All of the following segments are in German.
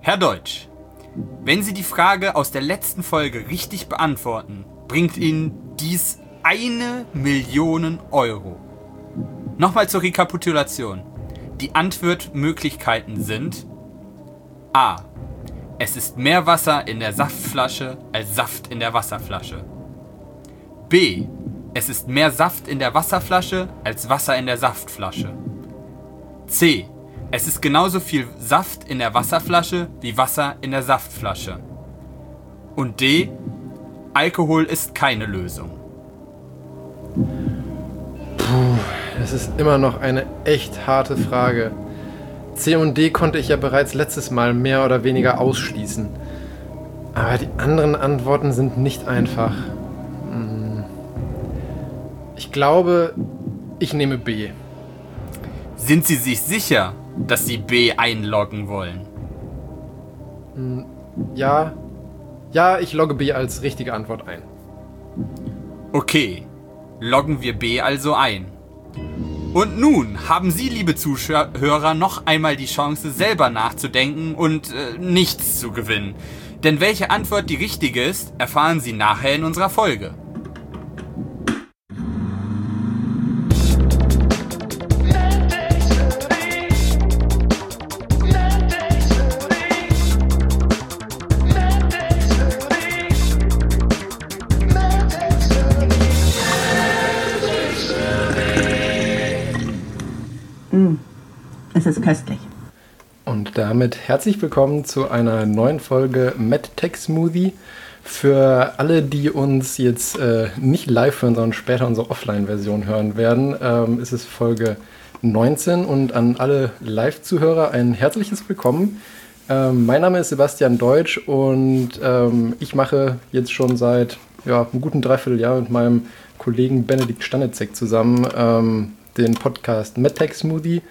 Herr Deutsch, wenn Sie die Frage aus der letzten Folge richtig beantworten, bringt Ihnen dies 1 Million Euro. Nochmal zur Rekapitulation. Die Antwortmöglichkeiten sind: A. Es ist mehr Wasser in der Saftflasche als Saft in der Wasserflasche. B. Es ist mehr Saft in der Wasserflasche als Wasser in der Saftflasche. C. Es ist genauso viel Saft in der Wasserflasche wie Wasser in der Saftflasche. Und D. Alkohol ist keine Lösung. Puh, das ist immer noch eine echt harte Frage. C und D konnte ich ja bereits letztes Mal mehr oder weniger ausschließen. Aber die anderen Antworten sind nicht einfach. Ich glaube, ich nehme B. Sind Sie sich sicher, dass Sie B einloggen wollen? Ja, ich logge B als richtige Antwort ein. Okay, loggen wir B also ein. Und nun haben Sie, liebe Zuhörer, noch einmal die Chance, selber nachzudenken und nichts zu gewinnen. Denn welche Antwort die richtige ist, erfahren Sie nachher in unserer Folge. Es ist köstlich. Und damit herzlich willkommen zu einer neuen Folge MedTech Smoothie. Für alle, die uns jetzt nicht live hören, sondern später unsere Offline-Version hören werden, ist es Folge 19. Und an alle Live-Zuhörer ein herzliches Willkommen. Mein Name ist Sebastian Deutsch und ich mache jetzt schon seit einem guten Dreivierteljahr mit meinem Kollegen Benedikt Stanitzek zusammen den Podcast MedTech Smoothie.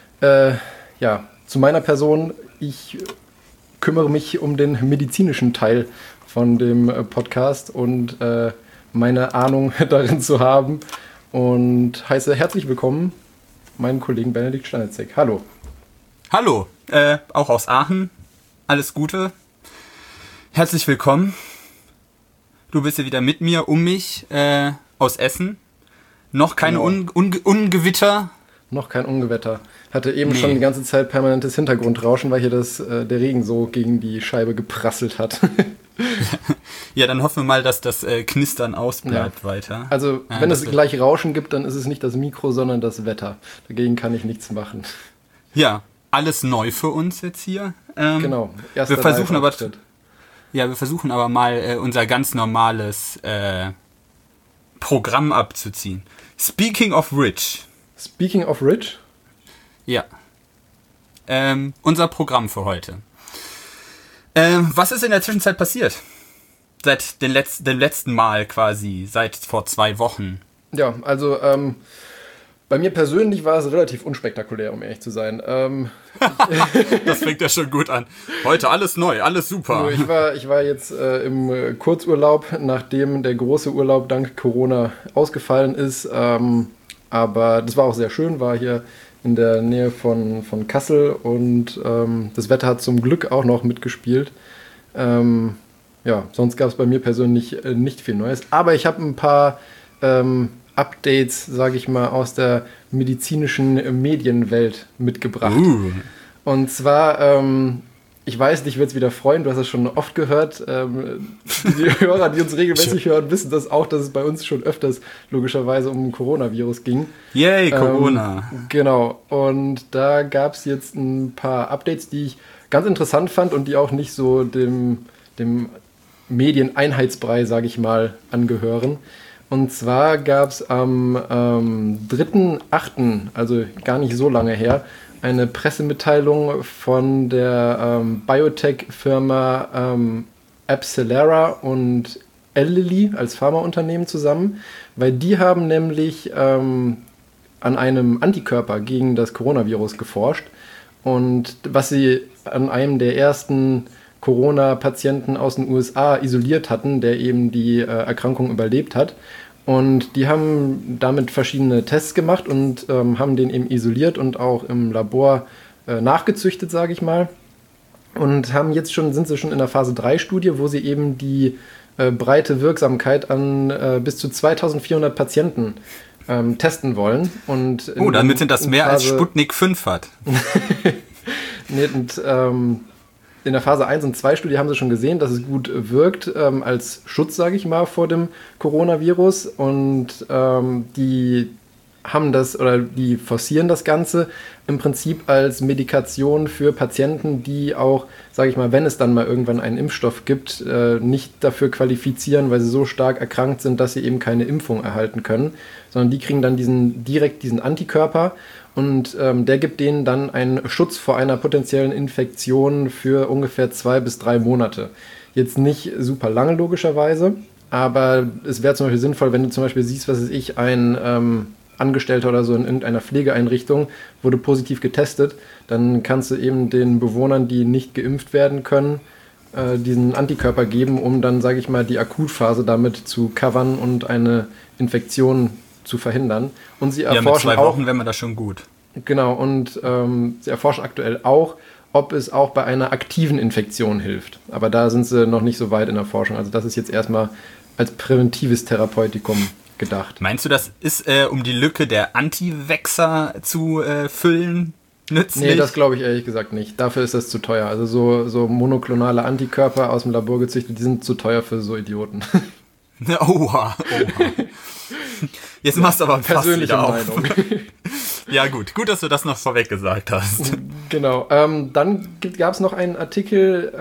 Zu meiner Person, ich kümmere mich um den medizinischen Teil von dem Podcast und meine Ahnung darin zu haben und heiße herzlich willkommen meinen Kollegen Benedikt Stanitzek. Hallo. Hallo, auch aus Aachen. Alles Gute. Herzlich willkommen. Du bist ja wieder mit mir, um mich, aus Essen. Noch keine Ungewitter. Noch kein Ungewetter. Hatte eben schon die ganze Zeit permanentes Hintergrundrauschen, weil hier der Regen so gegen die Scheibe geprasselt hat. Ja, dann hoffen wir mal, dass das Knistern ausbleibt weiter. Also, wenn es gleich Rauschen gibt, dann ist es nicht das Mikro, sondern das Wetter. Dagegen kann ich nichts machen. Ja, alles neu für uns jetzt hier. Genau. Wir versuchen aber mal unser ganz normales Programm abzuziehen. Speaking of Rich. Ja. Unser Programm für heute. Was ist in der Zwischenzeit passiert? Seit dem letzten Mal quasi, seit vor 2 Wochen. Ja, also bei mir persönlich war es relativ unspektakulär, um ehrlich zu sein. Das fängt ja schon gut an. Heute alles neu, alles super. Ich war jetzt im Kurzurlaub, nachdem der große Urlaub dank Corona ausgefallen ist. Aber das war auch sehr schön, war hier in der Nähe von Kassel und das Wetter hat zum Glück auch noch mitgespielt. Sonst gab es bei mir persönlich nicht viel Neues. Aber ich habe ein paar Updates, sage ich mal, aus der medizinischen Medienwelt mitgebracht. Und zwar, ich weiß, dich wird es wieder freuen, du hast es schon oft gehört. Die Hörer, die uns regelmäßig hören, wissen das auch, dass es bei uns schon öfters logischerweise um Coronavirus ging. Yay, Corona. Genau, und da gab es jetzt ein paar Updates, die ich ganz interessant fand und die auch nicht so dem Medieneinheitsbrei, sage ich mal, angehören. Und zwar gab es am 3.8., also gar nicht so lange her, eine Pressemitteilung von der Biotech-Firma AbCellera und Eli Lilly als Pharmaunternehmen zusammen, weil die haben nämlich an einem Antikörper gegen das Coronavirus geforscht und was sie an einem der ersten Corona-Patienten aus den USA isoliert hatten, der eben die Erkrankung überlebt hat. Und die haben damit verschiedene Tests gemacht und haben den eben isoliert und auch im Labor nachgezüchtet, sage ich mal. und sind sie schon in der Phase 3-Studie, wo sie eben die breite Wirksamkeit an bis zu 2400 Patienten testen wollen. Und damit sind das mehr als Sputnik 5 hat. In der Phase 1 und 2 Studie haben sie schon gesehen, dass es gut wirkt als Schutz, sage ich mal, vor dem Coronavirus. Und die forcieren das Ganze im Prinzip als Medikation für Patienten, die auch, sage ich mal, wenn es dann mal irgendwann einen Impfstoff gibt, nicht dafür qualifizieren, weil sie so stark erkrankt sind, dass sie eben keine Impfung erhalten können, sondern die kriegen dann direkt diesen Antikörper und der gibt denen dann einen Schutz vor einer potenziellen Infektion für ungefähr 2 bis 3 Monate. Jetzt nicht super lange logischerweise, aber es wäre zum Beispiel sinnvoll, wenn du zum Beispiel siehst, was weiß ich, ein Angestellter oder so in irgendeiner Pflegeeinrichtung wurde positiv getestet, dann kannst du eben den Bewohnern, die nicht geimpft werden können, diesen Antikörper geben, um dann, sage ich mal, die Akutphase damit zu covern und eine Infektion zu verhindern. Und sie erforschen mit 2 Wochen wäre man da schon gut. Genau, und sie erforschen aktuell auch, ob es auch bei einer aktiven Infektion hilft. Aber da sind sie noch nicht so weit in der Forschung. Also das ist jetzt erstmal als präventives Therapeutikum gedacht. Meinst du, das ist, um die Lücke der Anti-Vaxxer zu füllen, nützlich? Nee, das glaube ich ehrlich gesagt nicht. Dafür ist das zu teuer. Also so monoklonale Antikörper aus dem Labor gezüchtet, die sind zu teuer für so Idioten. Oha. Jetzt machst du aber fast persönliche wieder Meinung. Ja gut, dass du das noch vorweg gesagt hast. Genau. Dann gab es noch einen Artikel,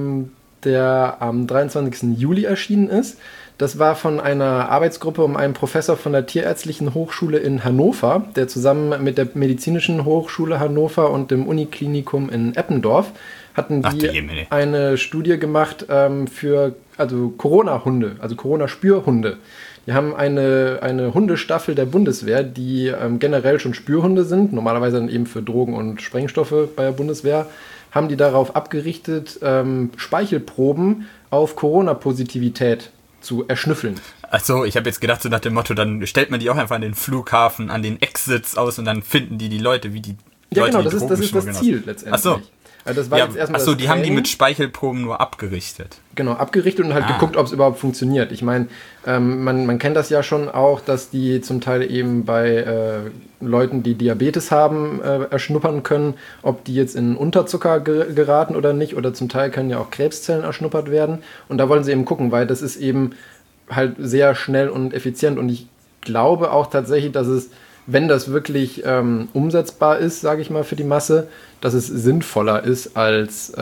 der am 23. Juli erschienen ist. Das war von einer Arbeitsgruppe um einen Professor von der Tierärztlichen Hochschule in Hannover, der zusammen mit der Medizinischen Hochschule Hannover und dem Uniklinikum in Eppendorf hatten die eine Studie gemacht für Corona-Hunde, also Corona-Spürhunde. Die haben eine Hundestaffel der Bundeswehr, die generell schon Spürhunde sind, normalerweise dann eben für Drogen und Sprengstoffe bei der Bundeswehr, haben die darauf abgerichtet, Speichelproben auf Corona-Positivität zu erschnüffeln. Achso, ich habe jetzt gedacht, so nach dem Motto, dann stellt man die auch einfach an den Flughafen, an den Exits aus und dann finden die Leute, wie die Leute. Ja, genau, das ist das Ziel letztendlich. Achso. Also das war jetzt erstmal die haben die mit Speichelproben nur abgerichtet. Genau, abgerichtet und halt geguckt, ob es überhaupt funktioniert. Ich meine, man kennt das ja schon auch, dass die zum Teil eben bei Leuten, die Diabetes haben, erschnuppern können, ob die jetzt in Unterzucker geraten oder nicht. Oder zum Teil können ja auch Krebszellen erschnuppert werden. Und da wollen sie eben gucken, weil das ist eben halt sehr schnell und effizient. Und ich glaube auch tatsächlich, dass es, wenn das wirklich umsetzbar ist, sage ich mal, für die Masse, dass es sinnvoller ist, als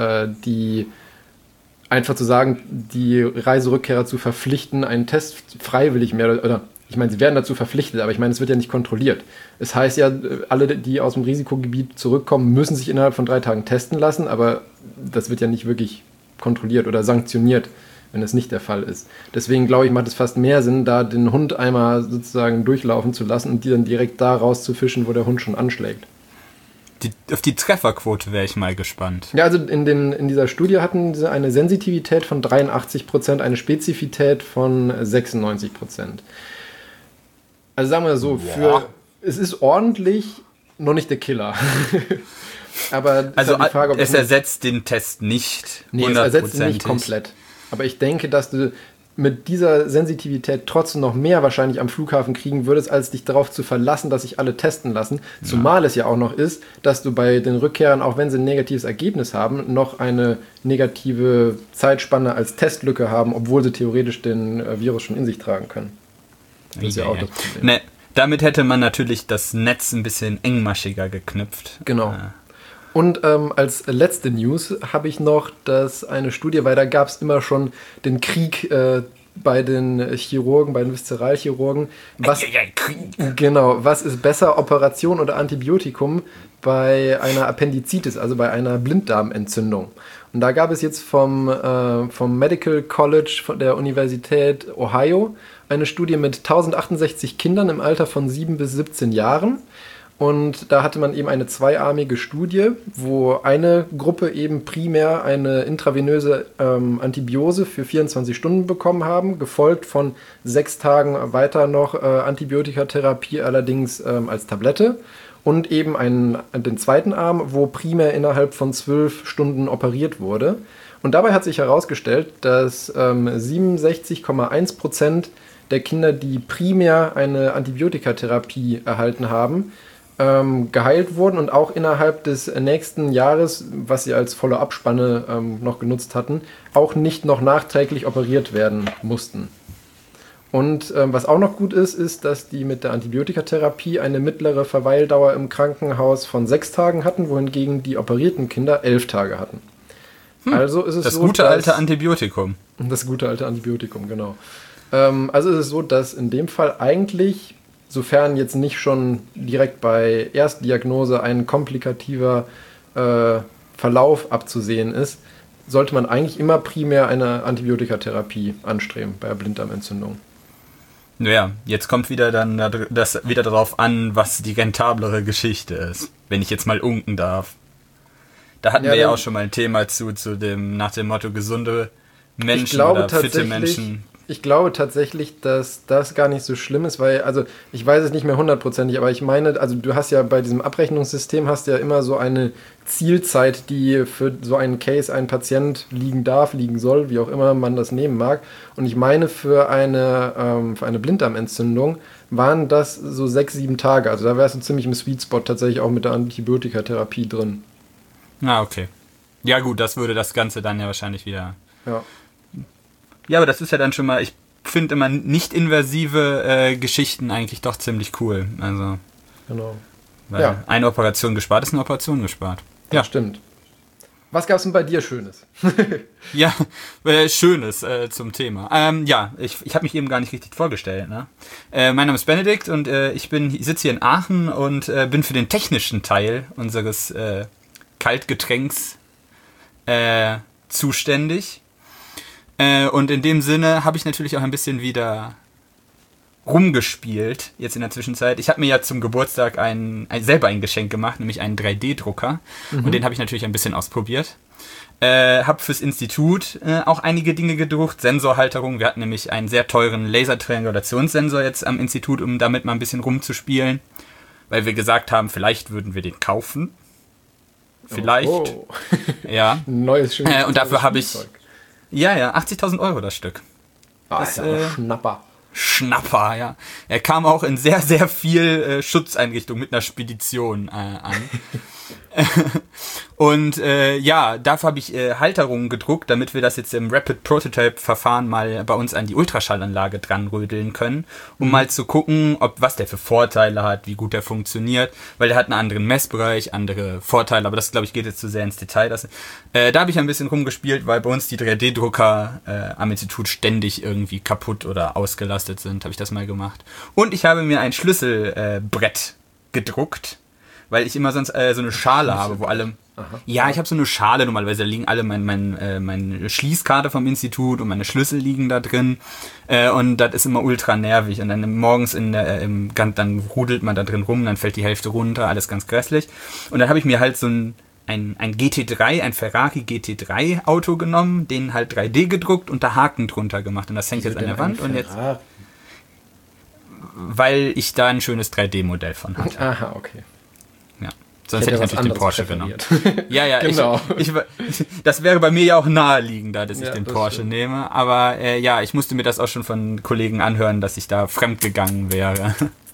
einfach zu sagen, die Reiserückkehrer zu verpflichten, einen Test freiwillig oder ich meine, sie werden dazu verpflichtet, aber ich meine, es wird ja nicht kontrolliert. Es heißt ja, alle, die aus dem Risikogebiet zurückkommen, müssen sich innerhalb von 3 Tagen testen lassen, aber das wird ja nicht wirklich kontrolliert oder sanktioniert, wenn es nicht der Fall ist. Deswegen glaube ich, macht es fast mehr Sinn, da den Hund einmal sozusagen durchlaufen zu lassen und die dann direkt da rauszufischen, wo der Hund schon anschlägt. Auf die Trefferquote wäre ich mal gespannt. Ja, also in dieser Studie hatten sie eine Sensitivität von 83%, eine Spezifität von 96%. Also sagen wir so, es ist ordentlich, noch nicht der Killer. Aber also halt die Frage, ob es ersetzt den Test nicht. Nee, es ersetzt ihn nicht komplett. Aber ich denke, dass du mit dieser Sensitivität trotzdem noch mehr wahrscheinlich am Flughafen kriegen würdest, als dich darauf zu verlassen, dass sich alle testen lassen. Zumal es ja auch noch ist, dass du bei den Rückkehrern, auch wenn sie ein negatives Ergebnis haben, noch eine negative Zeitspanne als Testlücke haben, obwohl sie theoretisch den Virus schon in sich tragen können. Das ist ja auch das Problem. Ne, damit hätte man natürlich das Netz ein bisschen engmaschiger geknüpft. Genau. Und als letzte News habe ich noch, dass eine Studie, weil da gab es immer schon den Krieg bei den Chirurgen, bei den Viszeralchirurgen. Was ist besser, Operation oder Antibiotikum bei einer Appendizitis, also bei einer Blinddarmentzündung? Und da gab es jetzt vom Medical College von der Universität Ohio eine Studie mit 1068 Kindern im Alter von 7 bis 17 Jahren. Und da hatte man eben eine zweiarmige Studie, wo eine Gruppe eben primär eine intravenöse Antibiose für 24 Stunden bekommen haben, gefolgt von 6 Tagen weiter noch Antibiotikatherapie, allerdings als Tablette. und eben den zweiten Arm, wo primär innerhalb von 12 Stunden operiert wurde. Und dabei hat sich herausgestellt, dass 67,1% der Kinder, die primär eine Antibiotikatherapie erhalten haben, geheilt wurden und auch innerhalb des nächsten Jahres, was sie als volle Abspanne noch genutzt hatten, auch nicht noch nachträglich operiert werden mussten. Und was auch noch gut ist, dass die mit der Antibiotikatherapie eine mittlere Verweildauer im Krankenhaus von 6 Tagen hatten, wohingegen die operierten Kinder 11 Tage hatten. Also ist es das so, gute alte Antibiotikum. Das gute alte Antibiotikum, genau. Also ist es so, dass in dem Fall eigentlich, sofern jetzt nicht schon direkt bei Erstdiagnose ein komplikativer Verlauf abzusehen ist, sollte man eigentlich immer primär eine Antibiotikatherapie anstreben bei der Blinddarmentzündung. Naja, jetzt kommt wieder dann das wieder darauf an, was die rentablere Geschichte ist, wenn ich jetzt mal unken darf. Da hatten wir ja auch schon mal ein Thema zu dem, nach dem Motto gesunde Menschen oder fitte Menschen. Ich glaube tatsächlich, dass das gar nicht so schlimm ist, weil, also ich weiß es nicht mehr hundertprozentig, aber ich meine, also du hast ja bei diesem Abrechnungssystem hast ja immer so eine Zielzeit, die für so einen Case ein Patient liegen darf, liegen soll, wie auch immer man das nehmen mag. Und ich meine, für eine Blinddarmentzündung waren das so 6, 7 Tage. Also da wärst du ziemlich im Sweet Spot tatsächlich auch mit der Antibiotikatherapie drin. Ah, okay. Ja gut, das würde das Ganze dann ja wahrscheinlich wieder... Ja. Ja, aber das ist ja dann schon mal, ich finde immer nicht-invasive Geschichten eigentlich doch ziemlich cool. Also, genau. Weil eine Operation gespart ist eine Operation gespart. Ja, stimmt. Was gab es denn bei dir Schönes? Ja, Schönes zum Thema. Ja, ich habe mich eben gar nicht richtig vorgestellt. Ne? Mein Name ist Benedikt und ich sitze hier in Aachen und bin für den technischen Teil unseres Kaltgetränks zuständig. Und in dem Sinne habe ich natürlich auch ein bisschen wieder rumgespielt, jetzt in der Zwischenzeit. Ich habe mir ja zum Geburtstag selber ein Geschenk gemacht, nämlich einen 3D-Drucker. Und den habe ich natürlich ein bisschen ausprobiert. Habe fürs Institut auch einige Dinge gedruckt. Sensorhalterung. Wir hatten nämlich einen sehr teuren Lasertriangulationssensor jetzt am Institut, um damit mal ein bisschen rumzuspielen. Weil wir gesagt haben, vielleicht würden wir den kaufen. Vielleicht. Oh. Ja. Neues schönes und dafür habe ich... Ja, 80.000 Euro das Stück. Das ist Schnapper. Schnapper, ja. Er kam auch in sehr, sehr viel Schutzeinrichtungen mit einer Spedition an. Und dafür habe ich Halterungen gedruckt, damit wir das jetzt im Rapid Prototype-Verfahren mal bei uns an die Ultraschallanlage dran rödeln können, um mal zu gucken, was der für Vorteile hat, wie gut der funktioniert, weil der hat einen anderen Messbereich, andere Vorteile, aber das, glaube ich, geht jetzt zu sehr ins Detail. Da habe ich ein bisschen rumgespielt, weil bei uns die 3D-Drucker am Institut ständig irgendwie kaputt oder ausgelastet sind, habe ich das mal gemacht. Und ich habe mir ein Schlüsselbrett gedruckt, weil ich immer sonst so eine Schale habe, wo alle... Aha. Ja, ich habe so eine Schale normalerweise, da liegen alle meine Schließkarte vom Institut und meine Schlüssel liegen da drin und das ist immer ultra nervig und dann morgens dann rudelt man da drin rum, dann fällt die Hälfte runter, alles ganz grässlich und dann habe ich mir halt so ein GT3, ein Ferrari GT3 Auto genommen, den halt 3D gedruckt und da Haken drunter gemacht und das hängt jetzt an der Wand und jetzt... Weil ich da ein schönes 3D-Modell von hatte. Aha, okay. Sonst hätte ich natürlich den Porsche genommen. Ja, genau. Das wäre bei mir ja auch naheliegender, dass ich den Porsche nehme. Aber ich musste mir das auch schon von Kollegen anhören, dass ich da fremd gegangen wäre.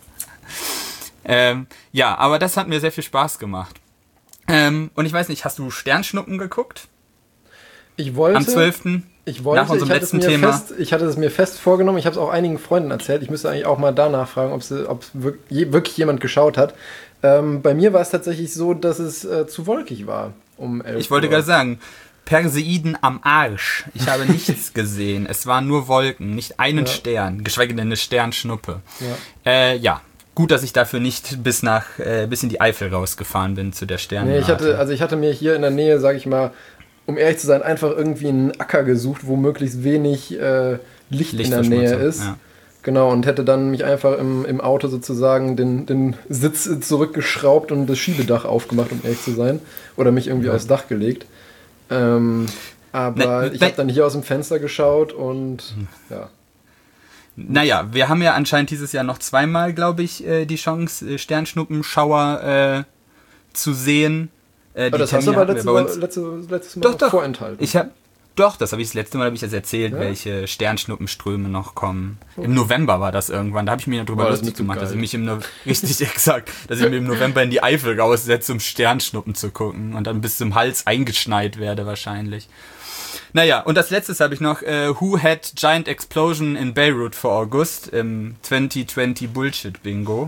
Aber das hat mir sehr viel Spaß gemacht. Und ich weiß nicht, hast du Sternschnuppen geguckt? Ich wollte... Am 12. Nach unserem letzten Thema. Ich hatte es mir fest vorgenommen, ich habe es auch einigen Freunden erzählt. Ich müsste eigentlich auch mal danach fragen, ob wirklich jemand geschaut hat. Bei mir war es tatsächlich so, dass es zu wolkig war um 11 Uhr. Ich wollte gerade sagen, Perseiden am Arsch. Ich habe nichts gesehen. Es waren nur Wolken, nicht einen Stern, geschweige denn eine Sternschnuppe. Ja. Gut, dass ich dafür nicht bis in die Eifel rausgefahren bin zu der Sternwarte. Nee, ich hatte mir hier in der Nähe, sag ich mal, um ehrlich zu sein, einfach irgendwie einen Acker gesucht, wo möglichst wenig Licht in der Nähe ist. Ja. Genau, und hätte dann mich einfach im Auto sozusagen den Sitz zurückgeschraubt und das Schiebedach aufgemacht, um ehrlich zu sein. Oder mich irgendwie aufs Dach gelegt. Aber ich habe dann hier aus dem Fenster geschaut und ja. Naja, wir haben ja anscheinend dieses Jahr noch zweimal, glaube ich, die Chance, Sternschnuppenschauer zu sehen. Das hast du aber letztes Mal vorenthalten. Das habe ich das letzte Mal erzählt, welche Sternschnuppenströme noch kommen. Okay. Im November war das irgendwann. Da habe ich mir darüber lustig gemacht, dass ich mich im November in die Eifel raussetze, um Sternschnuppen zu gucken und dann bis zum Hals eingeschneit werde wahrscheinlich. Naja, und als letztes habe ich noch Who had Giant Explosion in Beirut for August im 2020 Bullshit Bingo.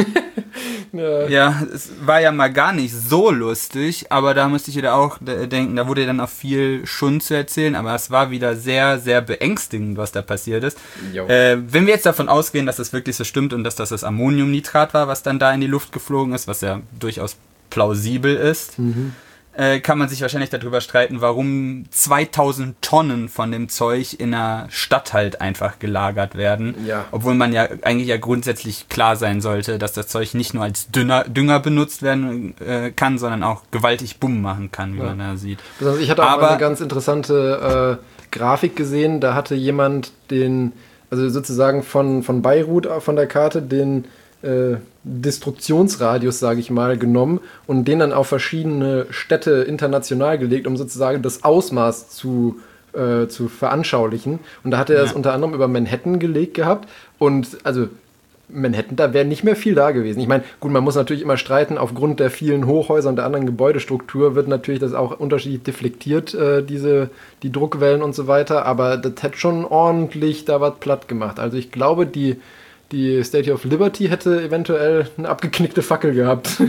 Ja, es war ja mal gar nicht so lustig, aber da musste ich wieder auch denken, da wurde dann auch viel Schund zu erzählen, aber es war wieder sehr, sehr beängstigend, was da passiert ist. Wenn wir jetzt davon ausgehen, dass das wirklich so stimmt und dass das Ammoniumnitrat war, was dann da in die Luft geflogen ist, was ja durchaus plausibel ist, kann man sich wahrscheinlich darüber streiten, warum 2000 Tonnen von dem Zeug in einer Stadt halt einfach gelagert werden. Ja. Obwohl man ja eigentlich grundsätzlich klar sein sollte, dass das Zeug nicht nur als Dünger benutzt werden kann, sondern auch gewaltig Bumm machen kann, wie man da sieht. Also ich hatte auch mal eine ganz interessante Grafik gesehen, da hatte jemand also sozusagen von Beirut von der Karte den Destruktionsradius, sage ich mal, genommen und den dann auf verschiedene Städte international gelegt, um sozusagen das Ausmaß zu veranschaulichen. Und da hat er es unter anderem über Manhattan gelegt gehabt. Und also Manhattan, da wäre nicht mehr viel da gewesen. Ich meine, gut, man muss natürlich immer streiten, aufgrund der vielen Hochhäuser und der anderen Gebäudestruktur wird natürlich das auch unterschiedlich deflektiert, die Druckwellen und so weiter, aber das hätte schon ordentlich da was platt gemacht. Also ich glaube, die Statue of Liberty hätte eventuell eine abgeknickte Fackel gehabt.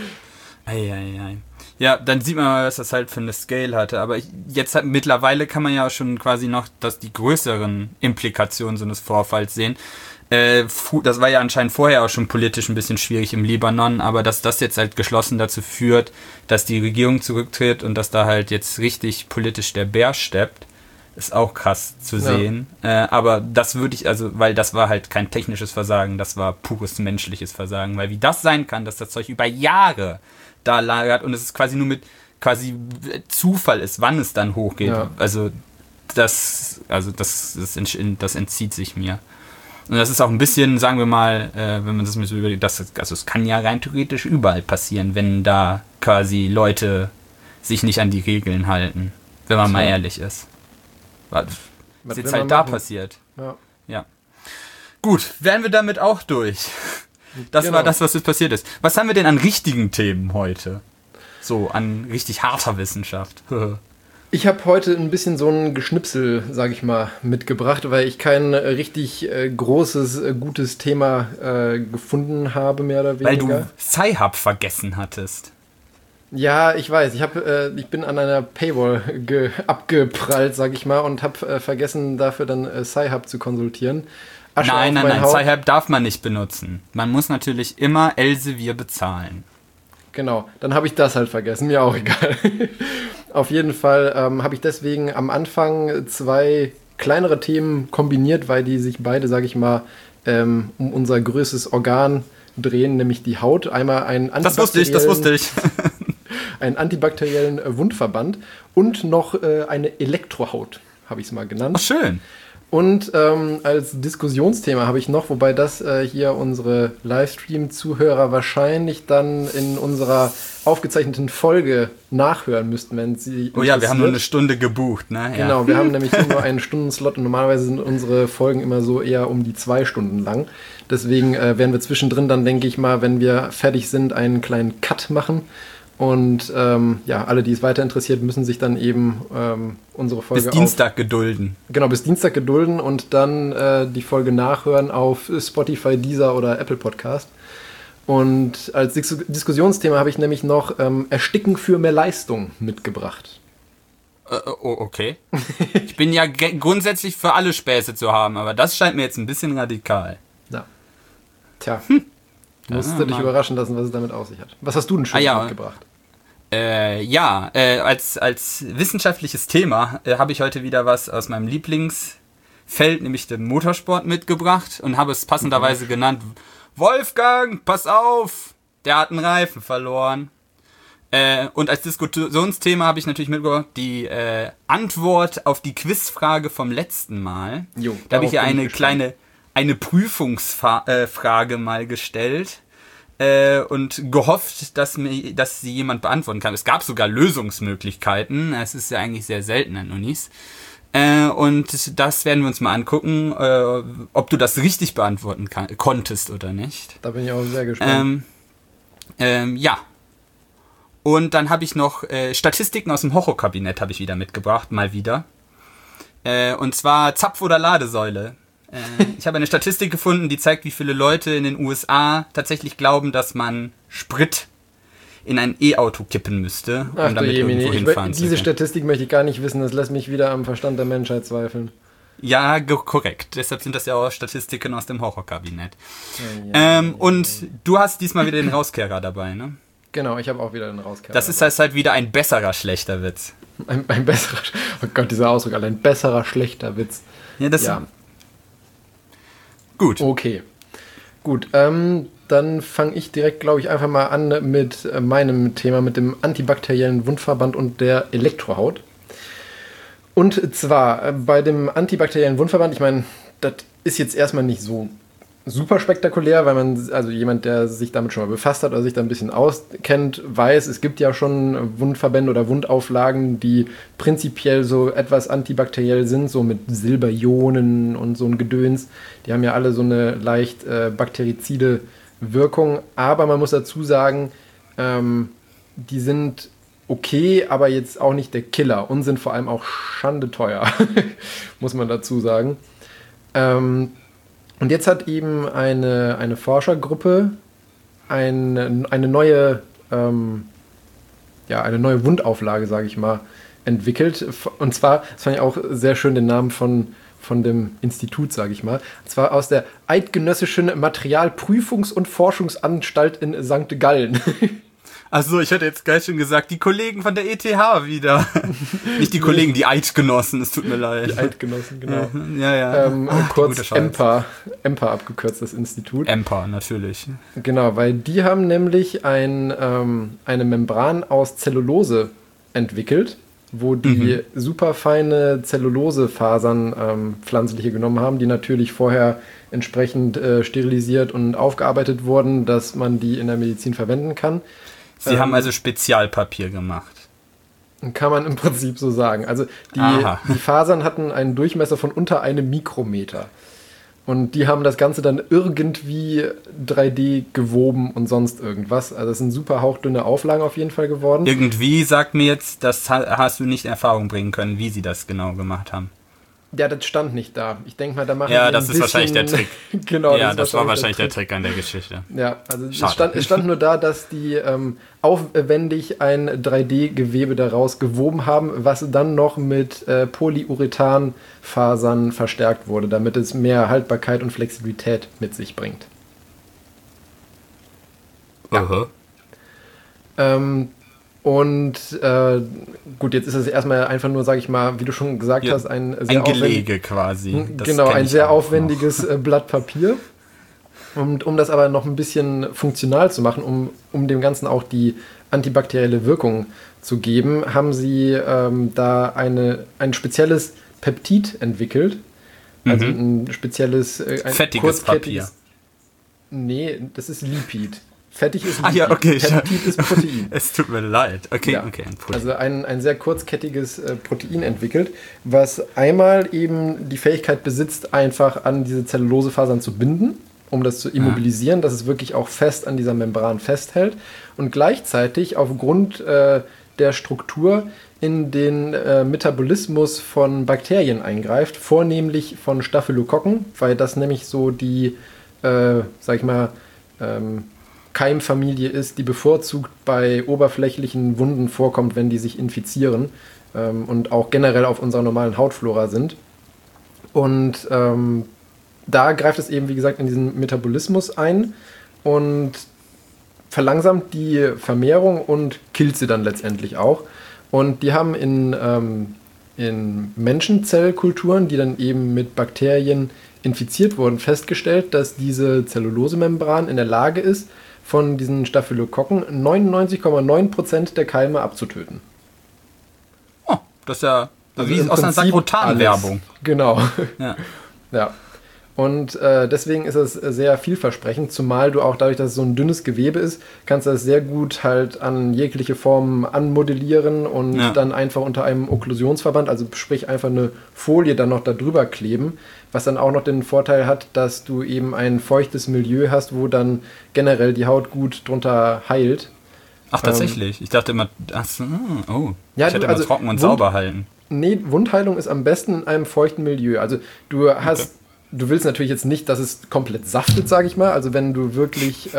Ja, dann sieht man mal, was das halt für eine Scale hatte. Aber mittlerweile kann man ja schon quasi noch die größeren Implikationen so eines Vorfalls sehen. Das war ja anscheinend vorher auch schon politisch ein bisschen schwierig im Libanon, aber dass das jetzt halt geschlossen dazu führt, dass die Regierung zurücktritt und dass da halt jetzt richtig politisch der Bär steppt, ist auch krass zu sehen. Aber das weil das war halt kein technisches Versagen, das war pures menschliches Versagen. Weil wie das sein kann, dass das Zeug über Jahre da lagert und es ist quasi nur mit Zufall ist, wann es dann hochgeht. Ja. Das entzieht sich mir. Und das ist auch ein bisschen, sagen wir mal, wenn man das mit so überlegt, es kann ja rein theoretisch überall passieren, wenn da quasi Leute sich nicht an die Regeln halten, wenn man mal ehrlich ist. Was jetzt halt da passiert. Ja. Gut, wären wir damit auch durch. Das war das, was jetzt passiert ist. Was haben wir denn an richtigen Themen heute? So, an richtig harter Wissenschaft. Ich habe heute ein bisschen so ein Geschnipsel, sage ich mal, mitgebracht, weil ich kein richtig großes, gutes Thema gefunden habe, mehr oder weniger. Weil du Sci-Hub vergessen hattest. Ja, ich weiß. Ich bin an einer Paywall abgeprallt, sag ich mal, und habe vergessen, dafür dann Sci-Hub zu konsultieren. Nein, Sci-Hub darf man nicht benutzen. Man muss natürlich immer Elsevier bezahlen. Genau, dann habe ich das halt vergessen. Mir auch egal. Auf jeden Fall habe ich deswegen am Anfang 2 kleinere Themen kombiniert, weil die sich beide, sag ich mal, um unser größtes Organ drehen, nämlich die Haut. Einmal einen Das wusste ich. einen antibakteriellen Wundverband und noch eine Elektrohaut, habe ich es mal genannt. Ach, schön. Und als Diskussionsthema habe ich noch, wobei das hier unsere Livestream-Zuhörer wahrscheinlich dann in unserer aufgezeichneten Folge nachhören müssten, wenn sie... Oh ja, wir haben nur eine Stunde gebucht, ne? Ja. Genau, wir haben nämlich nur einen Stundenslot und normalerweise sind unsere Folgen immer so eher um die 2 Stunden lang. Deswegen werden wir zwischendrin dann, denke ich mal, wenn wir fertig sind, einen kleinen Cut machen. Und alle, die es weiter interessiert, müssen sich dann eben unsere Folge bis Dienstag gedulden. Genau, bis Dienstag gedulden und dann die Folge nachhören auf Spotify, Deezer oder Apple Podcast. Und als Diskussionsthema habe ich nämlich noch Ersticken für mehr Leistung mitgebracht. Okay. Ich bin ja grundsätzlich für alle Späße zu haben, aber das scheint mir jetzt ein bisschen radikal. Ja. Tja. Musst du dich überraschen lassen, was es damit auf sich hat. Was hast du denn schon mitgebracht? Als wissenschaftliches Thema habe ich heute wieder was aus meinem Lieblingsfeld, nämlich dem Motorsport, mitgebracht und habe es passenderweise genannt: Wolfgang, pass auf, der hat einen Reifen verloren. Und als Diskussionsthema habe ich natürlich mitgebracht die Antwort auf die Quizfrage vom letzten Mal. Da habe ich hier eine kleine eine Prüfungsfrage mal gestellt und gehofft, dass sie jemand beantworten kann. Es gab sogar Lösungsmöglichkeiten. Es ist ja eigentlich sehr selten an Unis. Und das werden wir uns mal angucken, ob du das richtig beantworten konntest oder nicht. Da bin ich auch sehr gespannt. Ja. Und dann habe ich noch Statistiken aus dem Horrorkabinett habe ich wieder mitgebracht, mal wieder. Und zwar Zapf- oder Ladesäule. Ich habe eine Statistik gefunden, die zeigt, wie viele Leute in den USA tatsächlich glauben, dass man Sprit in ein E-Auto kippen müsste, um Ach du damit Jemine, irgendwo hinfahren zu diese können. Statistik möchte ich gar nicht wissen, das lässt mich wieder am Verstand der Menschheit zweifeln. Ja, korrekt. Deshalb sind das ja auch Statistiken aus dem Horrorkabinett. Und du hast diesmal wieder den Rauskehrer dabei, ne? Genau, ich habe auch wieder den Rauskehrer. Das ist halt wieder ein besserer schlechter Witz. Ein besserer, oh Gott, dieser Ausdruck, ein besserer schlechter Witz. Ja, das Ja. Gut. Okay. Gut, dann fange ich direkt, glaube ich, einfach mal an mit meinem Thema, mit dem antibakteriellen Wundverband und der Elektrohaut. Und zwar bei dem antibakteriellen Wundverband, ich meine, das ist jetzt erstmal nicht so super spektakulär, weil man, also jemand, der sich damit schon mal befasst hat oder sich da ein bisschen auskennt, weiß, es gibt ja schon Wundverbände oder Wundauflagen, die prinzipiell so etwas antibakteriell sind, so mit Silberionen und so ein Gedöns. Die haben ja alle so eine leicht bakterizide Wirkung, aber man muss dazu sagen, die sind okay, aber jetzt auch nicht der Killer und sind vor allem auch schandeteuer, muss man dazu sagen. Und jetzt hat eben eine Forschergruppe eine neue Wundauflage, sage ich mal, entwickelt. Und zwar, das fand ich auch sehr schön, den Namen von dem Institut, sage ich mal. Und zwar aus der Eidgenössischen Materialprüfungs- und Forschungsanstalt in St. Gallen. Achso, ich hätte jetzt gleich schon gesagt, die Kollegen von der ETH wieder. Nicht die Kollegen, die Eidgenossen, es tut mir leid. Die Eidgenossen, genau. Ja. Kurz EMPA abgekürzt, das Institut. EMPA, natürlich. Genau, weil die haben nämlich eine Membran aus Zellulose entwickelt, wo die super feine Zellulosefasern pflanzliche genommen haben, die natürlich vorher entsprechend sterilisiert und aufgearbeitet wurden, dass man die in der Medizin verwenden kann. Sie haben also Spezialpapier gemacht. Kann man im Prinzip so sagen. Also die Fasern hatten einen Durchmesser von unter einem Mikrometer. Und die haben das Ganze dann irgendwie 3D gewoben und sonst irgendwas. Also es sind super hauchdünne Auflagen auf jeden Fall geworden. Irgendwie sagt mir jetzt, das hast du nicht in Erfahrung bringen können, wie sie das genau gemacht haben. Ja, das stand nicht da. Ich denke mal, da machen ja, die das ist wahrscheinlich der Trick. Genau, ja, das war wahrscheinlich der Trick an der Geschichte. Ja, also es stand nur da, dass die aufwendig ein 3D-Gewebe daraus gewoben haben, was dann noch mit Polyurethanfasern verstärkt wurde, damit es mehr Haltbarkeit und Flexibilität mit sich bringt. Ja. Und gut, jetzt ist es erstmal einfach nur, sage ich mal, wie du schon gesagt hast, ein sehr Gelege quasi. Genau, ein sehr aufwendiges Blatt Papier. Und um das aber noch ein bisschen funktional zu machen, um dem Ganzen auch die antibakterielle Wirkung zu geben, haben sie da ein spezielles Peptid entwickelt. Also ein spezielles... fettiges Papier. Nee, das ist Lipid. Fettig ist Lipid. Ja, okay. Peptid ist Protein. Es tut mir leid. Okay, ja. Okay. Also ein sehr kurzkettiges Protein entwickelt, was einmal eben die Fähigkeit besitzt, einfach an diese Zellulosefasern zu binden, um das zu immobilisieren, dass es wirklich auch fest an dieser Membran festhält und gleichzeitig aufgrund der Struktur in den Metabolismus von Bakterien eingreift, vornehmlich von Staphylokokken, weil das nämlich so die, sag ich mal, Keimfamilie ist, die bevorzugt bei oberflächlichen Wunden vorkommt, wenn die sich infizieren und auch generell auf unserer normalen Hautflora sind. Und da greift es eben, wie gesagt, in diesen Metabolismus ein und verlangsamt die Vermehrung und killt sie dann letztendlich auch. Und die haben in Menschenzellkulturen, die dann eben mit Bakterien infiziert wurden, festgestellt, dass diese Zellulosemembran in der Lage ist, von diesen Staphylokokken 99,9% der Keime abzutöten. Oh, das ist ja also wie aus einer Sakrotan-Werbung. Genau. Ja. Ja. Und deswegen ist es sehr vielversprechend, zumal du auch dadurch, dass es so ein dünnes Gewebe ist, kannst du das sehr gut halt an jegliche Formen anmodellieren und dann einfach unter einem Okklusionsverband, also sprich einfach eine Folie dann noch da drüber kleben, was dann auch noch den Vorteil hat, dass du eben ein feuchtes Milieu hast, wo dann generell die Haut gut drunter heilt. Ach, tatsächlich? Ich dachte immer, ich hätte immer also trocken und sauber halten. Nee, Wundheilung ist am besten in einem feuchten Milieu. Also du hast... Okay. Du willst natürlich jetzt nicht, dass es komplett saftet, sage ich mal. Also wenn du wirklich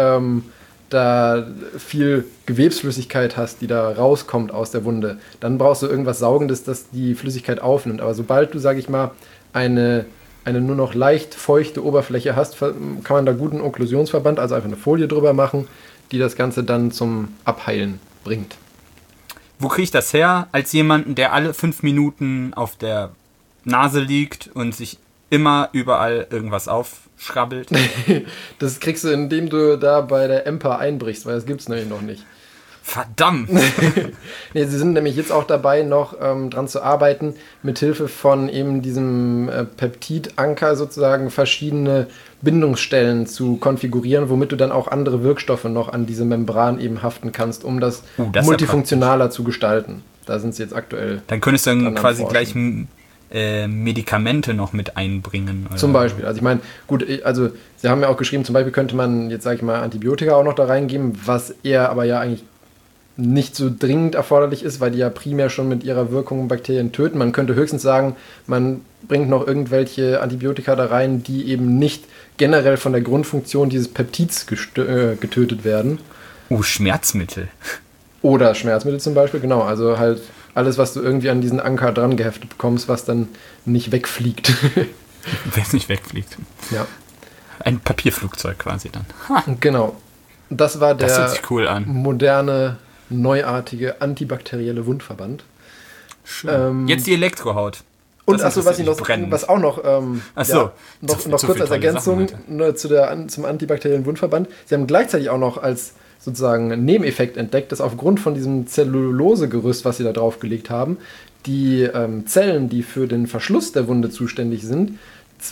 da viel Gewebsflüssigkeit hast, die da rauskommt aus der Wunde, dann brauchst du irgendwas Saugendes, das die Flüssigkeit aufnimmt. Aber sobald du, sage ich mal, eine nur noch leicht feuchte Oberfläche hast, kann man da guten Okklusionsverband, also einfach eine Folie drüber machen, die das Ganze dann zum Abheilen bringt. Wo kriege ich das her? Als jemanden, der alle 5 Minuten auf der Nase liegt und sich immer überall irgendwas aufschrabbelt. Das kriegst du, indem du da bei der EMPA einbrichst, weil das gibt's nämlich noch nicht. Verdammt! Nee, sie sind nämlich jetzt auch dabei, noch dran zu arbeiten, mithilfe von eben diesem Peptidanker sozusagen verschiedene Bindungsstellen zu konfigurieren, womit du dann auch andere Wirkstoffe noch an diese Membran eben haften kannst, um das multifunktionaler zu gestalten. Da sind sie jetzt aktuell. Dann könntest du dann quasi gleich Medikamente noch mit einbringen. Oder? Zum Beispiel. Also ich meine, gut, also sie haben ja auch geschrieben, zum Beispiel könnte man jetzt, sage ich mal, Antibiotika auch noch da reingeben, was eher aber ja eigentlich nicht so dringend erforderlich ist, weil die ja primär schon mit ihrer Wirkung Bakterien töten. Man könnte höchstens sagen, man bringt noch irgendwelche Antibiotika da rein, die eben nicht generell von der Grundfunktion dieses Peptids getötet werden. Schmerzmittel. Oder Schmerzmittel zum Beispiel, genau. Also halt alles, was du irgendwie an diesen Anker dran geheftet bekommst, was dann nicht wegfliegt. Wenn es nicht wegfliegt. Ja. Ein Papierflugzeug quasi dann. Genau. Das war das hört sich cool an. Moderne, neuartige, antibakterielle Wundverband. Jetzt die Elektrohaut. Und achso, was auch noch, noch kurz als Ergänzung zum antibakteriellen Wundverband. Sie haben gleichzeitig auch noch als sozusagen Nebeneffekt entdeckt, dass aufgrund von diesem Zellulosegerüst, was sie da draufgelegt haben, die Zellen, die für den Verschluss der Wunde zuständig sind,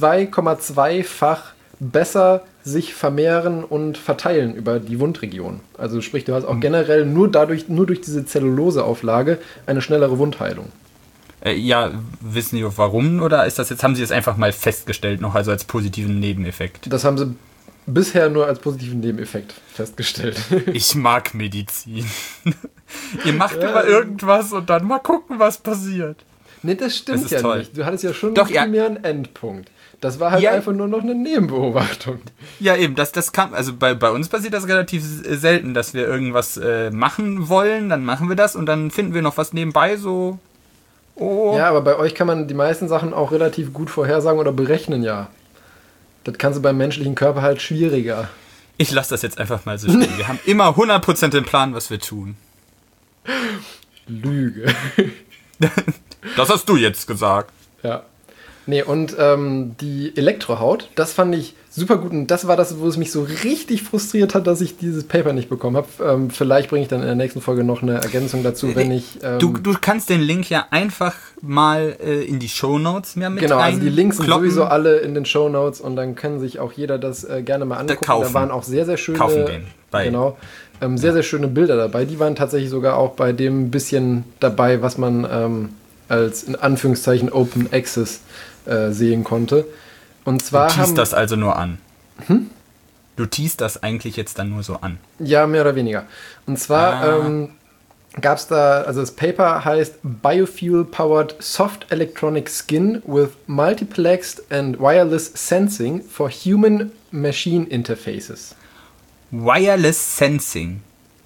2,2-fach besser sich vermehren und verteilen über die Wundregion. Also sprich, du hast auch generell nur durch diese Zelluloseauflage eine schnellere Wundheilung. Wissen Sie warum oder haben Sie das einfach mal festgestellt, noch also als positiven Nebeneffekt? Das haben sie bisher nur als positiven Nebeneffekt festgestellt. Ich mag Medizin. Ihr macht immer irgendwas und dann mal gucken, was passiert. Nee, das stimmt das ja nicht. Du hattest ja schon einen primären Endpunkt. Das war halt einfach nur noch eine Nebenbeobachtung. Ja, eben, das kam, also bei uns passiert das relativ selten, dass wir irgendwas machen wollen, dann machen wir das und dann finden wir noch was nebenbei so. Oh. Ja, aber bei euch kann man die meisten Sachen auch relativ gut vorhersagen oder berechnen, ja. Das kannst du beim menschlichen Körper halt schwieriger. Ich lasse das jetzt einfach mal so stehen. Wir haben immer 100% den Plan, was wir tun. Lüge. Das hast du jetzt gesagt. Ja. Nee, und die Elektrohaut, das fand ich super gut. Und das war das, wo es mich so richtig frustriert hat, dass ich dieses Paper nicht bekommen habe. Vielleicht bringe ich dann in der nächsten Folge noch eine Ergänzung dazu, wenn ich... Du kannst den Link ja einfach mal in die Shownotes mehr mit Genau, also die Links sind sowieso alle in den Shownotes und dann kann sich auch jeder das gerne mal angucken. Da waren auch sehr, sehr schöne... Kaufen den. Genau. Sehr, sehr schöne Bilder dabei. Die waren tatsächlich sogar auch bei dem bisschen dabei, was man als in Anführungszeichen Open Access sehen konnte. Und zwar du teast das also nur an. Du teast das eigentlich jetzt dann nur so an. Ja, mehr oder weniger. Und zwar gab es da, also das Paper heißt Biofuel-Powered Soft Electronic Skin with Multiplexed and Wireless Sensing for Human-Machine Interfaces. Wireless Sensing.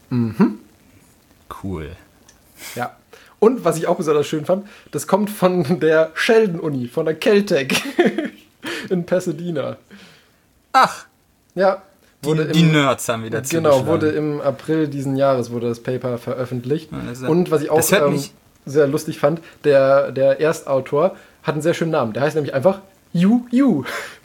Cool. Ja. Und was ich auch besonders schön fand, das kommt von der Sheldon-Uni, von der Caltech in Pasadena. Ach. Ja. Die Nerds haben wieder zugeschlagen. Genau, wurde im April diesen Jahres wurde das Paper veröffentlicht. Und was ich auch sehr lustig fand, der Erstautor hat einen sehr schönen Namen. Der heißt nämlich einfach You.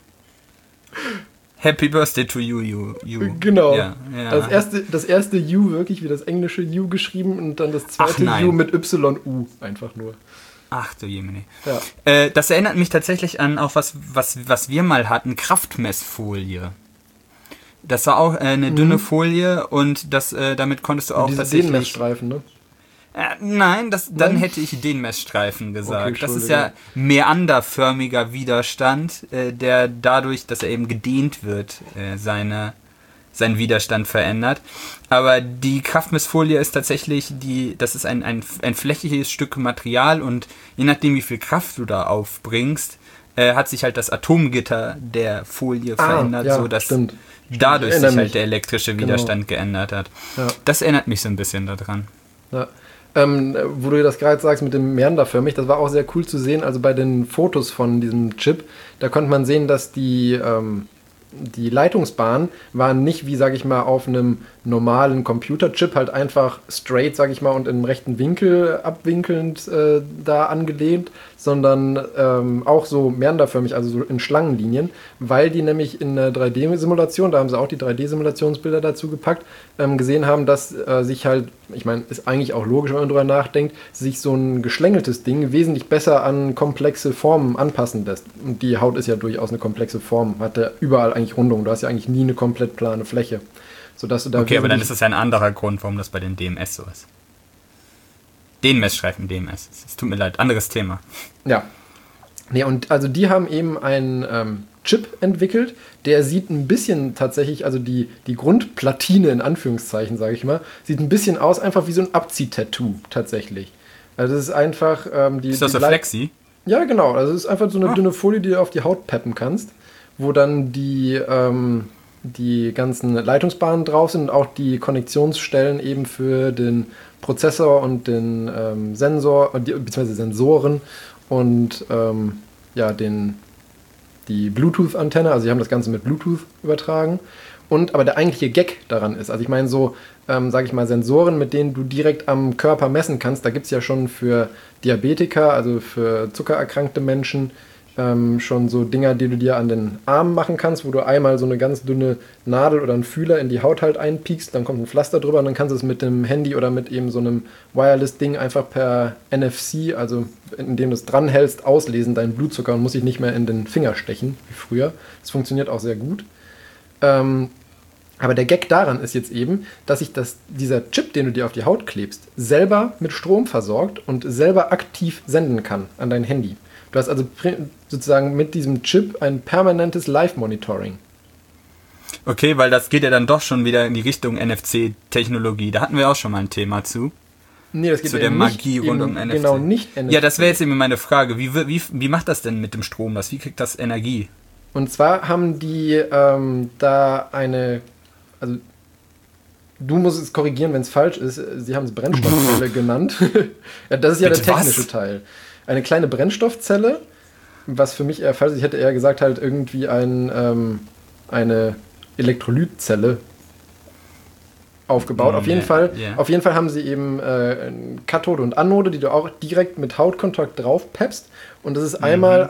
Happy Birthday to you. Genau. Ja. Das erste You wirklich wie das englische You geschrieben und dann das zweite You mit YU einfach nur. Ach du Jemine. Ja. Das erinnert mich tatsächlich an auch was wir mal hatten, Kraftmessfolie. Das war auch eine dünne Folie und damit konntest du auch Diese tatsächlich... Messstreifen, ne? Nein, dann hätte ich den Messstreifen gesagt. Okay, das ist ja meanderförmiger Widerstand, der dadurch, dass er eben gedehnt wird, seinen Widerstand verändert. Aber die Kraftmessfolie ist tatsächlich das ist ein flächiges Stück Material und je nachdem, wie viel Kraft du da aufbringst, hat sich halt das Atomgitter der Folie verändert, so dass dadurch sich halt der elektrische Widerstand geändert hat. Ja. Das erinnert mich so ein bisschen daran. Ja. Wo du das gerade sagst mit dem meanderförmig, das war auch sehr cool zu sehen. Also bei den Fotos von diesem Chip, da konnte man sehen, dass die Leitungsbahnen waren nicht wie, sage ich mal, auf einem normalen Computerchip halt einfach straight, sage ich mal, und im rechten Winkel abwinkelnd da angelehnt, sondern auch so meanderförmig, also so in Schlangenlinien, weil die nämlich in der 3D-Simulation, da haben sie auch die 3D-Simulationsbilder dazu gepackt, gesehen haben, dass sich halt, ich meine, ist eigentlich auch logisch, wenn man drüber nachdenkt, sich so ein geschlängeltes Ding wesentlich besser an komplexe Formen anpassen lässt. Und die Haut ist ja durchaus eine komplexe Form, hat ja überall eigentlich Rundungen, du hast ja eigentlich nie eine komplett plane Fläche. Sodass du da okay, aber dann ist das ja ein anderer Grund, warum das bei den DMS so ist. Den Messstreifen DMS. Es tut mir leid, anderes Thema. Ja. Nee, und also die haben eben einen Chip entwickelt, der sieht ein bisschen tatsächlich, also die Grundplatine in Anführungszeichen, sage ich mal, sieht ein bisschen aus, einfach wie so ein Abzieh-Tattoo tatsächlich. Also das ist einfach... ist das so Flexi? Ja, genau. Also es ist einfach so eine dünne Folie, die du auf die Haut peppen kannst, wo dann die ganzen Leitungsbahnen drauf sind und auch die Konnektionsstellen eben für den Prozessor und den Sensor, beziehungsweise Sensoren und die Bluetooth-Antenne, also sie haben das Ganze mit Bluetooth übertragen. Aber der eigentliche Gag daran ist, also ich meine so, sage ich mal, Sensoren, mit denen du direkt am Körper messen kannst, da gibt es ja schon für Diabetiker, also für zuckererkrankte Menschen, schon so Dinger, die du dir an den Arm machen kannst, wo du einmal so eine ganz dünne Nadel oder einen Fühler in die Haut halt einpiekst, dann kommt ein Pflaster drüber und dann kannst du es mit dem Handy oder mit eben so einem Wireless-Ding einfach per NFC, also indem du es dranhältst, auslesen, deinen Blutzucker und muss sich nicht mehr in den Finger stechen, wie früher. Das funktioniert auch sehr gut. Aber der Gag daran ist jetzt eben, dass sich dieser Chip, den du dir auf die Haut klebst, selber mit Strom versorgt und selber aktiv senden kann an dein Handy. Du hast also sozusagen mit diesem Chip ein permanentes Live-Monitoring. Okay, weil das geht ja dann doch schon wieder in die Richtung NFC-Technologie. Da hatten wir auch schon mal ein Thema zu. Nee, das geht zu der Magie rund um NFC. Genau, nicht NFC. Ja, das wäre jetzt eben meine Frage. Wie macht das denn mit dem Strom? Wie kriegt das Energie? Und zwar haben die da eine... Also du musst es korrigieren, wenn es falsch ist. Sie haben es Brennstoffzelle genannt. Ja, das ist ja der technische Teil. Eine kleine Brennstoffzelle, was für mich eher falsch ist. Ich hätte eher gesagt, halt irgendwie eine Elektrolytzelle aufgebaut. Auf jeden Fall haben sie eben Kathode und Anode, die du auch direkt mit Hautkontakt drauf peppst. Und das ist einmal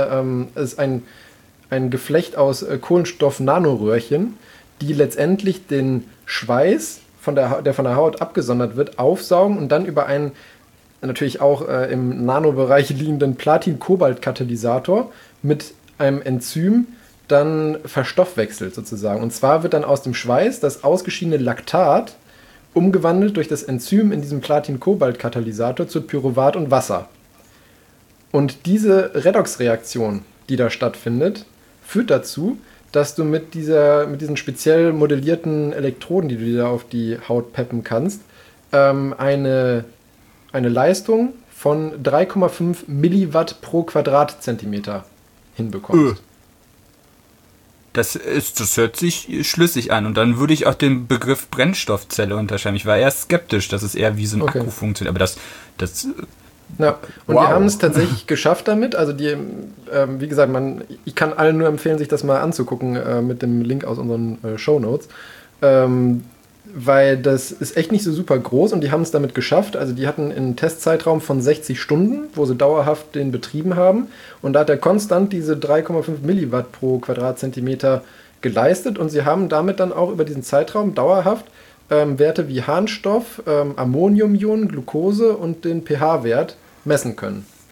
ein Geflecht aus Kohlenstoff-Nanoröhrchen, die letztendlich den Schweiß, der von der Haut abgesondert wird, aufsaugen und dann über einen natürlich auch im Nanobereich liegenden Platin-Kobalt-Katalysator mit einem Enzym dann verstoffwechselt sozusagen. Und zwar wird dann aus dem Schweiß das ausgeschiedene Laktat umgewandelt durch das Enzym in diesem Platin-Kobalt-Katalysator zu Pyruvat und Wasser. Und diese Redoxreaktion, die da stattfindet, führt dazu, dass du mit diesen speziell modellierten Elektroden, die du dir auf die Haut peppen kannst, eine Leistung von 3,5 Milliwatt pro Quadratzentimeter hinbekommst. Das hört sich schlüssig an. Und dann würde ich auch den Begriff Brennstoffzelle unterscheiden. Ich war erst skeptisch, dass es eher wie so ein Akku funktioniert. Aber das ja, und die haben es tatsächlich geschafft damit. Also wie gesagt, ich kann allen nur empfehlen, sich das mal anzugucken mit dem Link aus unseren Shownotes. Weil das ist echt nicht so super groß und die haben es damit geschafft. Also die hatten einen Testzeitraum von 60 Stunden, wo sie dauerhaft den betrieben haben. Und da hat er konstant diese 3,5 Milliwatt pro Quadratzentimeter geleistet. Und sie haben damit dann auch über diesen Zeitraum dauerhaft Werte wie Harnstoff, Ammoniumionen, Glucose und den pH-Wert messen können.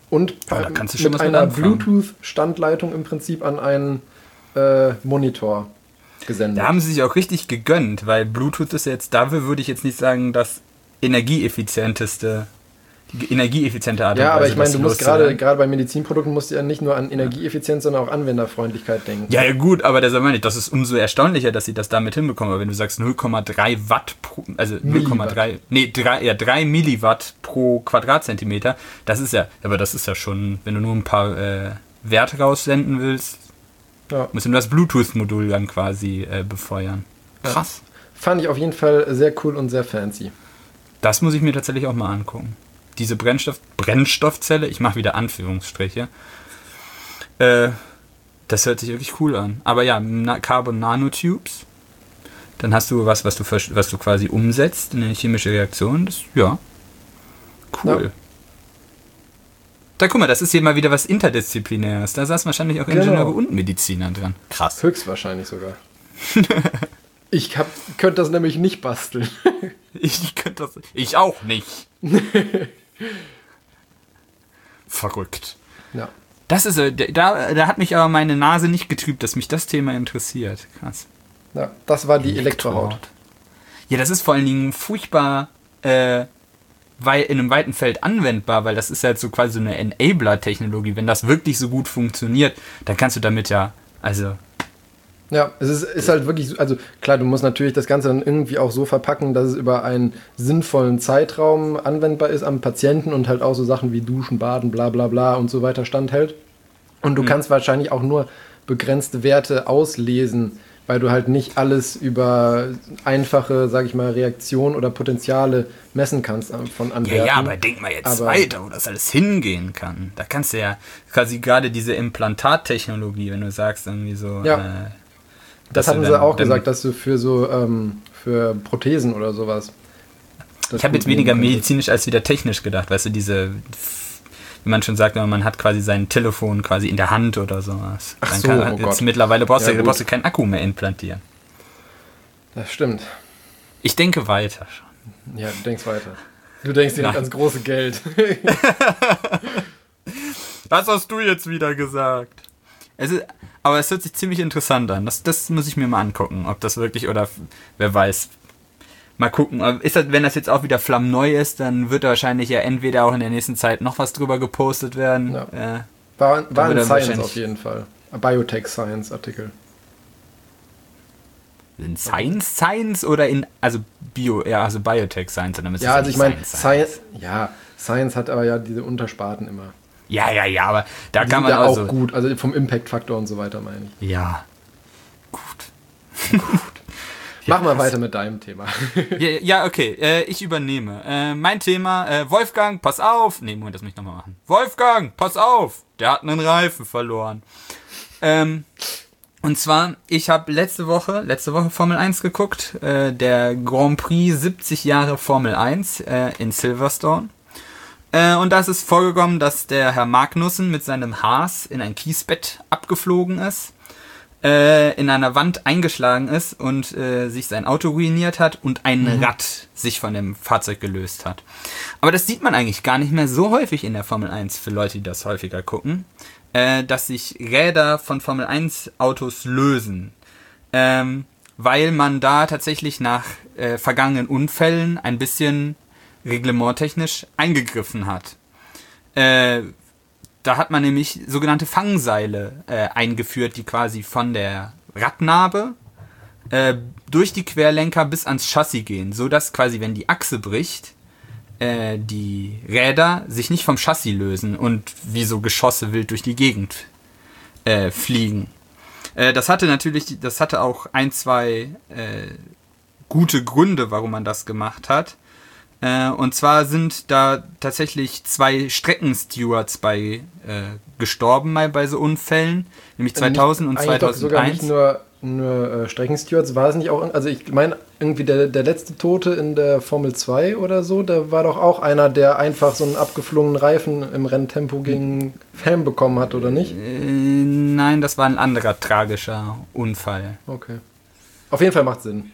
Und da kannst du schon mit was mit einer anfangen. Bluetooth-Standleitung im Prinzip an einen Monitor gesendet. Da haben sie sich auch richtig gegönnt, weil Bluetooth ist jetzt, dafür würde ich jetzt nicht sagen, die energieeffiziente Art und Ja, aber Weise, ich meine, das du musst loszuwerden. gerade bei Medizinprodukten musst du ja nicht nur an Energieeffizienz, sondern auch Anwenderfreundlichkeit denken. Ja, gut, aber das meine ich, das ist umso erstaunlicher, dass sie das damit hinbekommen. Aber wenn du sagst 0,3 Watt pro, also 3 Milliwatt pro Quadratzentimeter, das ist ja schon, wenn du nur ein paar Werte raussenden willst, musst du nur das Bluetooth-Modul dann quasi befeuern. Krass. Ja. Fand ich auf jeden Fall sehr cool und sehr fancy. Das muss ich mir tatsächlich auch mal angucken. Diese Brennstoffzelle, ich mache wieder Anführungsstriche, das hört sich wirklich cool an. Aber ja, Carbon Nanotubes, dann hast du was du quasi umsetzt in eine chemische Reaktion. Das, ja, cool. Ja. Da guck mal, das ist hier mal wieder was Interdisziplinäres. Da saßen wahrscheinlich auch Ingenieure und Mediziner dran. Krass. Höchstwahrscheinlich sogar. Ich könnte das nämlich nicht basteln. Ich auch nicht. Verrückt. Ja. Das ist da hat mich aber meine Nase nicht getrübt, dass mich das Thema interessiert. Krass. Ja, das war die Elektrohaut. Ja, das ist vor allen Dingen furchtbar weil in einem weiten Feld anwendbar, weil das ist halt so quasi so eine Enabler-Technologie. Wenn das wirklich so gut funktioniert, dann kannst du damit ja, also... Ja, es ist halt wirklich, also klar, du musst natürlich das Ganze dann irgendwie auch so verpacken, dass es über einen sinnvollen Zeitraum anwendbar ist am Patienten und halt auch so Sachen wie Duschen, Baden, bla bla bla und so weiter standhält. Und du kannst wahrscheinlich auch nur begrenzte Werte auslesen, weil du halt nicht alles über einfache, sag ich mal, Reaktionen oder Potenziale messen kannst von Anwerten. Ja, aber denk mal jetzt weiter, wo das alles hingehen kann. Da kannst du ja quasi gerade diese Implantattechnologie, wenn du sagst irgendwie so... Ja. Das hatten sie auch gesagt, dass du für so für Prothesen oder sowas. Ich habe jetzt weniger medizinisch als wieder technisch gedacht, weißt du, wie man schon sagt, man hat quasi sein Telefon quasi in der Hand oder sowas. Ach so, oh Gott. Mittlerweile brauchst du keinen Akku mehr implantieren. Das stimmt. Ich denke weiter schon. Ja, du denkst weiter. Du denkst dir ans große Geld. Was hast du jetzt wieder gesagt? Aber es hört sich ziemlich interessant an. Das muss ich mir mal angucken, ob das wirklich, oder wer weiß. Mal gucken. Wenn das jetzt auch wieder flammneu ist, dann wird da wahrscheinlich ja entweder auch in der nächsten Zeit noch was drüber gepostet werden. Ja. War ein Science auf jeden Fall. Ein Biotech-Science-Artikel. In Science oder also Biotech-Science? Ja, also ich meine, Science hat aber ja diese Untersparten immer. Ja, aber da die kann man ja also... auch gut, also vom Impact-Faktor und so weiter, meine ich. Ja, gut. Mach mal weiter mit deinem Thema. Ja, okay, ich übernehme. Mein Thema, Wolfgang, pass auf. Nee, Moment, das muss ich nochmal machen. Wolfgang, pass auf. Der hat einen Reifen verloren. Und zwar, ich habe letzte Woche Formel 1 geguckt. Der Grand Prix 70 Jahre Formel 1 in Silverstone. Und da ist es vorgekommen, dass der Herr Magnussen mit seinem Haas in ein Kiesbett abgeflogen ist, in einer Wand eingeschlagen ist und sich sein Auto ruiniert hat und ein Rad sich von dem Fahrzeug gelöst hat. Aber das sieht man eigentlich gar nicht mehr so häufig in der Formel 1 für Leute, die das häufiger gucken, dass sich Räder von Formel 1 Autos lösen. Weil man da tatsächlich nach vergangenen Unfällen ein bisschen reglementtechnisch eingegriffen hat. Da hat man nämlich sogenannte Fangseile eingeführt, die quasi von der Radnabe durch die Querlenker bis ans Chassis gehen, so dass quasi, wenn die Achse bricht, die Räder sich nicht vom Chassis lösen und wie so Geschosse wild durch die Gegend fliegen. Das hatte auch ein, zwei gute Gründe, warum man das gemacht hat. Und zwar sind da tatsächlich 2 Streckenstewards bei gestorben bei so Unfällen, nämlich 2000 und 2001. Sogar nicht nur Streckenstewards, war es nicht auch, also ich meine irgendwie der letzte Tote in der Formel 2 oder so, da war doch auch einer, der einfach so einen abgeflogenen Reifen im Renntempo gegen Helm bekommen hat, oder nicht? Nein, das war ein anderer tragischer Unfall. Okay. Auf jeden Fall macht Sinn.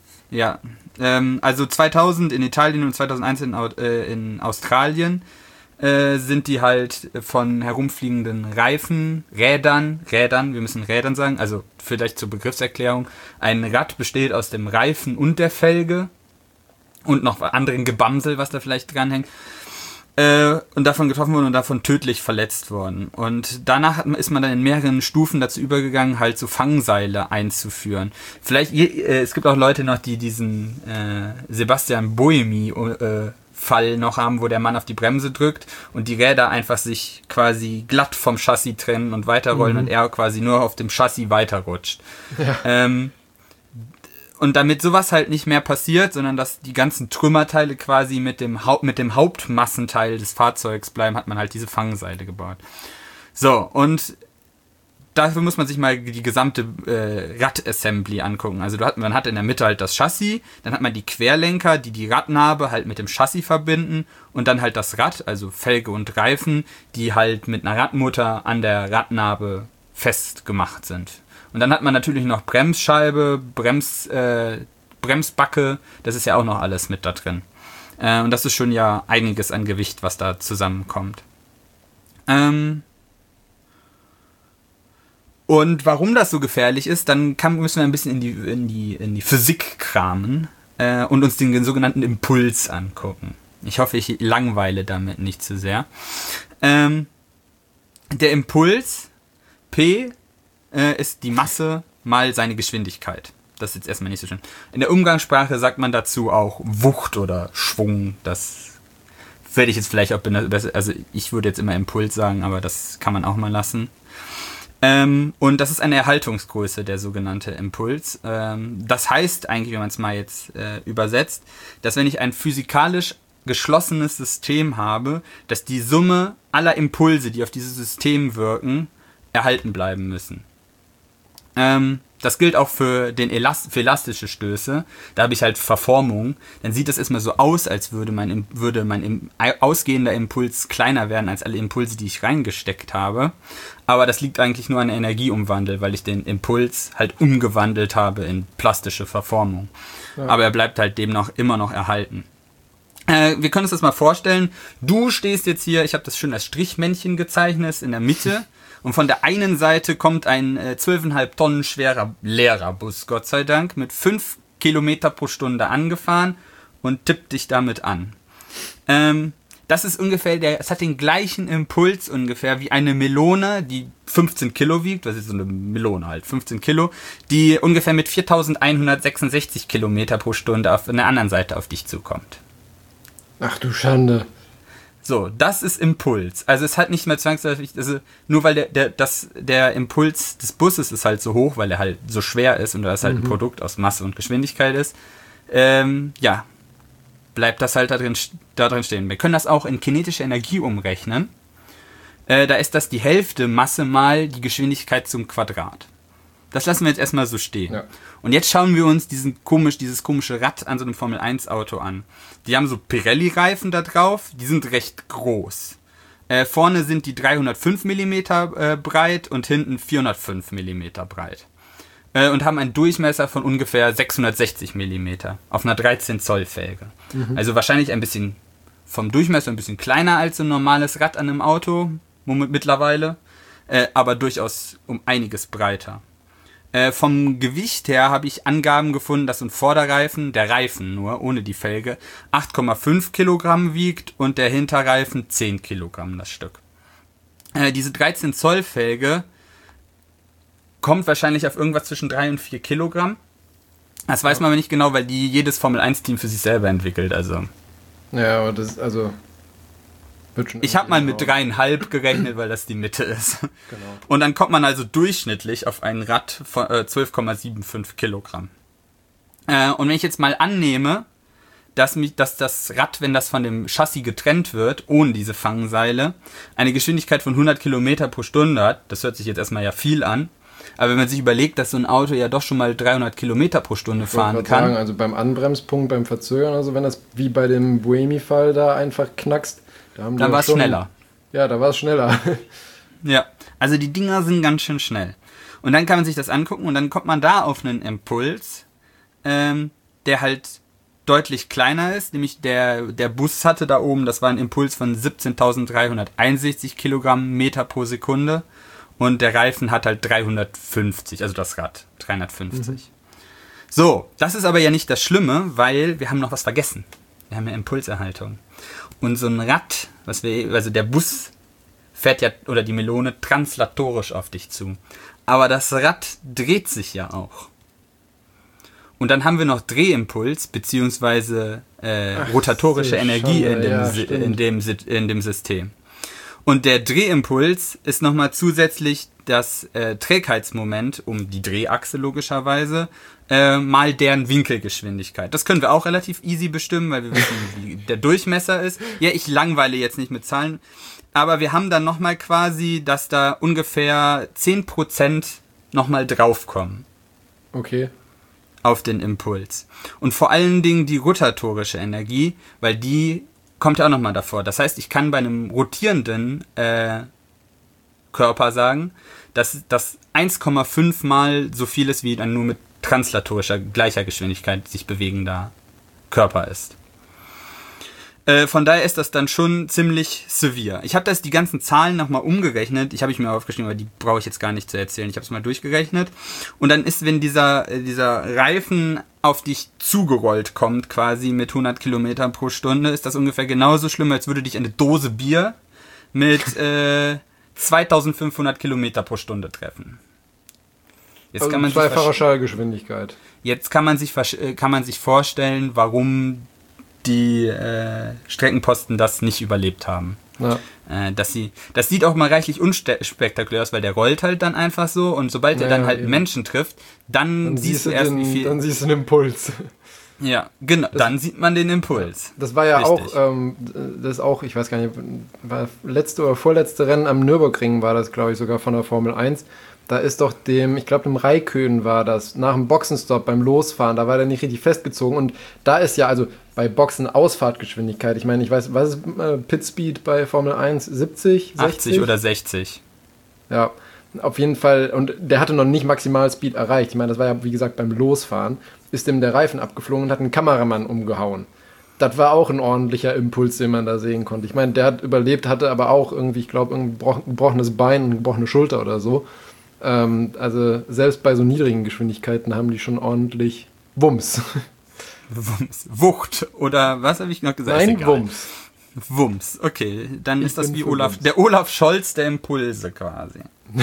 Ja, also 2000 in Italien und 2001 in Australien sind die halt von herumfliegenden Rädern, wir müssen Rädern sagen, also vielleicht zur Begriffserklärung, ein Rad besteht aus dem Reifen und der Felge und noch anderen Gebamsel, was da vielleicht dranhängt, und davon getroffen worden und davon tödlich verletzt worden. Und danach ist man dann in mehreren Stufen dazu übergegangen, halt so Fangseile einzuführen. Vielleicht, es gibt auch Leute noch, die diesen Sebastian Buemi Fall noch haben, wo der Mann auf die Bremse drückt und die Räder einfach sich quasi glatt vom Chassis trennen und weiterrollen und er quasi nur auf dem Chassis weiterrutscht. Ja. Und damit sowas halt nicht mehr passiert, sondern dass die ganzen Trümmerteile quasi mit dem Hauptmassenteil des Fahrzeugs bleiben, hat man halt diese Fangseile gebaut. So, und dafür muss man sich mal die gesamte Radassembly angucken. Also man hat in der Mitte halt das Chassis, dann hat man die Querlenker, die die Radnabe halt mit dem Chassis verbinden und dann halt das Rad, also Felge und Reifen, die halt mit einer Radmutter an der Radnabe festgemacht sind. Und dann hat man natürlich noch Bremsscheibe, Bremsbacke, das ist ja auch noch alles mit da drin. Und das ist schon ja einiges an Gewicht, was da zusammenkommt. Und warum das so gefährlich ist, dann müssen wir ein bisschen in die Physik kramen und uns den sogenannten Impuls angucken. Ich hoffe, ich langweile damit nicht zu sehr. Der Impuls, P, ist die Masse mal seine Geschwindigkeit. Das ist jetzt erstmal nicht so schön. In der Umgangssprache sagt man dazu auch Wucht oder Schwung. Das werde ich jetzt vielleicht auch besser, also ich würde jetzt immer Impuls sagen, aber das kann man auch mal lassen. Und das ist eine Erhaltungsgröße, der sogenannte Impuls. Das heißt eigentlich, wenn man es mal jetzt übersetzt, dass wenn ich ein physikalisch geschlossenes System habe, dass die Summe aller Impulse, die auf dieses System wirken, erhalten bleiben müssen. Das gilt auch für elastische Stöße. Da habe ich halt Verformung. Dann sieht das erstmal so aus, als würde mein ausgehender Impuls kleiner werden als alle Impulse, die ich reingesteckt habe. Aber das liegt eigentlich nur an Energieumwandel, weil ich den Impuls halt umgewandelt habe in plastische Verformung. Ja. Aber er bleibt halt demnach immer noch erhalten. Wir können uns das mal vorstellen. Du stehst jetzt hier, ich habe das schön als Strichmännchen gezeichnet, in der Mitte. Und von der einen Seite kommt ein 12,5 Tonnen schwerer leerer Bus, Gott sei Dank, mit 5 Kilometer pro Stunde angefahren und tippt dich damit an. Das ist ungefähr, es hat den gleichen Impuls ungefähr wie eine Melone, die 15 Kilo wiegt, das ist so eine Melone halt, 15 Kilo, die ungefähr mit 4.166 Kilometer pro Stunde auf der anderen Seite auf dich zukommt. Ach du Schande. So, das ist Impuls. Also es hat nicht mehr zwangsläufig, also nur weil der Impuls des Busses ist halt so hoch, weil er halt so schwer ist und das halt ein Produkt aus Masse und Geschwindigkeit ist, bleibt das halt da drin stehen. Wir können das auch in kinetische Energie umrechnen. Da ist das die Hälfte Masse mal die Geschwindigkeit zum Quadrat. Das lassen wir jetzt erstmal so stehen. Ja. Und jetzt schauen wir uns dieses komische Rad an so einem Formel-1-Auto an. Die haben so Pirelli-Reifen da drauf, die sind recht groß. Vorne sind die 305 mm breit und hinten 405 mm breit. Und haben einen Durchmesser von ungefähr 660 mm auf einer 13 Zoll Felge. Also wahrscheinlich ein bisschen vom Durchmesser ein bisschen kleiner als ein normales Rad an einem Auto mittlerweile, aber durchaus um einiges breiter. Vom Gewicht her habe ich Angaben gefunden, dass ein Vorderreifen, der Reifen nur, ohne die Felge, 8,5 Kilogramm wiegt und der Hinterreifen 10 Kilogramm das Stück. Diese 13 Zoll Felge kommt wahrscheinlich auf irgendwas zwischen 3 und 4 Kilogramm. Das weiß man aber nicht genau, weil die jedes Formel-1-Team für sich selber entwickelt. Also. Ja, aber das, also... Ich habe mal mit 3,5 gerechnet, weil das die Mitte ist. Genau. Und dann kommt man also durchschnittlich auf ein Rad von 12,75 Kilogramm. Und wenn ich jetzt mal annehme, dass das Rad, wenn das von dem Chassis getrennt wird, ohne diese Fangseile, eine Geschwindigkeit von 100 Kilometer pro Stunde hat, das hört sich jetzt erstmal ja viel an, aber wenn man sich überlegt, dass so ein Auto ja doch schon mal 300 Kilometer pro Stunde fahren kann. Sagen, also beim Anbremspunkt, beim Verzögern, also wenn das wie bei dem Buemi-Fall da einfach knackst, dann war es schneller. Ja, da war es schneller. Ja, also die Dinger sind ganz schön schnell. Und dann kann man sich das angucken und dann kommt man da auf einen Impuls, der halt deutlich kleiner ist, nämlich der Bus hatte da oben, das war ein Impuls von 17.361 Kilometer pro Sekunde und der Reifen hat halt 350, also das Rad 350. So, das ist aber ja nicht das Schlimme, weil wir haben noch was vergessen. Wir haben ja Impulserhaltung. Und so ein Rad, also der Bus fährt ja, oder die Melone, translatorisch auf dich zu. Aber das Rad dreht sich ja auch. Und dann haben wir noch Drehimpuls, beziehungsweise rotatorische Energie in dem System. Und der Drehimpuls ist nochmal zusätzlich das Trägheitsmoment um die Drehachse logischerweise, mal deren Winkelgeschwindigkeit. Das können wir auch relativ easy bestimmen, weil wir wissen, wie der Durchmesser ist. Ja, ich langweile jetzt nicht mit Zahlen, aber wir haben dann nochmal quasi, dass da ungefähr 10% nochmal draufkommen. Okay. Auf den Impuls. Und vor allen Dingen die rotatorische Energie, weil die kommt ja auch nochmal davor. Das heißt, ich kann bei einem rotierenden Körper sagen, dass das 1,5 mal so viel ist, wie dann nur mit translatorischer gleicher Geschwindigkeit sich bewegender Körper ist. Von daher ist das dann schon ziemlich severe. Ich habe die ganzen Zahlen nochmal umgerechnet. Ich mir aufgeschrieben, aber die brauche ich jetzt gar nicht zu erzählen. Ich habe es mal durchgerechnet. Und dann ist, wenn dieser Reifen auf dich zugerollt kommt, quasi mit 100 Kilometern pro Stunde, ist das ungefähr genauso schlimm, als würde dich eine Dose Bier mit 2500 Kilometer pro Stunde treffen. Jetzt also kann man zweifache Schallgeschwindigkeit. Jetzt kann man sich vorstellen, warum die Streckenposten das nicht überlebt haben. Ja. Das sieht auch mal reichlich unspektakulär aus, weil der rollt halt dann einfach so und sobald er dann halt eben Menschen trifft, dann siehst du erst, wie viel... Dann siehst du den Impuls. Ja, genau, dann sieht man den Impuls. Das war ja richtig. Auch, ich weiß gar nicht, war letzte oder vorletzte Rennen am Nürburgring war das, glaube ich, sogar von der Formel 1. Da ist doch dem Raikkonen war das, nach dem Boxenstopp beim Losfahren, da war der nicht richtig festgezogen und da ist ja, also bei Boxen Ausfahrtgeschwindigkeit, ich meine, ich weiß, was ist Pit-Speed bei Formel 1? 70, 60? 80 oder 60. Ja, auf jeden Fall, und der hatte noch nicht Maximalspeed erreicht, ich meine, das war ja, wie gesagt, beim Losfahren, ist dem der Reifen abgeflogen und hat einen Kameramann umgehauen. Das war auch ein ordentlicher Impuls, den man da sehen konnte. Ich meine, der hat überlebt, hatte aber auch irgendwie, ich glaube, ein gebrochenes Bein, eine gebrochene Schulter oder so. Also selbst bei so niedrigen Geschwindigkeiten haben die schon ordentlich Wumms. Wucht oder was habe ich noch gesagt? Nein, Wumms. Wumms, okay. Dann ist das wie der Olaf Scholz der Impulse quasi.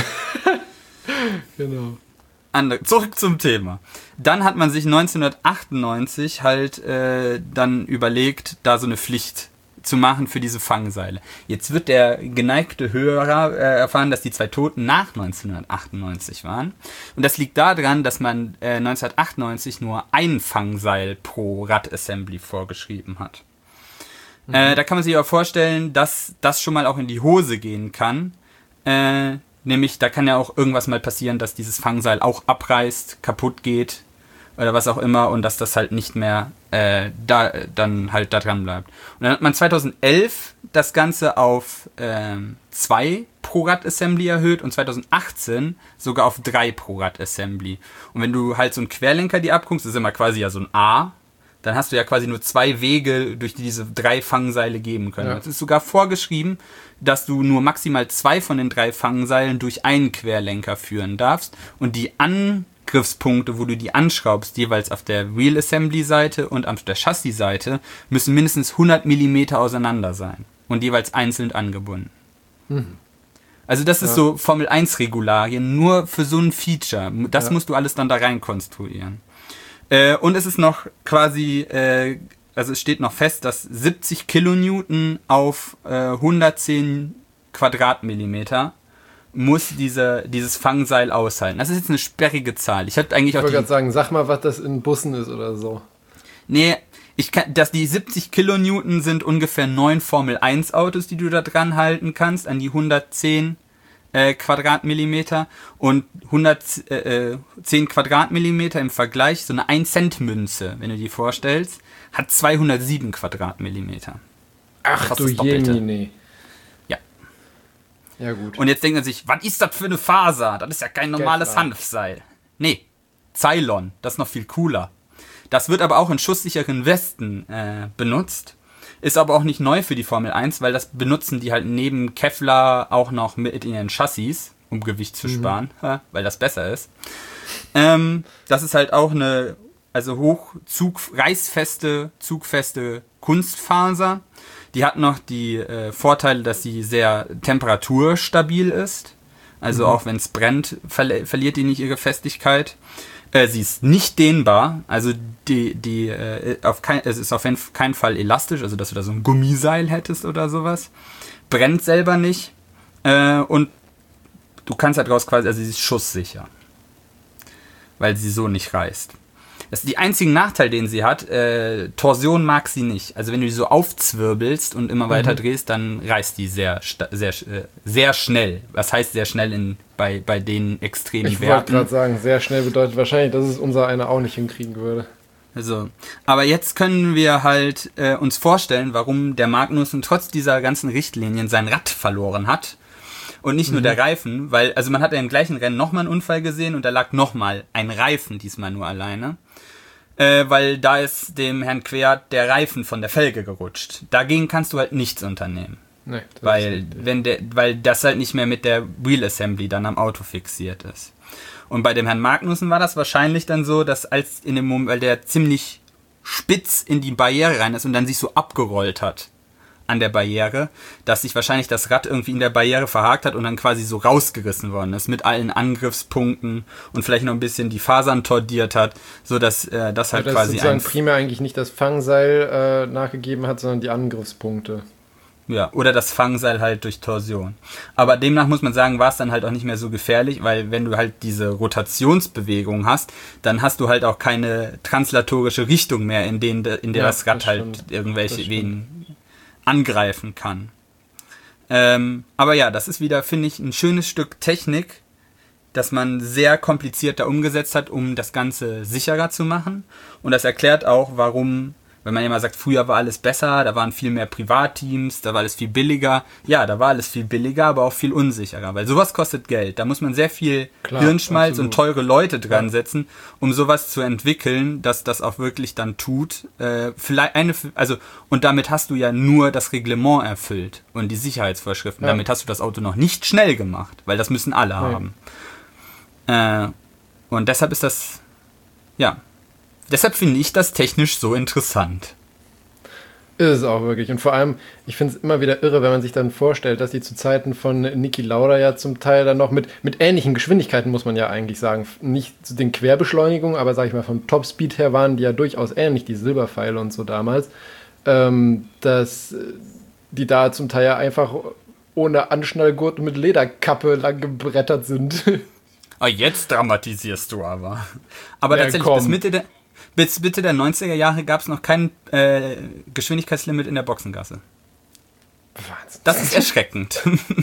Genau. Zurück zum Thema. Dann hat man sich 1998 halt dann überlegt, da so eine Pflicht zu machen für diese Fangseile. Jetzt wird der geneigte Hörer erfahren, dass die 2 Toten nach 1998 waren. Und das liegt daran, dass man 1998 nur ein Fangseil pro Radassembly vorgeschrieben hat. Da kann man sich aber vorstellen, dass das schon mal auch in die Hose gehen kann. Nämlich, da kann ja auch irgendwas mal passieren, dass dieses Fangseil auch abreißt, kaputt geht oder was auch immer und dass das halt nicht mehr dann halt da dran bleibt. Und dann hat man 2011 das Ganze auf 2 pro Radassembly erhöht und 2018 sogar auf 3 pro Radassembly. Und wenn du halt so einen Querlenker dir abguckst, das ist immer quasi ja so ein A, dann hast du ja quasi nur 2 Wege, durch die diese 3 Fangseile geben können. Es ist sogar vorgeschrieben, dass du nur maximal 2 von den 3 Fangseilen durch einen Querlenker führen darfst und die Angriffspunkte, wo du die anschraubst, jeweils auf der Wheel Assembly Seite und auf der Chassis Seite, müssen mindestens 100 mm auseinander sein und jeweils einzeln angebunden. Also das ist so Formel 1 Regularien, nur für so ein Feature. Das musst du alles dann da rein konstruieren. Und es ist noch quasi, also es steht noch fest, dass 70 Kilonewton auf 110 Quadratmillimeter muss dieses Fangseil aushalten. Das ist jetzt eine sperrige Zahl. Ich wollte gerade sagen, sag mal, was das in Bussen ist oder so. Nee, die 70 Kilonewton sind ungefähr 9 Formel 1 Autos, die du da dran halten kannst, an die 110 Quadratmillimeter und 110 Quadratmillimeter im Vergleich, so eine 1-Cent-Münze, wenn du die vorstellst, hat 207 Quadratmillimeter. Ach du Jemine. Ja. Ja gut. Und jetzt denkt man sich, was ist das für eine Faser? Das ist ja kein normales Hanfseil. Nee, Cylon, das ist noch viel cooler. Das wird aber auch in schusssicheren Westen benutzt. Ist aber auch nicht neu für die Formel 1, weil das benutzen die halt neben Kevlar auch noch mit in ihren Chassis, um Gewicht zu sparen, weil das besser ist. Das ist halt auch eine reißfeste, zugfeste Kunstfaser. Die hat noch die Vorteile, dass sie sehr temperaturstabil ist. Also auch wenn es brennt, verliert die nicht ihre Festigkeit. Sie ist nicht dehnbar, also es ist auf keinen Fall elastisch, also dass du da so ein Gummiseil hättest oder sowas. Brennt selber nicht und du kannst halt raus quasi, also sie ist schusssicher, weil sie so nicht reißt. Das ist die einzigen Nachteil, den sie hat. Torsion mag sie nicht. Also wenn du die so aufzwirbelst und immer weiter drehst, dann reißt die sehr schnell. Was heißt sehr schnell bei den extremen Ich Werten? wollte gerade sagen, sehr schnell bedeutet wahrscheinlich, dass es unser einer auch nicht hinkriegen würde. Also, aber jetzt können wir halt uns vorstellen, warum der Magnussen trotz dieser ganzen Richtlinien sein Rad verloren hat. Und nicht nur der Reifen, weil, also man hat ja im gleichen Rennen nochmal einen Unfall gesehen und da lag nochmal ein Reifen, diesmal nur alleine. Weil da ist dem Herrn Quert der Reifen von der Felge gerutscht. Dagegen kannst du halt nichts unternehmen. Nee, weil das halt nicht mehr mit der Wheel Assembly dann am Auto fixiert ist. Und bei dem Herrn Magnussen war das wahrscheinlich dann so, dass als in dem Moment, weil der ziemlich spitz in die Barriere rein ist und dann sich so abgerollt hat an der Barriere, dass sich wahrscheinlich das Rad irgendwie in der Barriere verhakt hat und dann quasi so rausgerissen worden ist mit allen Angriffspunkten und vielleicht noch ein bisschen die Fasern tordiert hat, so dass das halt quasi sozusagen primär eigentlich nicht das Fangseil nachgegeben hat, sondern die Angriffspunkte. Ja, oder das Fangseil halt durch Torsion. Aber demnach muss man sagen, war es dann halt auch nicht mehr so gefährlich, weil wenn du halt diese Rotationsbewegung hast, dann hast du halt auch keine translatorische Richtung mehr, in der das Rad halt irgendwelche Venen angreifen kann. Aber ja, das ist wieder, finde ich, ein schönes Stück Technik, das man sehr kompliziert da umgesetzt hat, um das Ganze sicherer zu machen. Und das erklärt auch, warum, wenn man immer sagt, früher war alles besser, da waren viel mehr Privatteams, da war alles viel billiger. Ja, da war alles viel billiger, aber auch viel unsicherer, weil sowas kostet Geld. Da muss man sehr viel Hirnschmalz und teure Leute dran setzen, um sowas zu entwickeln, dass das auch wirklich dann tut. Und damit hast du ja nur das Reglement erfüllt und die Sicherheitsvorschriften. Ja. Damit hast du das Auto noch nicht schnell gemacht, weil das müssen alle haben. Und deshalb ist das, deshalb finde ich das technisch so interessant. Ist es auch wirklich. Und vor allem, ich finde es immer wieder irre, wenn man sich dann vorstellt, dass die zu Zeiten von Niki Lauda ja zum Teil dann noch mit ähnlichen Geschwindigkeiten, muss man ja eigentlich sagen, nicht zu den Querbeschleunigungen, aber sag ich mal, vom Topspeed her waren die ja durchaus ähnlich, die Silberpfeile und so damals, dass die da zum Teil ja einfach ohne Anschnallgurt mit Lederkappe lang gebrettert sind. Jetzt dramatisierst du aber. Aber tatsächlich, bis Mitte der 90er Jahre gab es noch kein Geschwindigkeitslimit in der Boxengasse. Wahnsinn. Das ist erschreckend.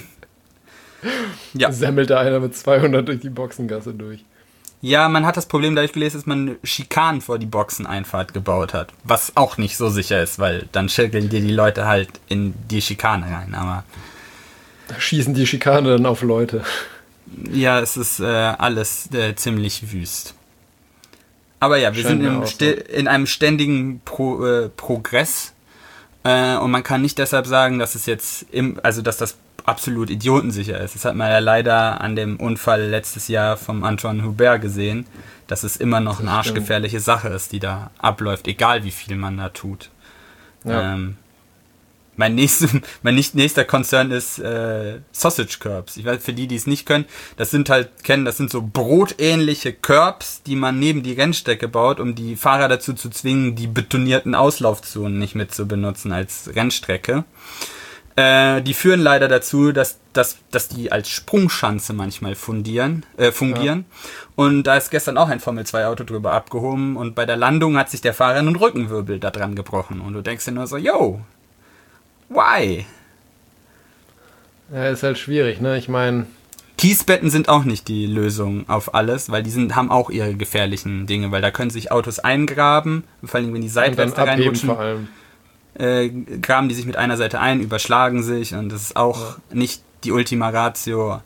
Ja. Semmelte einer mit 200 durch die Boxengasse durch. Ja, man hat das Problem dadurch gelöst, dass man Schikanen vor die Boxeneinfahrt gebaut hat. Was auch nicht so sicher ist, weil dann schirkeln dir die Leute halt in die Schikane rein. Aber schießen die Schikane dann auf Leute. Ja, es ist alles ziemlich wüst. Aber ja, wir sind in einem ständigen Progress und man kann nicht deshalb sagen, dass es jetzt dass das absolut idiotensicher ist. Das hat man ja leider an dem Unfall letztes Jahr vom Antoine Hubert gesehen, dass es immer noch eine arschgefährliche Sache ist, die da abläuft, egal wie viel man da tut. Ja. Mein nächster Konzern ist Sausage Curbs. Ich weiß, für die es nicht können, das sind so brotähnliche Curbs, die man neben die Rennstrecke baut, um die Fahrer dazu zu zwingen, die betonierten Auslaufzonen nicht mit zu benutzen als Rennstrecke. Die führen leider dazu, dass die als Sprungschanze manchmal fungieren. Ja. Und da ist gestern auch ein Formel-2-Auto drüber abgehoben und bei der Landung hat sich der Fahrer einen Rückenwirbel da dran gebrochen. Und du denkst dir nur so, yo, why? Ja, ist halt schwierig, ne? Ich meine, Kiesbetten sind auch nicht die Lösung auf alles, weil haben auch ihre gefährlichen Dinge, weil da können sich Autos eingraben, vor allem wenn die seitwärts da reinrutschen, vor allem. Graben die sich mit einer Seite ein, überschlagen sich und das ist auch nicht die Ultima Ratio.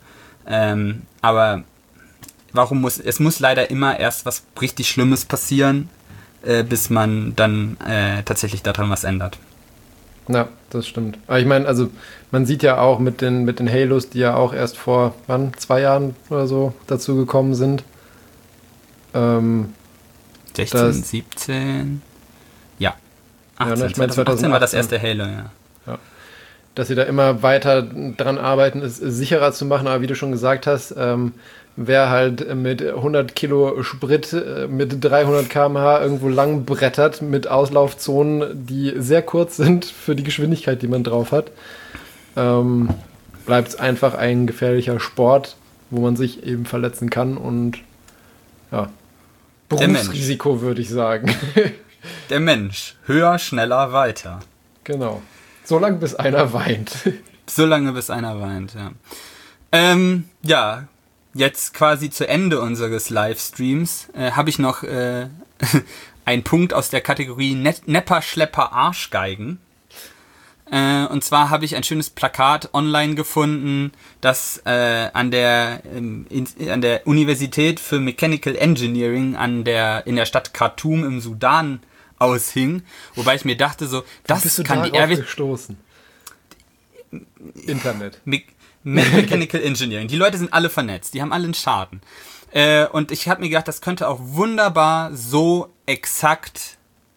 Aber es muss leider immer erst was richtig Schlimmes passieren, bis man dann tatsächlich daran was ändert. Ja, das stimmt. Aber ich meine, also man sieht ja auch mit den Halos, die ja auch erst vor, 2 Jahren oder so dazu gekommen sind. 16, 17, ja. 18, ja, ne, ich meine 2018 war das erste Halo, ja. Dass sie da immer weiter dran arbeiten, es sicherer zu machen. Aber wie du schon gesagt hast, wer halt mit 100 Kilo Sprit mit 300 km/h irgendwo lang brettert mit Auslaufzonen, die sehr kurz sind für die Geschwindigkeit, die man drauf hat, bleibt es einfach ein gefährlicher Sport, wo man sich eben verletzen kann und ja, Berufsrisiko, würde ich sagen. Der Mensch. Höher, schneller, weiter. Genau. So lange, bis einer weint. So lange, bis einer weint, ja. Ja, jetzt quasi zu Ende unseres Livestreams habe ich noch einen Punkt aus der Kategorie Nepper, Schlepper, Arschgeigen. Und zwar habe ich ein schönes Plakat online gefunden, das an der Universität für Mechanical Engineering in der Stadt Khartoum im Sudan aushing, wobei ich mir dachte so, das kann die RWTH gestoßen. Internet. Mechanical Engineering. Die Leute sind alle vernetzt, die haben alle einen Schaden. Und ich habe mir gedacht, das könnte auch wunderbar so exakt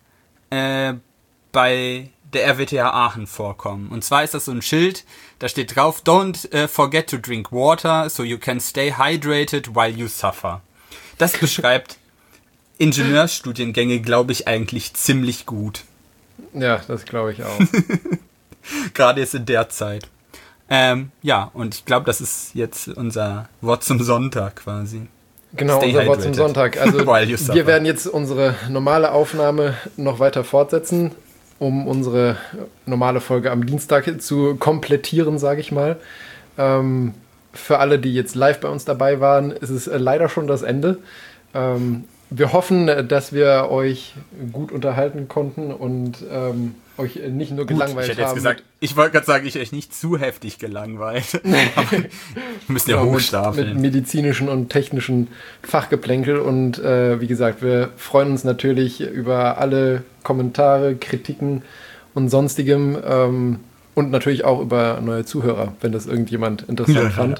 bei der RWTH Aachen vorkommen. Und zwar ist das so ein Schild, da steht drauf, don't forget to drink water, so you can stay hydrated while you suffer. Das beschreibt Ingenieursstudiengänge, glaube ich, eigentlich ziemlich gut. Ja, das glaube ich auch. Gerade jetzt in der Zeit. Ja, und ich glaube, das ist jetzt unser Wort zum Sonntag quasi. Genau, Stay unser Wort zum hydrated. Sonntag. Also wir werden jetzt unsere normale Aufnahme noch weiter fortsetzen, um unsere normale Folge am Dienstag zu komplettieren, sage ich mal. Für alle, die jetzt live bei uns dabei waren, ist es leider schon das Ende. Wir hoffen, dass wir euch gut unterhalten konnten und euch nicht nur gelangweilt ich hätte jetzt haben. gesagt, ich wollte gerade sagen, ich euch nicht zu heftig gelangweilt. Aber wir müssen ja hochstapeln. Mit medizinischen und technischen Fachgeplänkel. Und wie gesagt, wir freuen uns natürlich über alle Kommentare, Kritiken und sonstigem. Und natürlich auch über neue Zuhörer, wenn das irgendjemand interessant fand.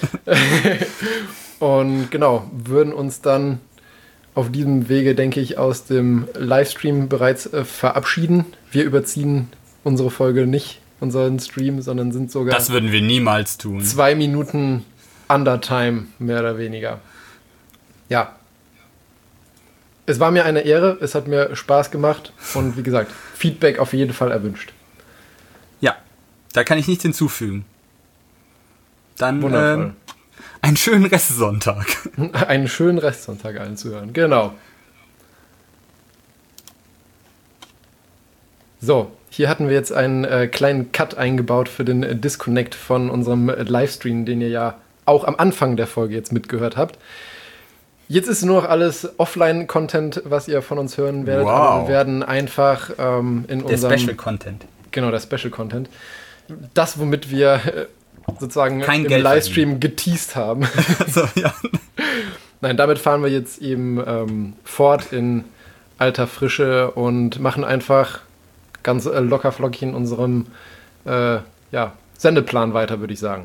Und genau, würden uns dann auf diesem Wege, denke ich, aus dem Livestream bereits verabschieden. Wir überziehen unsere Folge nicht, unseren Stream, sondern sind sogar... Das würden wir niemals tun. 2 Minuten Undertime, mehr oder weniger. Ja. Es war mir eine Ehre, es hat mir Spaß gemacht und wie gesagt, Feedback auf jeden Fall erwünscht. Ja, da kann ich nichts hinzufügen. Dann wundervoll. Einen schönen Restsonntag. Einen schönen Restsonntag allen zuhören. Genau. So, hier hatten wir jetzt einen kleinen Cut eingebaut für den Disconnect von unserem Livestream, den ihr ja auch am Anfang der Folge jetzt mitgehört habt. Jetzt ist nur noch alles Offline-Content, was ihr von uns hören werdet. Wow. Aber wir werden einfach in unserem... Der Special Content. Genau, der Special Content. Das, womit wir sozusagen Kein im Geld Livestream geteased haben. So, ja. Nein, damit fahren wir jetzt eben fort in alter Frische und machen einfach ganz locker flockig in unserem Sendeplan weiter, würde ich sagen.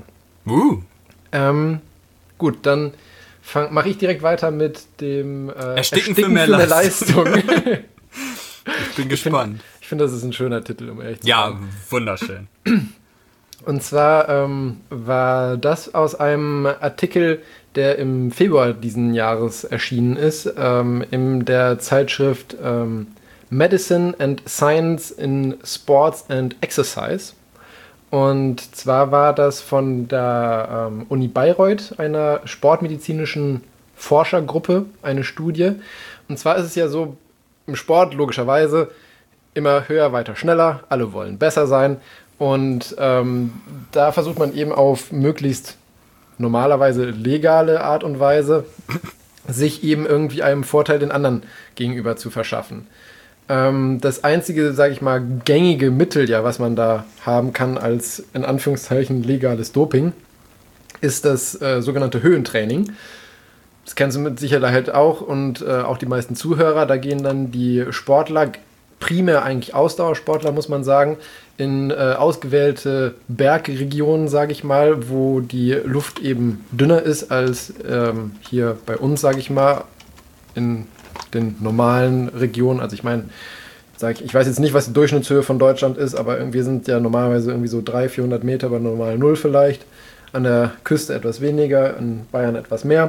Gut, dann mache ich direkt weiter mit dem Ersticken für mehr Leistung. Ich bin gespannt. Ich finde, das ist ein schöner Titel, um ehrlich zu sein. Ja, wunderschön. Und zwar war das aus einem Artikel, der im Februar diesen Jahres erschienen ist, in der Zeitschrift Medicine and Science in Sports and Exercise. Und zwar war das von der Uni Bayreuth, einer sportmedizinischen Forschergruppe, eine Studie. Und zwar ist es ja so, im Sport logischerweise immer höher, weiter, schneller, alle wollen besser sein. Und da versucht man eben auf möglichst normalerweise legale Art und Weise, sich eben irgendwie einem Vorteil den anderen gegenüber zu verschaffen. Das einzige, sage ich mal, gängige Mittel, ja, was man da haben kann als in Anführungszeichen legales Doping, ist das sogenannte Höhentraining. das kennst du mit Sicherheit auch und auch die meisten Zuhörer, da gehen dann die Sportler, primär eigentlich Ausdauersportler, muss man sagen, in ausgewählte Bergregionen, sage ich mal, wo die Luft eben dünner ist als hier bei uns, sage ich mal, in den normalen Regionen. Also ich meine, ich weiß jetzt nicht, was die Durchschnittshöhe von Deutschland ist, aber wir sind ja normalerweise irgendwie so 300-400 Meter bei normal Null vielleicht. An der Küste etwas weniger, in Bayern etwas mehr.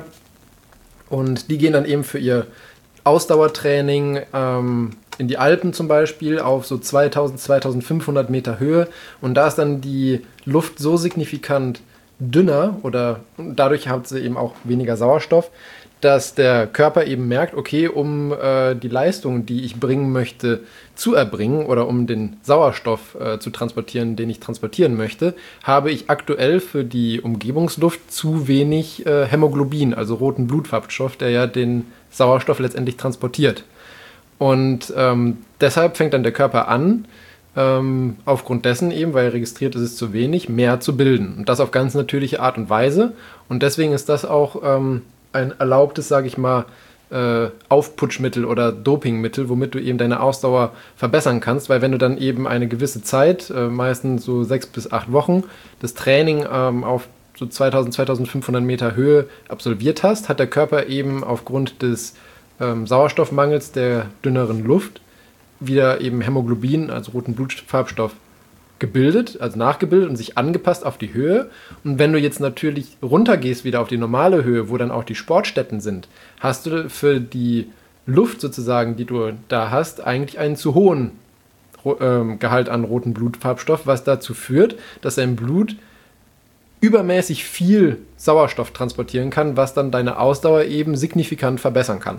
Und die gehen dann eben für ihr Ausdauertraining in die Alpen zum Beispiel auf so 2000, 2500 Meter Höhe. Und da ist dann die Luft so signifikant dünner oder dadurch hat sie eben auch weniger Sauerstoff, dass der Körper eben merkt, okay, um die Leistung, die ich bringen möchte, zu erbringen oder um den Sauerstoff zu transportieren, den ich transportieren möchte, habe ich aktuell für die Umgebungsluft zu wenig Hämoglobin, also roten Blutfarbstoff, der ja den Sauerstoff letztendlich transportiert. Und deshalb fängt dann der Körper an, aufgrund dessen eben, weil registriert ist es zu wenig, mehr zu bilden. Und das auf ganz natürliche Art und Weise. Und deswegen ist das auch ein erlaubtes, sage ich mal, Aufputschmittel oder Dopingmittel, womit du eben deine Ausdauer verbessern kannst, weil wenn du dann eben eine gewisse Zeit, meistens so 6 bis 8 Wochen, das Training auf so 2000, 2500 Meter Höhe absolviert hast, hat der Körper eben aufgrund des Sauerstoffmangels der dünneren Luft wieder eben Hämoglobin, also roten Blutfarbstoff, gebildet, also nachgebildet und sich angepasst auf die Höhe. Und wenn du jetzt natürlich runtergehst wieder auf die normale Höhe, wo dann auch die Sportstätten sind, hast du für die Luft sozusagen, die du da hast, eigentlich einen zu hohen Gehalt an roten Blutfarbstoff, was dazu führt, dass dein Blut übermäßig viel Sauerstoff transportieren kann, was dann deine Ausdauer eben signifikant verbessern kann.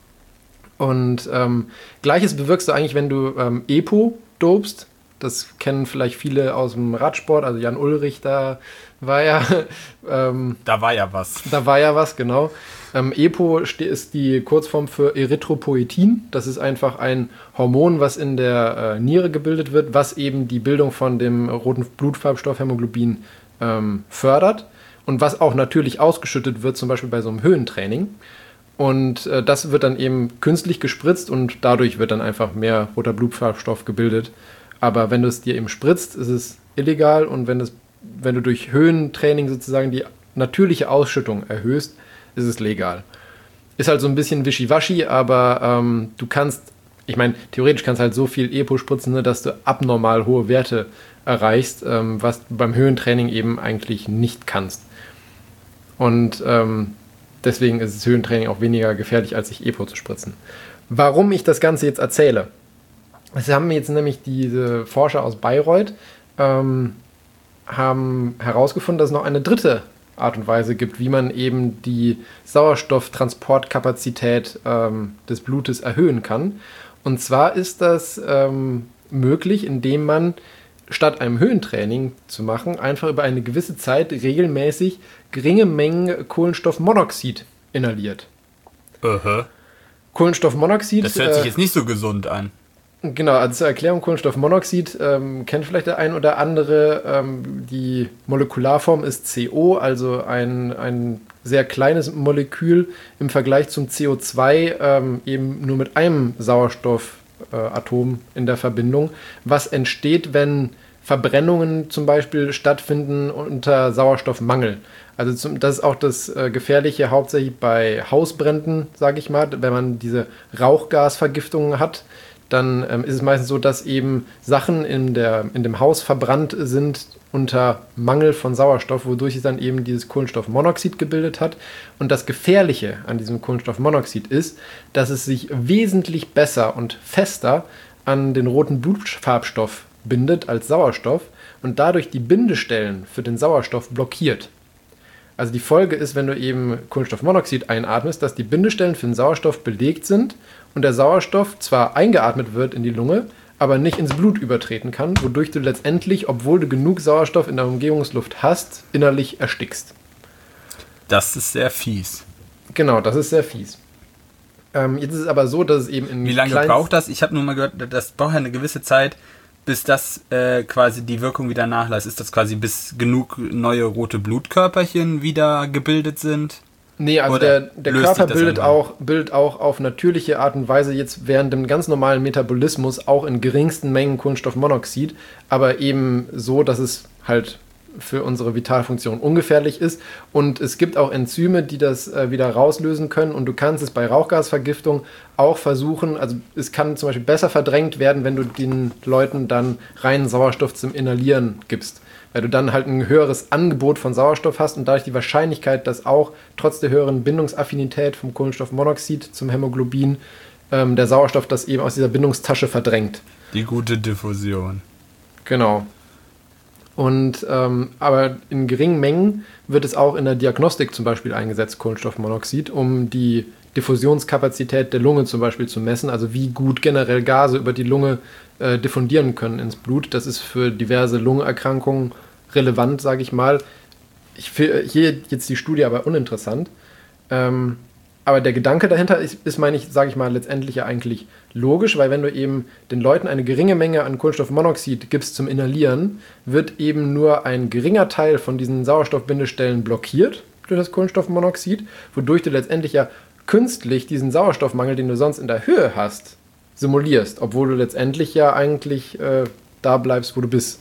Und Gleiches bewirkst du eigentlich, wenn du EPO dopst. Das kennen vielleicht viele aus dem Radsport, also Jan Ullrich, da war ja... da war ja was. Da war ja was, genau. EPO ist die Kurzform für Erythropoietin. Das ist einfach ein Hormon, was in der Niere gebildet wird, was eben die Bildung von dem roten Blutfarbstoff Hämoglobin fördert und was auch natürlich ausgeschüttet wird, zum Beispiel bei so einem Höhentraining. Und das wird dann eben künstlich gespritzt und dadurch wird dann einfach mehr roter Blutfarbstoff gebildet. Aber wenn du es dir eben spritzt, ist es illegal und wenn du durch Höhentraining sozusagen die natürliche Ausschüttung erhöhst, ist es legal. Ist halt so ein bisschen wischiwaschi, aber du kannst, ich meine, theoretisch kannst du halt so viel EPO spritzen, ne, dass du abnormal hohe Werte erreichst, was du beim Höhentraining eben eigentlich nicht kannst. Und deswegen ist das Höhentraining auch weniger gefährlich, als sich EPO zu spritzen. Warum ich das Ganze jetzt erzähle? Es haben jetzt nämlich diese Forscher aus Bayreuth haben herausgefunden, dass es noch eine dritte Art und Weise gibt, wie man eben die Sauerstofftransportkapazität des Blutes erhöhen kann. Und zwar ist das möglich, indem man statt einem Höhentraining zu machen, einfach über eine gewisse Zeit regelmäßig geringe Mengen Kohlenstoffmonoxid inhaliert. Kohlenstoffmonoxid... Das hört sich jetzt nicht so gesund an. Genau, also zur Erklärung, Kohlenstoffmonoxid kennt vielleicht der ein oder andere. Die Molekularform ist CO, also ein sehr kleines Molekül im Vergleich zum CO2, eben nur mit einem Sauerstoffatom in der Verbindung, was entsteht, wenn Verbrennungen zum Beispiel stattfinden unter Sauerstoffmangel. Also das ist auch das Gefährliche hauptsächlich bei Hausbränden, sage ich mal, wenn man diese Rauchgasvergiftungen hat. Dann ist es meistens so, dass eben Sachen in dem Haus verbrannt sind unter Mangel von Sauerstoff, wodurch sich dann eben dieses Kohlenstoffmonoxid gebildet hat. Und das Gefährliche an diesem Kohlenstoffmonoxid ist, dass es sich wesentlich besser und fester an den roten Blutfarbstoff bindet als Sauerstoff und dadurch die Bindestellen für den Sauerstoff blockiert. Also die Folge ist, wenn du eben Kohlenstoffmonoxid einatmest, dass die Bindestellen für den Sauerstoff belegt sind und der Sauerstoff zwar eingeatmet wird in die Lunge, aber nicht ins Blut übertreten kann, wodurch du letztendlich, obwohl du genug Sauerstoff in der Umgebungsluft hast, innerlich erstickst. Das ist sehr fies. Genau, das ist sehr fies. Jetzt ist es aber so, dass es eben in... Wie lange braucht das? Ich habe nur mal gehört, das braucht ja eine gewisse Zeit, bis das quasi die Wirkung wieder nachlässt. Ist das quasi bis genug neue rote Blutkörperchen wieder gebildet sind? Nee, also Oder der löst Körper sich das bildet auch auf natürliche Art und Weise jetzt während dem ganz normalen Metabolismus auch in geringsten Mengen Kohlenstoffmonoxid, aber eben so, dass es halt für unsere Vitalfunktion ungefährlich ist. Und es gibt auch Enzyme, die das wieder rauslösen können. Und du kannst es bei Rauchgasvergiftung auch versuchen. Also es kann zum Beispiel besser verdrängt werden, wenn du den Leuten dann reinen Sauerstoff zum Inhalieren gibst. Weil du dann halt ein höheres Angebot von Sauerstoff hast und dadurch die Wahrscheinlichkeit, dass auch trotz der höheren Bindungsaffinität vom Kohlenstoffmonoxid zum Hämoglobin der Sauerstoff das eben aus dieser Bindungstasche verdrängt. Die gute Diffusion. Genau. Und aber in geringen Mengen wird es auch in der Diagnostik zum Beispiel eingesetzt, Kohlenstoffmonoxid, um die Diffusionskapazität der Lunge zum Beispiel zu messen, also wie gut generell Gase über die Lunge diffundieren können ins Blut. Das ist für diverse Lungenerkrankungen relevant, sage ich mal. Ich finde hier jetzt die Studie aber uninteressant. Aber der Gedanke dahinter ist, meine ich, sage ich mal, letztendlich ja eigentlich logisch, weil wenn du eben den Leuten eine geringe Menge an Kohlenstoffmonoxid gibst zum Inhalieren, wird eben nur ein geringer Teil von diesen Sauerstoffbindestellen blockiert durch das Kohlenstoffmonoxid, wodurch du letztendlich ja künstlich diesen Sauerstoffmangel, den du sonst in der Höhe hast, simulierst, obwohl du letztendlich ja eigentlich da bleibst, wo du bist.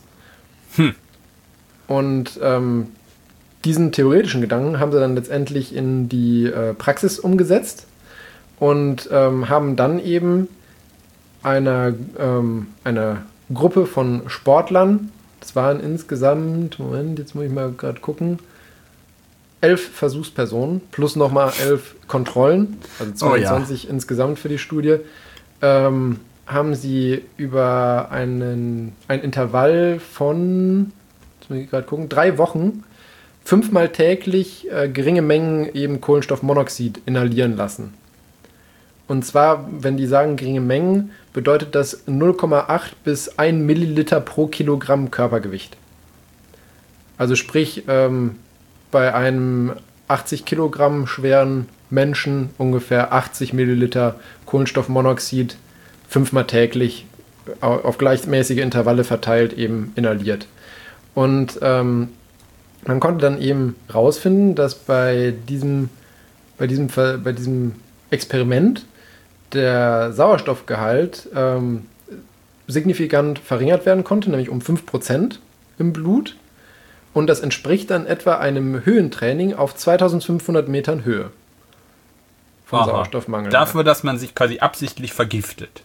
Und diesen theoretischen Gedanken haben sie dann letztendlich in die Praxis umgesetzt und haben dann eben einer Gruppe von Sportlern, das waren insgesamt, Moment, jetzt muss ich mal gerade gucken, 11 Versuchspersonen plus nochmal 11 Kontrollen, also 22 insgesamt für die Studie, haben sie über ein Intervall von, jetzt muss ich gerade gucken, 3 Wochen 5-mal täglich geringe Mengen eben Kohlenstoffmonoxid inhalieren lassen. Und zwar, wenn die sagen geringe Mengen, bedeutet das 0,8 bis 1 Milliliter pro Kilogramm Körpergewicht. Also sprich, bei einem 80 Kilogramm schweren Menschen ungefähr 80 Milliliter Kohlenstoffmonoxid 5-mal täglich auf gleichmäßige Intervalle verteilt eben inhaliert. Und man konnte dann eben rausfinden, dass bei diesem Experiment der Sauerstoffgehalt signifikant verringert werden konnte, nämlich um 5% im Blut. Und das entspricht dann etwa einem Höhentraining auf 2500 Metern Höhe vom Sauerstoffmangel. Dafür, dass man sich quasi absichtlich vergiftet.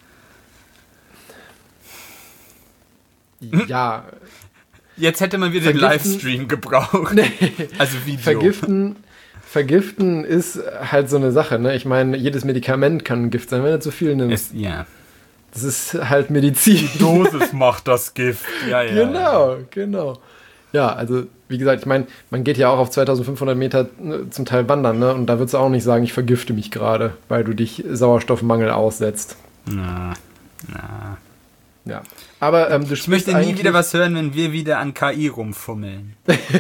Ja. Jetzt hätte man wieder den Livestream gebraucht. Also Video. Vergiften ist halt so eine Sache, ne? Ich meine, jedes Medikament kann ein Gift sein, wenn du zu viel nimmst. Ja. Das ist halt Medizin. Die Dosis macht das Gift. Ja. Genau. Ja, also wie gesagt, ich meine, man geht ja auch auf 2500 Meter zum Teil wandern, ne? Und da würdest du auch nicht sagen, ich vergifte mich gerade, weil du dich Sauerstoffmangel aussetzt. Na. Ja. Aber ich möchte nie wieder was hören, wenn wir wieder an KI rumfummeln.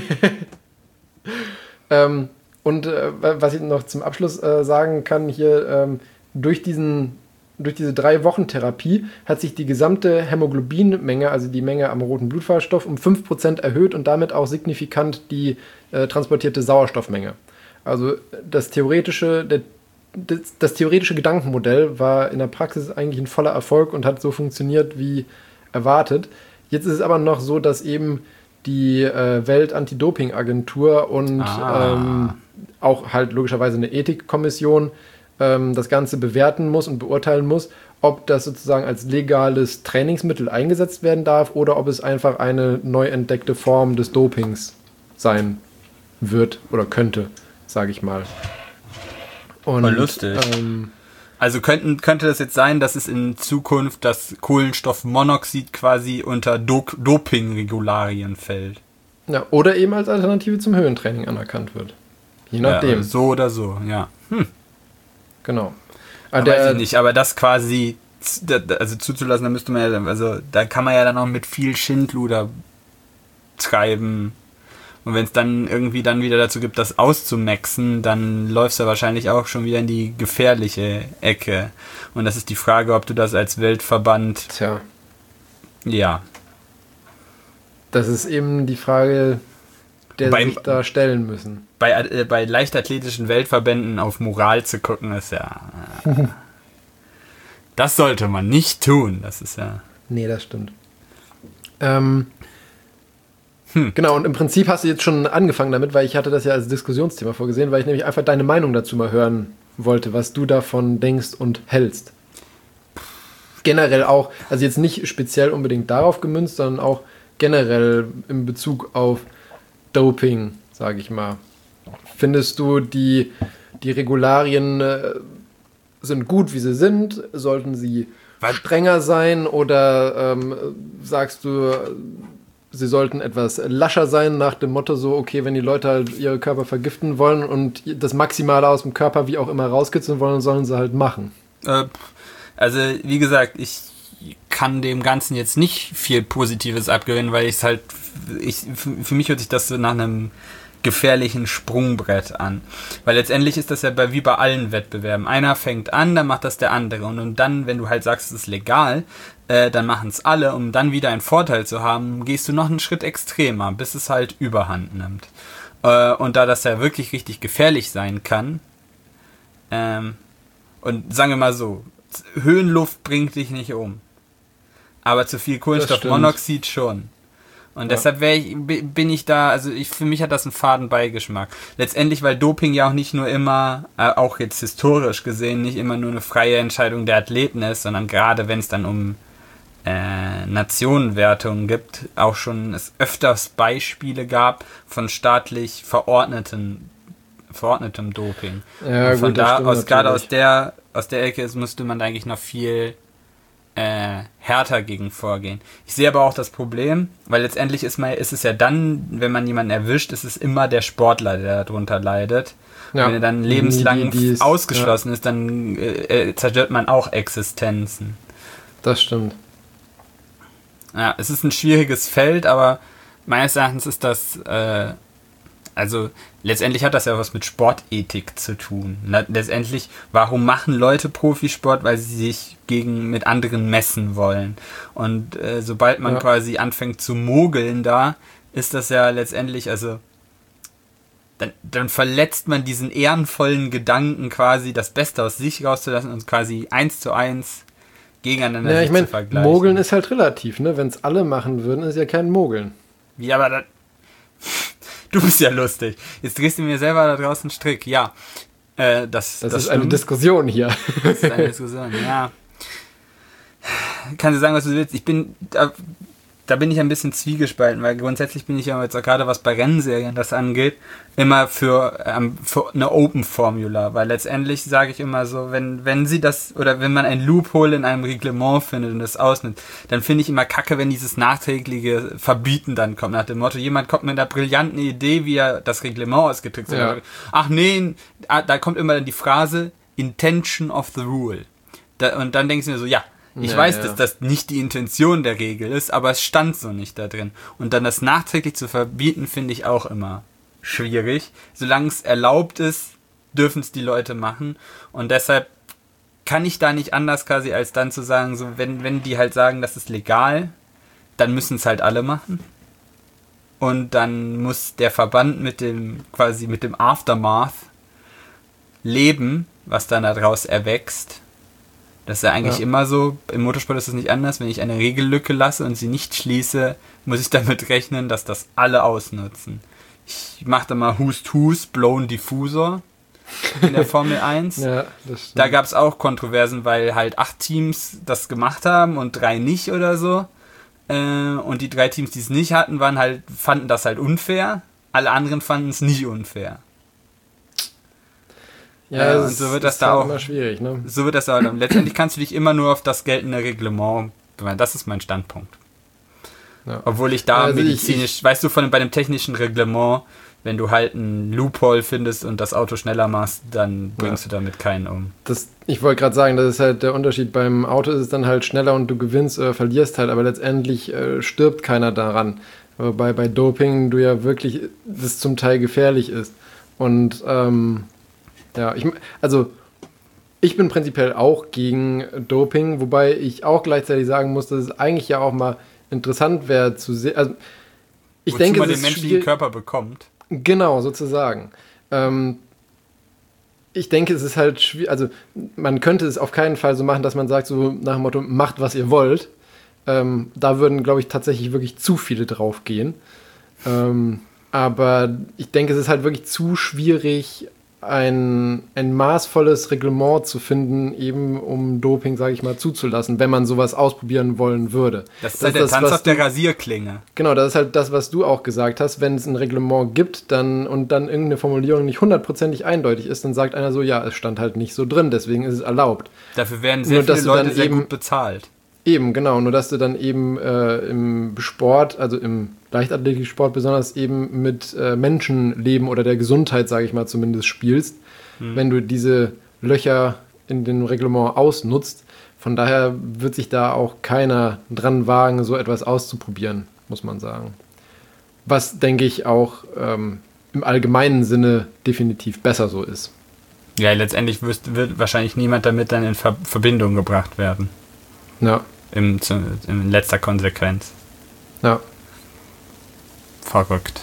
Und was ich noch zum Abschluss sagen kann, hier durch diese 3-Wochen-Therapie hat sich die gesamte Hämoglobinmenge, also die Menge am roten Blutfarbstoff, um 5% erhöht und damit auch signifikant die transportierte Sauerstoffmenge. Also das theoretische Gedankenmodell war in der Praxis eigentlich ein voller Erfolg und hat so funktioniert wie erwartet. Jetzt ist es aber noch so, dass eben die Welt-Anti-Doping-Agentur und auch halt logischerweise eine Ethikkommission das Ganze bewerten muss und beurteilen muss, ob das sozusagen als legales Trainingsmittel eingesetzt werden darf oder ob es einfach eine neu entdeckte Form des Dopings sein wird oder könnte, sage ich mal. Und, voll lustig. Also könnte das jetzt sein, dass es in Zukunft das Kohlenstoffmonoxid quasi unter Dopingregularien fällt? Ja, oder eben als Alternative zum Höhentraining anerkannt wird. Je nachdem. Ja, so oder so, ja. Genau. Aber weiß ich nicht, aber das quasi also zuzulassen, da müsste man ja, also da kann man ja dann auch mit viel Schindluder treiben. Und wenn es dann irgendwie dann wieder dazu gibt, das auszumaxen, dann läufst du wahrscheinlich auch schon wieder in die gefährliche Ecke. Und das ist die Frage, ob du das als Weltverband... Tja. Ja. Das ist eben die Frage... der sich da stellen müssen. Bei leichtathletischen Weltverbänden auf Moral zu gucken, ist ja... das sollte man nicht tun. Das ist ja... Nee, das stimmt. Genau, und im Prinzip hast du jetzt schon angefangen damit, weil ich hatte das ja als Diskussionsthema vorgesehen, weil ich nämlich einfach deine Meinung dazu mal hören wollte, was du davon denkst und hältst. Generell auch, also jetzt nicht speziell unbedingt darauf gemünzt, sondern auch generell in Bezug auf Doping, sage ich mal. Findest du, die Regularien sind gut, wie sie sind? Sollten sie strenger sein? Oder sagst du, sie sollten etwas lascher sein, nach dem Motto so, okay, wenn die Leute halt ihre Körper vergiften wollen und das Maximale aus dem Körper wie auch immer rauskitzeln wollen, sollen sie halt machen? Also, wie gesagt, ich kann dem Ganzen jetzt nicht viel Positives abgewinnen, weil für mich hört sich das so nach einem gefährlichen Sprungbrett an. Weil letztendlich ist das ja wie bei allen Wettbewerben. Einer fängt an, dann macht das der andere. Und dann, wenn du halt sagst, es ist legal, dann machen es alle, um dann wieder einen Vorteil zu haben, gehst du noch einen Schritt extremer, bis es halt Überhand nimmt. Und da das ja wirklich richtig gefährlich sein kann, und sagen wir mal so, Höhenluft bringt dich nicht um. Aber zu viel Kohlenstoffmonoxid schon. Und deshalb bin ich da, also für mich hat das einen faden Beigeschmack. Letztendlich, weil Doping ja auch nicht nur immer, auch jetzt historisch gesehen, nicht immer nur eine freie Entscheidung der Athleten ist, sondern gerade wenn es dann um Nationenwertungen gibt, auch schon es öfters Beispiele gab von staatlich verordnetem Doping. Ja, und von gut, da stimmt, aus, gerade natürlich. aus der Ecke müsste man da eigentlich noch härter gegen vorgehen. Ich sehe aber auch das Problem, weil letztendlich ist es ja dann, wenn man jemanden erwischt, ist es immer der Sportler, der darunter leidet. Ja. Wenn er dann lebenslang ausgeschlossen ist, dann zerstört man auch Existenzen. Das stimmt. Ja, es ist ein schwieriges Feld, aber meines Erachtens ist das, also letztendlich hat das ja was mit Sportethik zu tun. Letztendlich, warum machen Leute Profisport? Weil sie sich mit anderen messen wollen. Und sobald man quasi anfängt zu mogeln da, ist das ja letztendlich, also dann verletzt man diesen ehrenvollen Gedanken quasi, das Beste aus sich rauszulassen und quasi 1:1 gegeneinander zu vergleichen. Mogeln ist halt relativ, ne? Wenn es alle machen würden, ist ja kein Mogeln. Ja, aber du bist ja lustig. Jetzt drehst du mir selber da draußen einen Strick. Ja, das ist eine Diskussion hier. Das ist eine Diskussion, ja. Kannst du sagen, was du willst? Da bin ich ein bisschen zwiegespalten, weil grundsätzlich bin ich ja jetzt auch gerade, was bei Rennserien das angeht, immer für eine Open Formula, weil letztendlich sage ich immer so, wenn sie das, oder wenn man ein Loophole in einem Reglement findet und das ausnimmt, dann finde ich immer kacke, wenn dieses nachträgliche Verbieten dann kommt, nach dem Motto, jemand kommt mit einer brillanten Idee, wie er das Reglement ausgedrückt hat. Ja. Ach nee, da kommt immer dann die Phrase, Intention of the Rule. Und dann denkst du mir so, ja, ich weiß, dass das nicht die Intention der Regel ist, aber es stand so nicht da drin. Und dann das nachträglich zu verbieten, finde ich auch immer schwierig. Solange es erlaubt ist, dürfen es die Leute machen. Und deshalb kann ich da nicht anders quasi, als dann zu sagen, so wenn die halt sagen, das ist legal, dann müssen es halt alle machen. Und dann muss der Verband mit dem Aftermath leben, was dann daraus erwächst. Das ist ja eigentlich immer so, im Motorsport ist es nicht anders, wenn ich eine Regellücke lasse und sie nicht schließe, muss ich damit rechnen, dass das alle ausnutzen. Ich mache da mal Hust, Blown Diffusor in der Formel 1. Ja, das stimmt. Da gab es auch Kontroversen, weil halt 8 Teams das gemacht haben und 3 nicht oder so. Und die 3 Teams, die es nicht hatten, fanden das halt unfair. Alle anderen fanden es nicht unfair. Ja, und so wird das da auch immer schwierig, ne? So wird das auch. Letztendlich kannst du dich immer nur auf das geltende Reglement. Das ist mein Standpunkt. Ja. Obwohl ich da medizinisch, weißt du, bei dem technischen Reglement, wenn du halt einen Loophole findest und das Auto schneller machst, dann bringst du damit keinen um. Ich wollte gerade sagen, das ist halt der Unterschied. Beim Auto ist es dann halt schneller und du gewinnst oder verlierst halt, aber letztendlich stirbt keiner daran. Aber bei Doping du ja wirklich das zum Teil gefährlich ist. Und ich bin prinzipiell auch gegen Doping, wobei ich auch gleichzeitig sagen muss, dass es eigentlich ja auch mal interessant wäre zu sehen. Also Ich wozu denke, man es den ist menschlichen schwierig. Körper bekommt. Genau, sozusagen. Ich denke, es ist halt schwierig, also man könnte es auf keinen Fall so machen, dass man sagt, so nach dem Motto, macht, was ihr wollt. Da würden, glaube ich, tatsächlich wirklich zu viele drauf gehen. Aber ich denke, es ist halt wirklich zu schwierig, ein maßvolles Reglement zu finden, eben um Doping, sage ich mal, zuzulassen, wenn man sowas ausprobieren wollen würde. Das ist halt der Tanz auf der Rasierklinge. Genau, das ist halt das, was du auch gesagt hast. Wenn es ein Reglement gibt und dann irgendeine Formulierung nicht hundertprozentig eindeutig ist, dann sagt einer so, ja, es stand halt nicht so drin, deswegen ist es erlaubt. Dafür werden sehr viele Leute sehr gut bezahlt. Eben, genau. Nur, dass du dann eben im Sport, also im Leichtathletiksport besonders eben mit Menschenleben oder der Gesundheit, sage ich mal, zumindest spielst, wenn du diese Löcher in dem Reglement ausnutzt. Von daher wird sich da auch keiner dran wagen, so etwas auszuprobieren, muss man sagen. Was, denke ich, auch im allgemeinen Sinne definitiv besser so ist. Ja, letztendlich wird wahrscheinlich niemand damit dann in Verbindung gebracht werden. Ja. In letzter Konsequenz. Ja. Verrückt.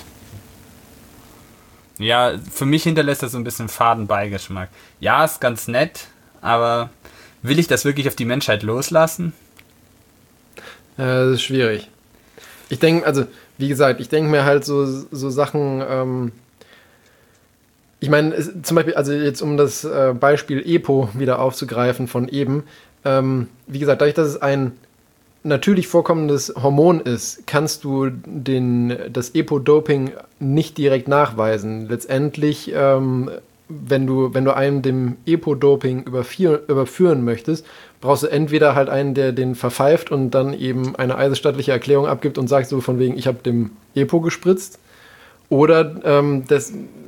Ja, für mich hinterlässt das so ein bisschen faden Beigeschmack. Ja, ist ganz nett, aber will ich das wirklich auf die Menschheit loslassen? Das ist schwierig. Ich denke, also, wie gesagt, ich denke mir halt so Sachen, ich meine, zum Beispiel, also jetzt um das Beispiel EPO wieder aufzugreifen von eben, wie gesagt, dadurch, dass es ein natürlich vorkommendes Hormon ist, kannst du das EPO-Doping nicht direkt nachweisen. Letztendlich, wenn du einen dem EPO-Doping überführen möchtest, brauchst du entweder halt einen, der den verpfeift und dann eben eine eidesstattliche Erklärung abgibt und sagt so von wegen, ich habe dem EPO gespritzt, oder der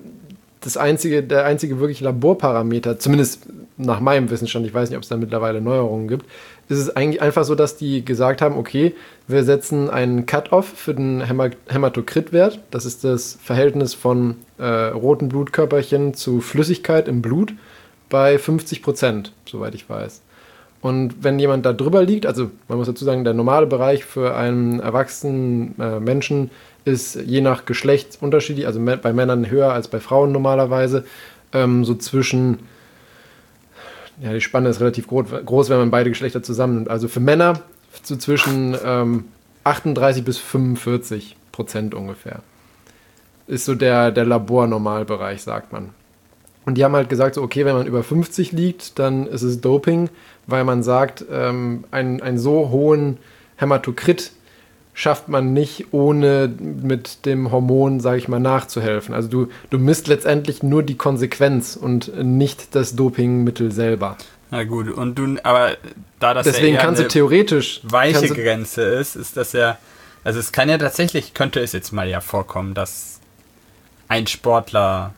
einzige wirklich Laborparameter, zumindest nach meinem Wissensstand, ich weiß nicht, ob es da mittlerweile Neuerungen gibt, ist es eigentlich einfach so, dass die gesagt haben, okay, wir setzen einen Cut-Off für den Hämatokritwert, das ist das Verhältnis von roten Blutkörperchen zu Flüssigkeit im Blut, bei 50%, soweit ich weiß. Und wenn jemand da drüber liegt, also man muss dazu sagen, der normale Bereich für einen erwachsenen Menschen ist je nach Geschlecht unterschiedlich, also bei Männern höher als bei Frauen normalerweise, so zwischen, ja, die Spanne ist relativ groß, wenn man beide Geschlechter zusammennimmt. Also für Männer so zwischen 38 bis 45% ungefähr. Ist so der Labornormalbereich, sagt man. Und die haben halt gesagt, so, okay, wenn man über 50 liegt, dann ist es Doping, weil man sagt, einen so hohen Hämatokrit schafft man nicht, ohne mit dem Hormon, sage ich mal, nachzuhelfen. Also du misst letztendlich nur die Konsequenz und nicht das Dopingmittel selber. Na gut, aber da das deswegen ja eher kannst du theoretisch weiche Grenze ist das ja, also es kann ja tatsächlich, könnte es jetzt mal ja vorkommen, dass ein Sportler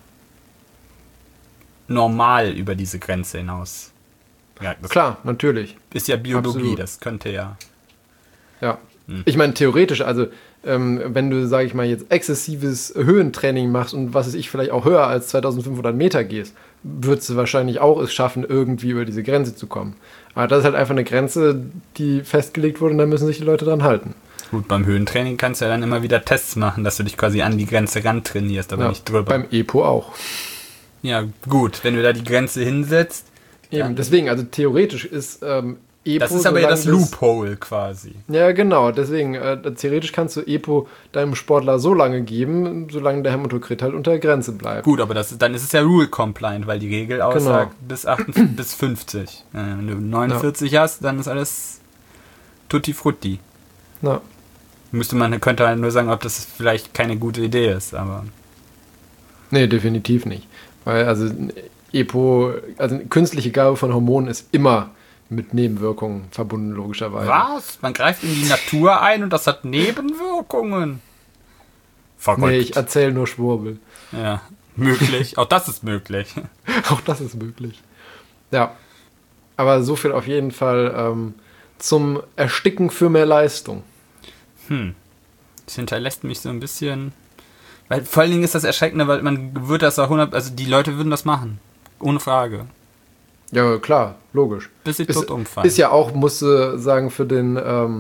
normal über diese Grenze hinaus. Ja, klar, natürlich. Ist ja Biologie, Absolut. Das könnte ja. Ja. Ich meine, theoretisch, also wenn du, sage ich mal, jetzt exzessives Höhentraining machst und was weiß ich, vielleicht auch höher als 2500 Meter gehst, würdest du wahrscheinlich auch es schaffen, irgendwie über diese Grenze zu kommen. Aber das ist halt einfach eine Grenze, die festgelegt wurde und da müssen sich die Leute dran halten. Gut, beim Höhentraining kannst du ja dann immer wieder Tests machen, dass du dich quasi an die Grenze ran trainierst, aber nicht drüber. Beim EPO auch. Ja, gut, wenn du da die Grenze hinsetzt. Eben, deswegen, also theoretisch ist EPO... Das ist aber ja das Loophole quasi. Ja, genau, deswegen, theoretisch kannst du EPO deinem Sportler so lange geben, solange der Hämatokrit halt unter der Grenze bleibt. Gut, aber dann ist es ja Rule-compliant, weil die Regel aussagt bis 50. Wenn du 49 hast, dann ist alles tutti frutti. Ja. Könnte halt nur sagen, ob das vielleicht keine gute Idee ist, aber... Nee, definitiv nicht. Weil, also EPO, also künstliche Gabe von Hormonen ist immer mit Nebenwirkungen verbunden, logischerweise. Was? Man greift in die Natur ein und das hat Nebenwirkungen? Verrückt. Nee, ich erzähle nur Schwurbel. Ja, möglich. Auch das ist möglich. Auch das ist möglich. Ja, aber so viel auf jeden Fall zum Ersticken für mehr Leistung. Das hinterlässt mich so ein bisschen... Weil vor allen Dingen ist das erschreckende, weil man würde das auch also die Leute würden das machen. Ohne Frage. Ja, klar, logisch. Bis sie tot umfallen. Ist ja auch, musst du sagen, für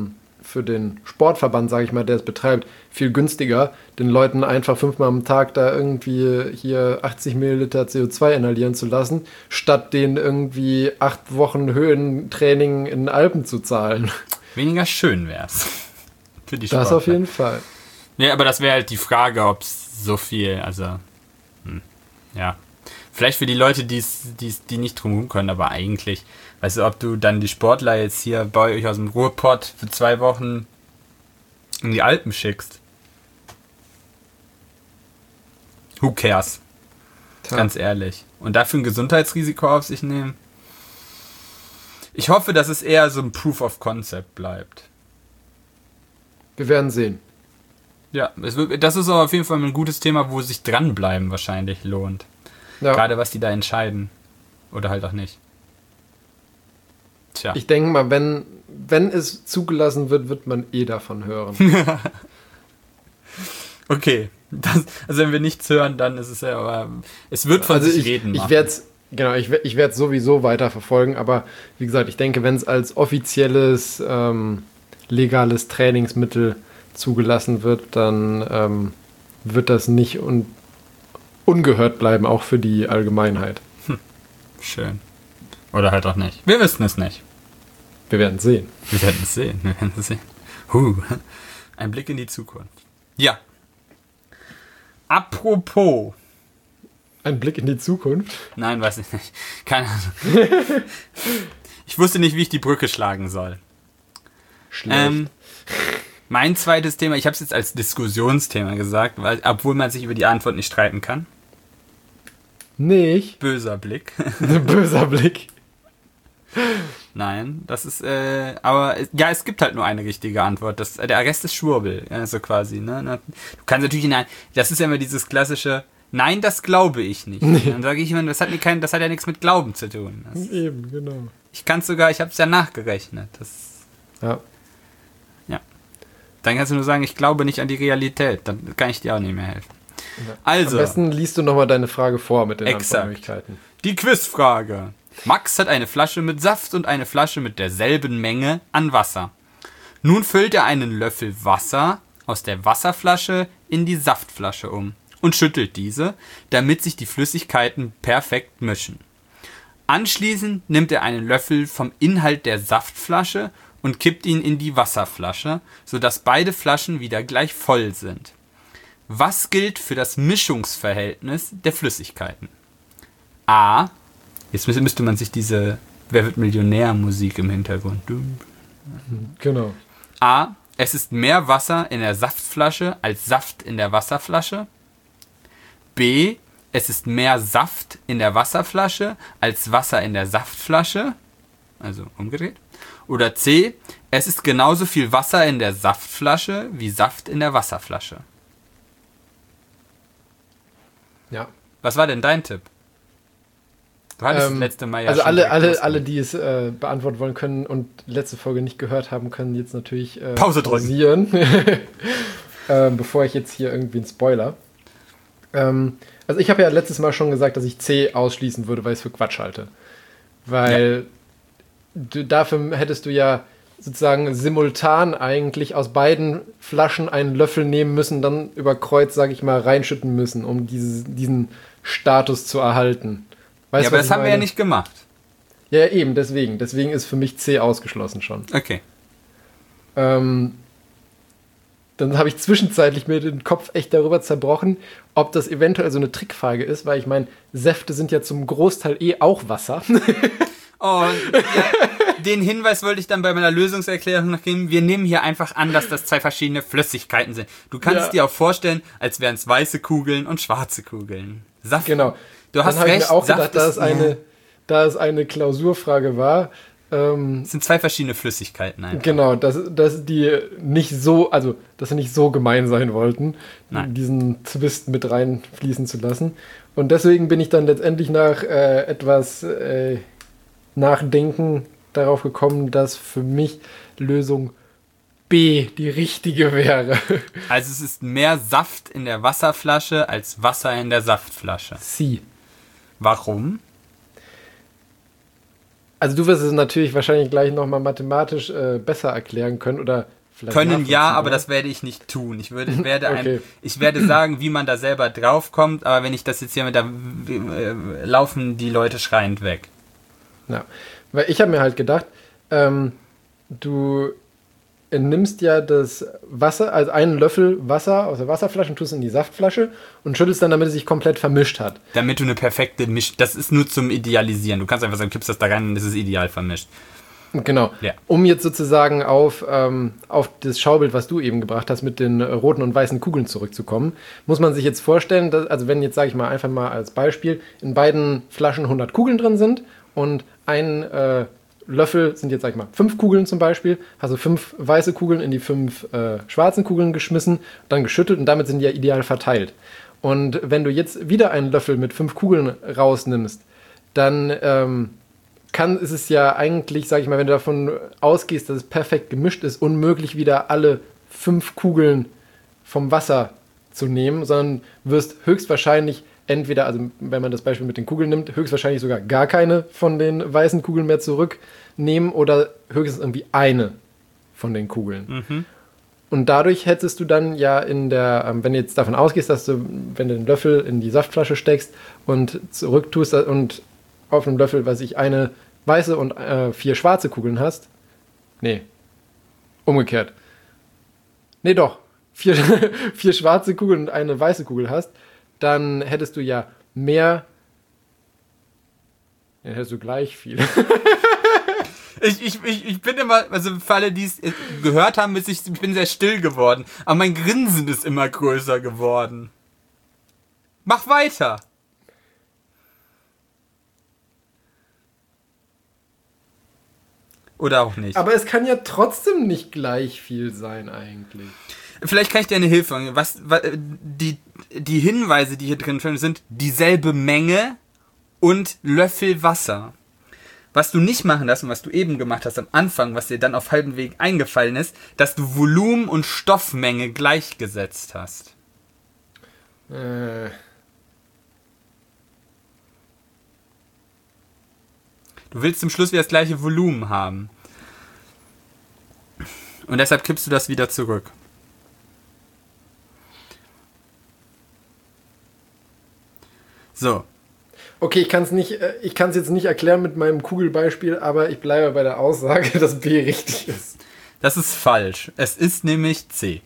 für den Sportverband, sage ich mal, der es betreibt, viel günstiger, den Leuten einfach 5-mal am Tag da irgendwie hier 80 Milliliter CO2 inhalieren zu lassen, statt denen irgendwie 8 Wochen Höhentraining in den Alpen zu zahlen. Weniger schön wär's. Für die Das Sportler. auf jeden Fall. Ja, aber das wäre halt die Frage, ob es so viel, also, ja. Vielleicht für die Leute, die nicht drumherum können, aber eigentlich, weißt du, ob du dann die Sportler jetzt hier bei euch aus dem Ruhrpott für 2 Wochen in die Alpen schickst. Who cares? Tja. Ganz ehrlich. Und dafür ein Gesundheitsrisiko auf sich nehmen? Ich hoffe, dass es eher so ein Proof of Concept bleibt. Wir werden sehen. Ja, das ist aber auf jeden Fall ein gutes Thema, wo sich dranbleiben wahrscheinlich lohnt. Ja. Gerade was die da entscheiden. Oder halt auch nicht. Tja. Ich denke mal, wenn es zugelassen wird, wird man eh davon hören. Okay. Also wenn wir nichts hören, dann ist es ja, aber es wird von sich reden ich machen. werde es sowieso weiter verfolgen, aber wie gesagt, ich denke, wenn es als offizielles legales Trainingsmittel zugelassen wird, dann wird das nicht ungehört bleiben, auch für die Allgemeinheit. Schön. Oder halt auch nicht. Wir wissen es nicht. Wir werden sehen. Wir werden es sehen. Ein Blick in die Zukunft. Ja. Apropos. Ein Blick in die Zukunft. Nein, weiß ich nicht. Keine Ahnung. Ich wusste nicht, wie ich die Brücke schlagen soll. Schlecht. Mein zweites Thema, ich habe es jetzt als Diskussionsthema gesagt, weil, obwohl man sich über die Antwort nicht streiten kann. Nicht. Böser Blick. Ein böser Blick. Nein, das ist, aber ja, es gibt halt nur eine richtige Antwort. Der Rest ist Schwurbel, so quasi. Ne? Du kannst natürlich, das ist ja immer dieses klassische, nein, das glaube ich nicht. Nee. Dann sage ich immer, das hat ja nichts mit Glauben zu tun. Eben, genau. Ich kann es sogar, ich habe es ja nachgerechnet. Ja. Dann kannst du nur sagen, ich glaube nicht an die Realität. Dann kann ich dir auch nicht mehr helfen. Ja. Also. Am besten liest du nochmal deine Frage vor mit den Exakt. Antwortmöglichkeiten. Die Quizfrage. Max hat eine Flasche mit Saft und eine Flasche mit derselben Menge an Wasser. Nun füllt er einen Löffel Wasser aus der Wasserflasche in die Saftflasche um und schüttelt diese, damit sich die Flüssigkeiten perfekt mischen. Anschließend nimmt er einen Löffel vom Inhalt der Saftflasche und kippt ihn in die Wasserflasche, sodass beide Flaschen wieder gleich voll sind. Was gilt für das Mischungsverhältnis der Flüssigkeiten? A. Jetzt müsste man sich diese Wer wird Millionär-Musik im Hintergrund. Genau. A. Es ist mehr Wasser in der Saftflasche als Saft in der Wasserflasche. B. Es ist mehr Saft in der Wasserflasche als Wasser in der Saftflasche. Also umgedreht. Oder C. Es ist genauso viel Wasser in der Saftflasche wie Saft in der Wasserflasche. Ja. Was war denn dein Tipp? Du hattest das letzte Mal ja also schon alle, die es beantworten wollen können und letzte Folge nicht gehört haben, können jetzt natürlich Pause drücken. Bevor ich jetzt hier irgendwie einen Spoiler. Also ich habe ja letztes Mal schon gesagt, dass ich C ausschließen würde, weil ich es für Quatsch halte. Weil dafür hättest du ja sozusagen simultan eigentlich aus beiden Flaschen einen Löffel nehmen müssen, dann über Kreuz, sage ich mal, reinschütten müssen, um diesen Status zu erhalten. Weißt ja, aber das haben wir ja nicht gemacht. Ja, eben, deswegen. Deswegen ist für mich C ausgeschlossen schon. Okay. Dann habe ich zwischenzeitlich mir den Kopf echt darüber zerbrochen, ob das eventuell so eine Trickfrage ist, weil ich meine, Säfte sind ja zum Großteil auch Wasser. Und den Hinweis wollte ich dann bei meiner Lösungserklärung noch geben. Wir nehmen hier einfach an, dass das 2 verschiedene Flüssigkeiten sind. Du kannst es dir auch vorstellen, als wären es weiße Kugeln und schwarze Kugeln. Saft. Genau. Du hast dann recht. Ich mir auch Saft gedacht, da es eine Klausurfrage war. Es sind 2 verschiedene Flüssigkeiten einfach. Genau, dass die nicht so, also dass sie nicht so gemein sein wollten, diesen Twist mit reinfließen zu lassen. Und deswegen bin ich dann letztendlich nach etwas Nachdenken darauf gekommen, dass für mich Lösung B die richtige wäre. Also es ist mehr Saft in der Wasserflasche als Wasser in der Saftflasche. C. Warum? Also du wirst es natürlich wahrscheinlich gleich nochmal mathematisch besser erklären können oder können ja, aber das werde ich nicht tun. Ich werde sagen, wie man da selber draufkommt, aber wenn ich das jetzt hier laufen die Leute schreiend weg. Ja, weil ich habe mir halt gedacht, du nimmst ja das Wasser, also einen Löffel Wasser aus der Wasserflasche und tust es in die Saftflasche und schüttelst dann, damit es sich komplett vermischt hat. Damit du eine perfekte das ist nur zum Idealisieren. Du kannst einfach sagen, kippst das da rein und es ist ideal vermischt. Genau. Ja. Um jetzt sozusagen auf das Schaubild, was du eben gebracht hast, mit den roten und weißen Kugeln zurückzukommen, muss man sich jetzt vorstellen, dass, also wenn jetzt, sage ich mal, einfach mal als Beispiel, in beiden Flaschen 100 Kugeln drin sind und ein Löffel sind jetzt, sag ich mal, 5 Kugeln zum Beispiel, also 5 weiße Kugeln in die 5 schwarzen Kugeln geschmissen, dann geschüttelt und damit sind die ja ideal verteilt. Und wenn du jetzt wieder einen Löffel mit 5 Kugeln rausnimmst, dann ist es ja eigentlich, sag ich mal, wenn du davon ausgehst, dass es perfekt gemischt ist, unmöglich wieder alle 5 Kugeln vom Wasser zu nehmen, sondern wirst höchstwahrscheinlich entweder, also wenn man das Beispiel mit den Kugeln nimmt, höchstwahrscheinlich sogar gar keine von den weißen Kugeln mehr zurücknehmen oder höchstens irgendwie eine von den Kugeln. Mhm. Und dadurch hättest du dann ja wenn du jetzt davon ausgehst, dass du, wenn du den Löffel in die Saftflasche steckst und zurücktust und auf einem Löffel, eine weiße und 4 schwarze Kugeln hast. Nee. Umgekehrt. Nee, doch. 4 schwarze Kugeln und eine weiße Kugel hast, dann hättest du ja mehr. Dann hättest du gleich viel. Ich bin immer, also für alle, die es gehört haben, ich bin sehr still geworden. Aber mein Grinsen ist immer größer geworden. Mach weiter. Oder auch nicht. Aber es kann ja trotzdem nicht gleich viel sein eigentlich. Vielleicht kann ich dir eine Hilfe geben. Die Hinweise, die hier drin stehen, sind dieselbe Menge und Löffel Wasser. Was du nicht machen darfst und was du eben gemacht hast am Anfang, was dir dann auf halbem Weg eingefallen ist, dass du Volumen und Stoffmenge gleichgesetzt hast. Du willst zum Schluss wieder das gleiche Volumen haben. Und deshalb kippst du das wieder zurück. So. Okay, ich kann es jetzt nicht erklären mit meinem Kugelbeispiel, aber ich bleibe bei der Aussage, dass B richtig ist. Das ist falsch. Es ist nämlich C.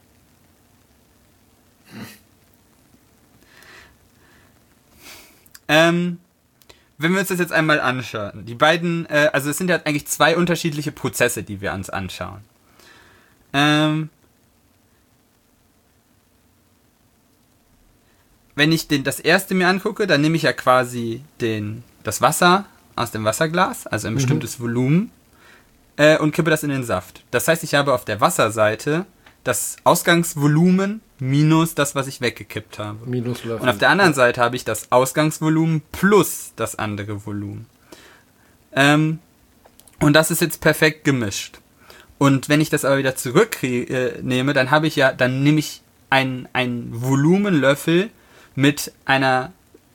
Wenn wir uns das jetzt einmal anschauen. Die beiden, also es sind ja eigentlich 2 unterschiedliche Prozesse, die wir uns anschauen. Wenn ich das erste mir angucke, dann nehme ich ja quasi das Wasser aus dem Wasserglas, also ein bestimmtes Volumen, und kippe das in den Saft. Das heißt, ich habe auf der Wasserseite das Ausgangsvolumen minus das, was ich weggekippt habe. Minus Löffel. Und auf der anderen Seite habe ich das Ausgangsvolumen plus das andere Volumen. Und das ist jetzt perfekt gemischt. Und wenn ich das aber wieder zurücknehme, dann nehme ich einen Volumenlöffel mit einem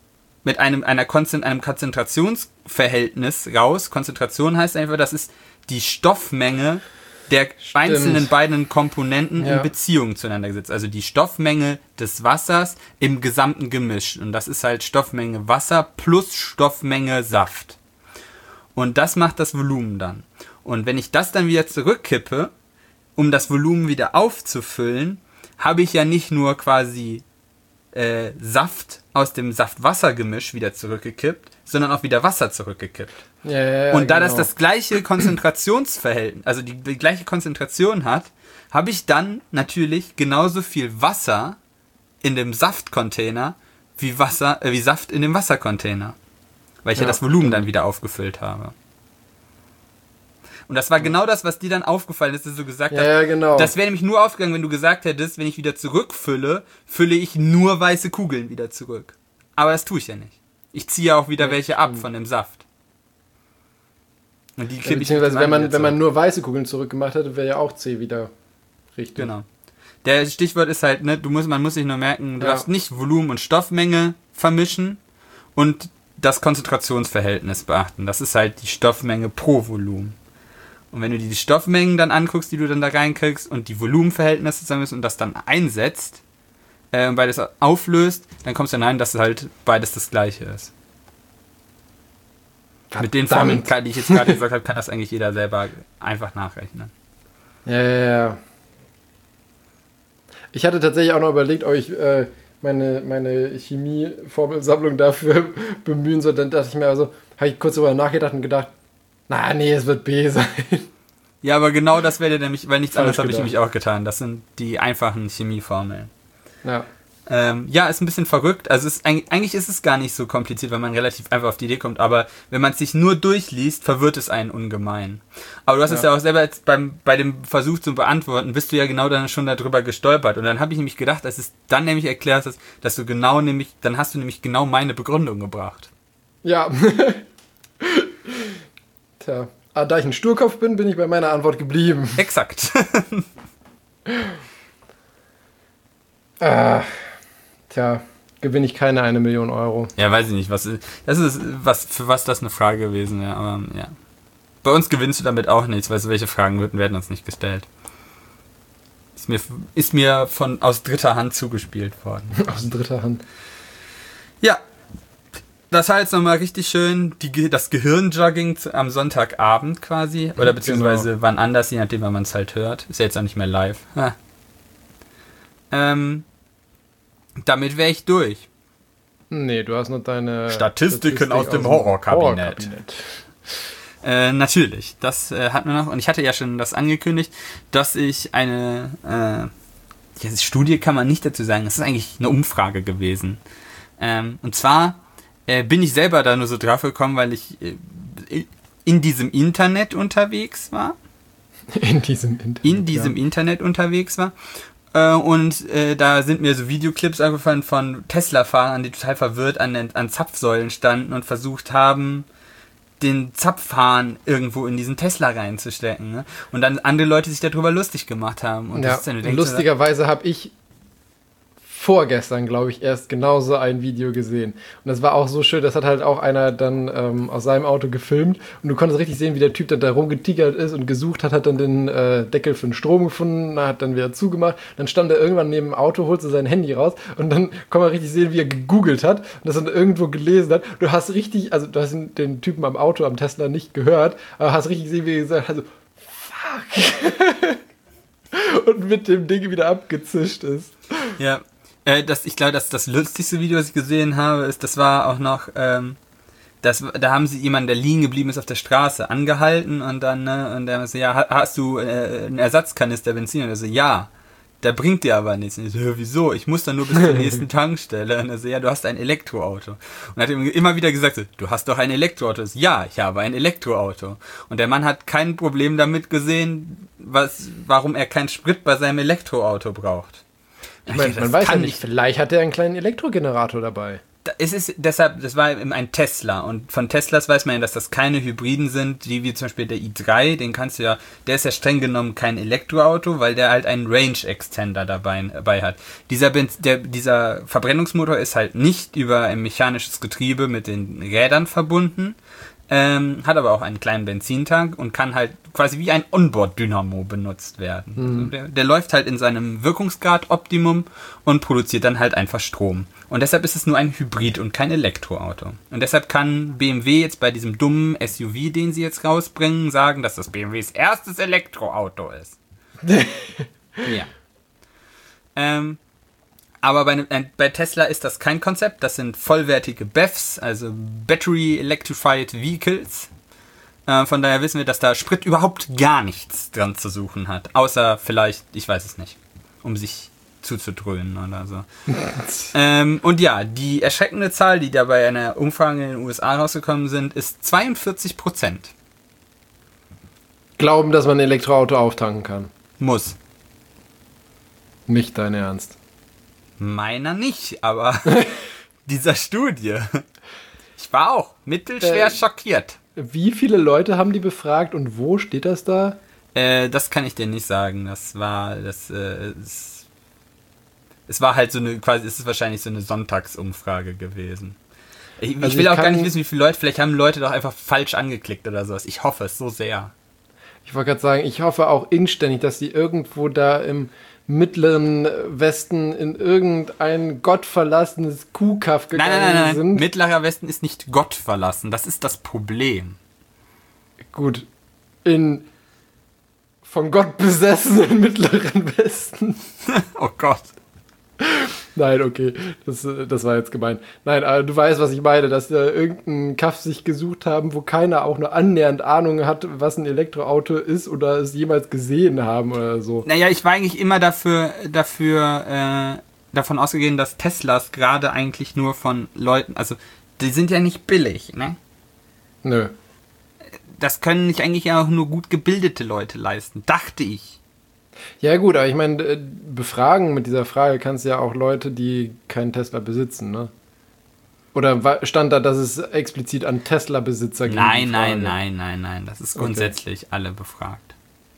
Konzentrationsverhältnis raus. Konzentration heißt einfach, das ist die Stoffmenge der einzelnen beiden Komponenten in Beziehung zueinander gesetzt. Also die Stoffmenge des Wassers im gesamten Gemisch. Und das ist halt Stoffmenge Wasser plus Stoffmenge Saft. Und das macht das Volumen dann. Und wenn ich das dann wieder zurückkippe, um das Volumen wieder aufzufüllen, habe ich ja nicht nur quasi Saft aus dem Saft-Wasser-Gemisch wieder zurückgekippt, sondern auch wieder Wasser zurückgekippt. Und da das das gleiche Konzentrationsverhältnis, also die gleiche Konzentration hat, habe ich dann natürlich genauso viel Wasser in dem Saftcontainer wie Saft in dem Wassercontainer. Weil ich ja das Volumen dann wieder aufgefüllt habe. Und das war genau das, was dir dann aufgefallen ist, dass du gesagt hast. Ja, genau. Das wäre nämlich nur aufgegangen, wenn du gesagt hättest, wenn ich wieder zurückfülle, fülle ich nur weiße Kugeln wieder zurück. Aber das tue ich ja nicht. Ich ziehe ja auch wieder welche ab von dem Saft. Und die beziehungsweise wenn man nur weiße Kugeln zurückgemacht hätte, wäre ja auch C wieder richtig. Genau. Der Stichwort ist halt, ne, man muss sich nur merken, du darfst nicht Volumen und Stoffmenge vermischen und das Konzentrationsverhältnis beachten. Das ist halt die Stoffmenge pro Volumen. Und wenn du die Stoffmengen dann anguckst, die du dann da reinkriegst und die Volumenverhältnisse zusammen und das dann einsetzt, beides auflöst, dann kommst du hinein, dass halt beides das gleiche ist. Verdammt. Mit den Formeln, die ich jetzt gerade gesagt habe, kann das eigentlich jeder selber einfach nachrechnen. Ja. Ich hatte tatsächlich auch noch überlegt, ob ich meine Chemie-Formelsammlung dafür bemühen soll. Dann dachte ich mir also, habe ich kurz darüber nachgedacht und gedacht, es wird B sein. Ja, aber genau das wäre nämlich, weil nichts anderes habe ich gedacht. nämlich auch getan. Das sind die einfachen Chemieformeln. Ja. Ist ein bisschen verrückt. Also eigentlich ist es gar nicht so kompliziert, weil man relativ einfach auf die Idee kommt. Aber wenn man es sich nur durchliest, verwirrt es einen ungemein. Aber du hast es ja auch selber jetzt bei dem Versuch zu beantworten, bist du ja genau dann schon darüber gestolpert. Und dann habe ich nämlich gedacht, dass es dann nämlich erklärt ist, dass du dann hast du nämlich genau meine Begründung gebracht. Ja. Tja. Aber da ich ein Sturkopf bin ich bei meiner Antwort geblieben. Exakt. Tja, gewinne ich keine 1 Million Euro. Ja, weiß ich nicht. Für was das eine Frage gewesen wäre. Aber ja. Bei uns gewinnst du damit auch nichts, weißt du, welche Fragen werden uns nicht gestellt. Ist mir aus dritter Hand zugespielt worden. Aus dritter Hand. Ja. Das war jetzt nochmal richtig schön, das Gehirnjogging am Sonntagabend quasi. Oder beziehungsweise wann anders, je nachdem, wann man es halt hört. Ist ja jetzt auch nicht mehr live. Damit wäre ich durch. Nee, du hast noch deine Statistiken aus dem Horrorkabinett. Natürlich, das hatten wir noch. Und ich hatte ja schon das angekündigt, dass ich eine Studie kann man nicht dazu sagen, das ist eigentlich eine Umfrage gewesen. Und zwar bin ich selber da nur so drauf gekommen, weil ich in diesem Internet unterwegs war. In diesem Internet unterwegs war. Und da sind mir so Videoclips angefallen von Tesla-Fahrern, die total verwirrt an Zapfsäulen standen und versucht haben, den Zapfhahn irgendwo in diesen Tesla reinzustecken. Ne? Und dann andere Leute sich darüber lustig gemacht haben. Und das ist dann, lustigerweise habe ich vorgestern, glaube ich, erst genauso ein Video gesehen. Und das war auch so schön, das hat halt auch einer dann aus seinem Auto gefilmt und du konntest richtig sehen, wie der Typ dann da rumgetigert ist und gesucht hat dann den Deckel für den Strom gefunden, hat dann wieder zugemacht, dann stand er irgendwann neben dem Auto, holte sein Handy raus und dann kann man richtig sehen, wie er gegoogelt hat und das dann irgendwo gelesen hat. Du hast den Typen am Auto, am Tesla nicht gehört, aber hast richtig gesehen, wie er gesagt hat, fuck. Und mit dem Ding wieder abgezischt ist. Ja. Ich glaube, das lustigste Video, was ich gesehen habe, das war auch noch, da haben sie jemanden, der liegen geblieben ist auf der Straße, angehalten und dann, und der so, ja, hast du einen Ersatzkanister Benzin? Und er so, ja, der bringt dir aber nichts. Und ich so, wieso? Ich muss dann nur bis zur nächsten Tankstelle. Und er so, ja, du hast ein Elektroauto. Und hat ihm immer wieder gesagt, so, du hast doch ein Elektroauto. Ich so, ja, ich habe ein Elektroauto. Und der Mann hat kein Problem damit gesehen, warum er keinen Sprit bei seinem Elektroauto braucht. Ich meine, man weiß ja nicht, vielleicht hat er einen kleinen Elektrogenerator dabei. Das war ein Tesla und von Teslas weiß man ja, dass das keine Hybriden sind, wie zum Beispiel der i3, der ist ja streng genommen kein Elektroauto, weil der halt einen Range Extender dabei hat. Dieser Verbrennungsmotor ist halt nicht über ein mechanisches Getriebe mit den Rädern verbunden, hat aber auch einen kleinen Benzintank und kann halt quasi wie ein Onboard-Dynamo benutzt werden. Also der läuft halt in seinem Wirkungsgrad-Optimum und produziert dann halt einfach Strom. Und deshalb ist es nur ein Hybrid und kein Elektroauto. Und deshalb kann BMW jetzt bei diesem dummen SUV, den sie jetzt rausbringen, sagen, dass das BMWs erstes Elektroauto ist. Ja. Aber bei Tesla ist das kein Konzept. Das sind vollwertige BEVs, also Battery Electrified Vehicles. Von daher wissen wir, dass da Sprit überhaupt gar nichts dran zu suchen hat. Außer vielleicht, ich weiß es nicht, um sich zuzudröhnen oder so. Und ja, die erschreckende Zahl, die da bei einer Umfrage in den USA rausgekommen sind, ist 42%. Glauben, dass man ein Elektroauto auftanken kann. Muss. Nicht dein Ernst. Meiner nicht, aber dieser Studie. Ich war auch mittelschwer schockiert. Wie viele Leute haben die befragt und wo steht das da? Das kann ich dir nicht sagen. Es war halt so eine, quasi, es ist wahrscheinlich so eine Sonntagsumfrage gewesen. Ich will auch gar nicht wissen, wie viele Leute, vielleicht haben Leute doch einfach falsch angeklickt oder sowas. Ich hoffe es so sehr. Ich wollte gerade sagen, ich hoffe auch inständig, dass die irgendwo da im mittleren Westen in irgendein gottverlassenes Kuhkaff gegangen sind. Mittlerer Westen ist nicht gottverlassen. Das ist das Problem. Gut, in von Gott besessenen mittleren Westen. Oh Gott. Nein, okay, das war jetzt gemein. Nein, aber du weißt, was ich meine, dass da irgendein Kaff sich gesucht haben, wo keiner auch nur annähernd Ahnung hat, was ein Elektroauto ist oder es jemals gesehen haben oder so. Naja, ich war eigentlich immer davon ausgegangen, dass Teslas gerade eigentlich nur von Leuten, also die sind ja nicht billig, ne? Nö. Das können nicht eigentlich auch nur gut gebildete Leute leisten, dachte ich. Ja gut, aber ich meine, befragen mit dieser Frage kannst du ja auch Leute, die keinen Tesla besitzen, ne? Oder stand da, dass es explizit an Tesla-Besitzer geht? Nein. Das ist grundsätzlich alle befragt.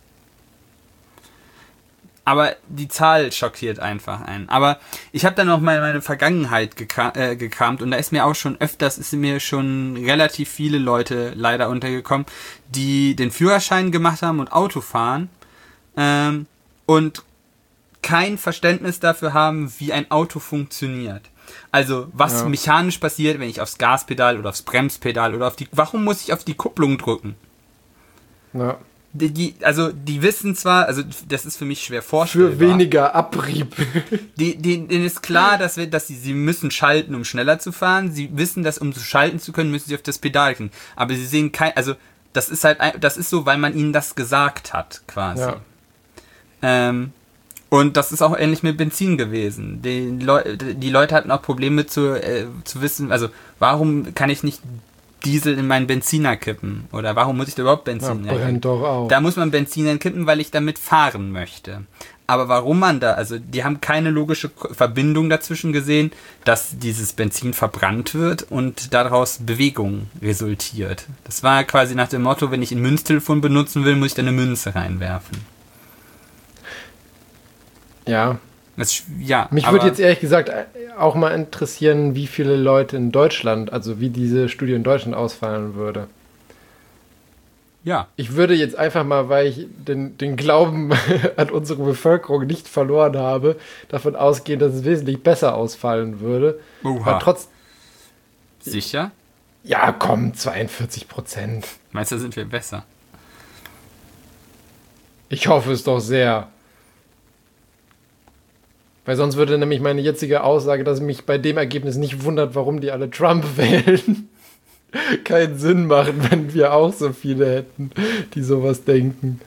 Aber die Zahl schockiert einfach einen. Aber ich habe dann noch mal meine Vergangenheit gekramt und da ist mir schon relativ viele Leute leider untergekommen, die den Führerschein gemacht haben und Auto fahren. Und kein Verständnis dafür haben, wie ein Auto funktioniert. Also, was mechanisch passiert, wenn ich aufs Gaspedal oder aufs Bremspedal oder warum muss ich auf die Kupplung drücken? Ja. Die wissen zwar, also das ist für mich schwer vorstellbar. Für weniger Abrieb. Denen ist klar, dass sie müssen schalten, um schneller zu fahren. Sie wissen, dass um schalten zu können, müssen sie auf das Pedal klicken. Aber sie sehen das ist so, weil man ihnen das gesagt hat, quasi. Ja. Und das ist auch ähnlich mit Benzin gewesen. Die Leute hatten auch Probleme zu wissen, also warum kann ich nicht Diesel in meinen Benziner kippen? Oder warum muss ich da überhaupt Benzin kippen? Brennt doch auch. Da muss man Benzin kippen, weil ich damit fahren möchte. Aber warum die haben keine logische Verbindung dazwischen gesehen, dass dieses Benzin verbrannt wird und daraus Bewegung resultiert. Das war quasi nach dem Motto, wenn ich ein Münztelefon benutzen will, muss ich da eine Münze reinwerfen. Ja. Mich würde jetzt ehrlich gesagt auch mal interessieren, wie viele Leute in Deutschland, also wie diese Studie in Deutschland ausfallen würde. Ja. Ich würde jetzt einfach mal, weil ich den Glauben an unsere Bevölkerung nicht verloren habe, davon ausgehen, dass es wesentlich besser ausfallen würde. Oha. Sicher? Ja, komm, 42%. Meinst du, sind wir besser? Ich hoffe es doch sehr. Weil sonst würde nämlich meine jetzige Aussage, dass mich bei dem Ergebnis nicht wundert, warum die alle Trump wählen, keinen Sinn machen, wenn wir auch so viele hätten, die sowas denken.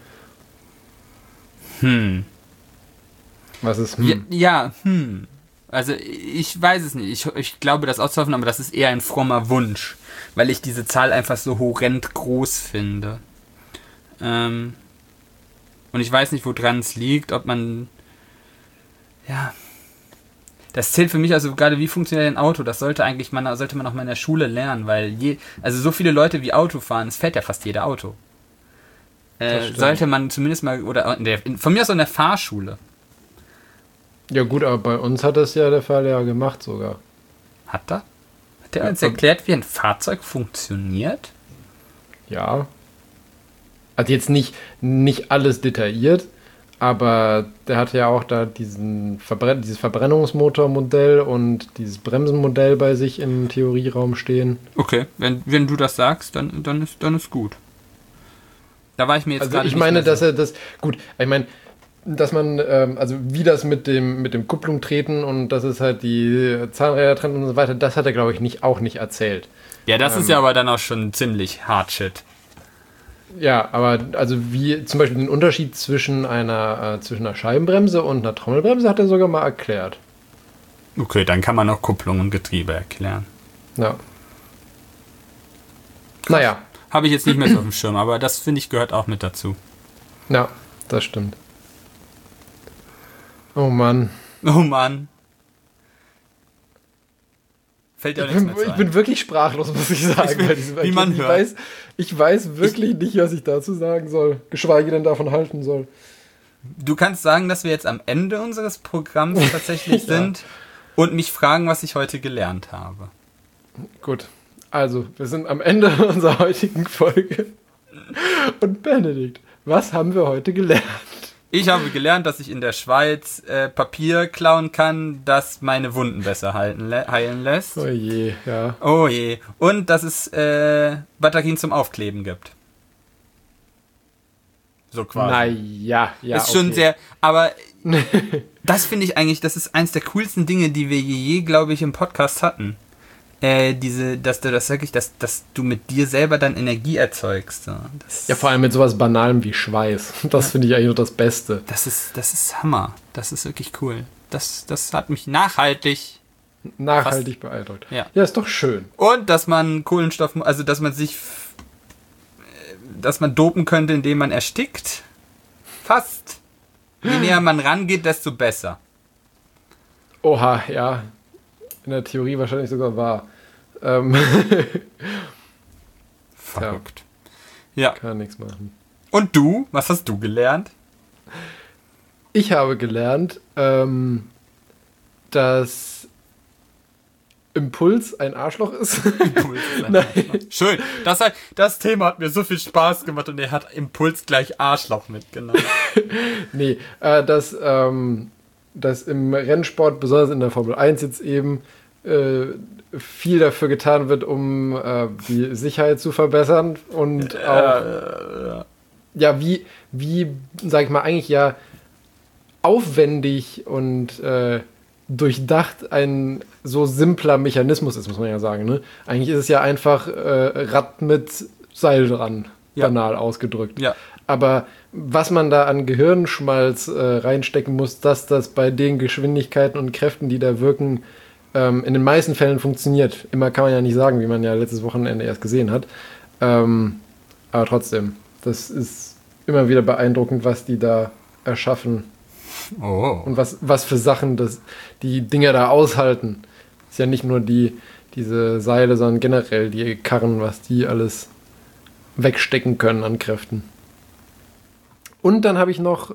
Was ist Also ich weiß es nicht. Ich glaube, das auszuhoffen, aber das ist eher ein frommer Wunsch, weil ich diese Zahl einfach so horrend groß finde. Und ich weiß nicht, woran es liegt, ob man... Ja, das zählt für mich also gerade, wie funktioniert ein Auto? Das sollte man auch mal in der Schule lernen, weil so viele Leute wie Auto fahren, es fährt ja fast jeder Auto. Sollte man zumindest mal, oder von mir aus in der Fahrschule. Ja gut, aber bei uns hat das ja der Fahrlehrer gemacht sogar. Hat er? Hat er uns erklärt, wie ein Fahrzeug funktioniert? Ja. Also jetzt nicht alles detailliert, aber der hatte ja auch da dieses Verbrennungsmotormodell und dieses Bremsenmodell bei sich im Theorieraum stehen. Okay, wenn du das sagst, dann ist gut. Da war ich mir jetzt gerade nicht mehr dass man, also wie das mit dem Kupplung treten und dass es halt die Zahnräder trennt und so weiter, das hat er, glaube ich, auch nicht erzählt. Ja, das ist ja aber dann auch schon ziemlich hard shit. Ja, aber also wie zum Beispiel den Unterschied zwischen einer Scheibenbremse und einer Trommelbremse hat er sogar mal erklärt. Okay, dann kann man auch Kupplung und Getriebe erklären. Ja. Naja. Habe ich jetzt nicht mehr so auf dem Schirm, aber das, finde ich, gehört auch mit dazu. Ja, das stimmt. Oh Mann. Fällt dir auch nichts mehr zu ein. Ich bin wirklich sprachlos, muss ich sagen. Wie man hört. Ich weiß wirklich nicht, was ich dazu sagen soll. Geschweige denn davon halten soll. Du kannst sagen, dass wir jetzt am Ende unseres Programms tatsächlich sind und mich fragen, was ich heute gelernt habe. Gut. Also, wir sind am Ende unserer heutigen Folge. Und Benedikt, Was haben wir heute gelernt? Ich habe gelernt, dass ich in der Schweiz Papier klauen kann, das meine Wunden besser heilen lässt. Oh je, ja. Oh je. Und dass es Batterien zum Aufkleben gibt. So quasi. Naja, ja. Ist schon sehr, aber das finde ich eigentlich, das ist eins der coolsten Dinge, die wir je, glaube ich, im Podcast hatten. Dass du mit dir selber dann Energie erzeugst. So. Ja, vor allem mit sowas Banalem wie Schweiß. Das finde ich eigentlich noch das Beste. Das ist Hammer. Das ist wirklich cool. Das hat mich nachhaltig beeindruckt. Ja, ist doch schön. Und dass man Kohlenstoff, also dass man dopen könnte, indem man erstickt. Fast. Je näher man rangeht, desto besser. Oha, ja. In der Theorie wahrscheinlich sogar wahr. Verrückt. Ja. Kann nichts machen. Und du? Was hast du gelernt? Ich habe gelernt, dass Impuls ein Arschloch ist. Impuls ist ein Arschloch. Schön. Das Thema hat mir so viel Spaß gemacht und er hat Impuls gleich Arschloch mitgenommen. Nee, dass im Rennsport, besonders in der Formel 1 jetzt eben, viel dafür getan wird, um die Sicherheit zu verbessern und auch wie sag ich mal, eigentlich ja aufwendig und durchdacht ein so simpler Mechanismus ist, muss man ja sagen. Ne? Eigentlich ist es ja einfach Rad mit Seil dran, banal ausgedrückt. Ja. Aber was man da an Gehirnschmalz reinstecken muss, dass das bei den Geschwindigkeiten und Kräften, die da wirken, in den meisten Fällen funktioniert. Immer kann man ja nicht sagen, wie man ja letztes Wochenende erst gesehen hat. Aber trotzdem, das ist immer wieder beeindruckend, was die da erschaffen. Oh. Und was für Sachen die Dinger da aushalten. Ist ja nicht nur diese Seile, sondern generell die Karren, was die alles wegstecken können an Kräften. Und dann habe ich noch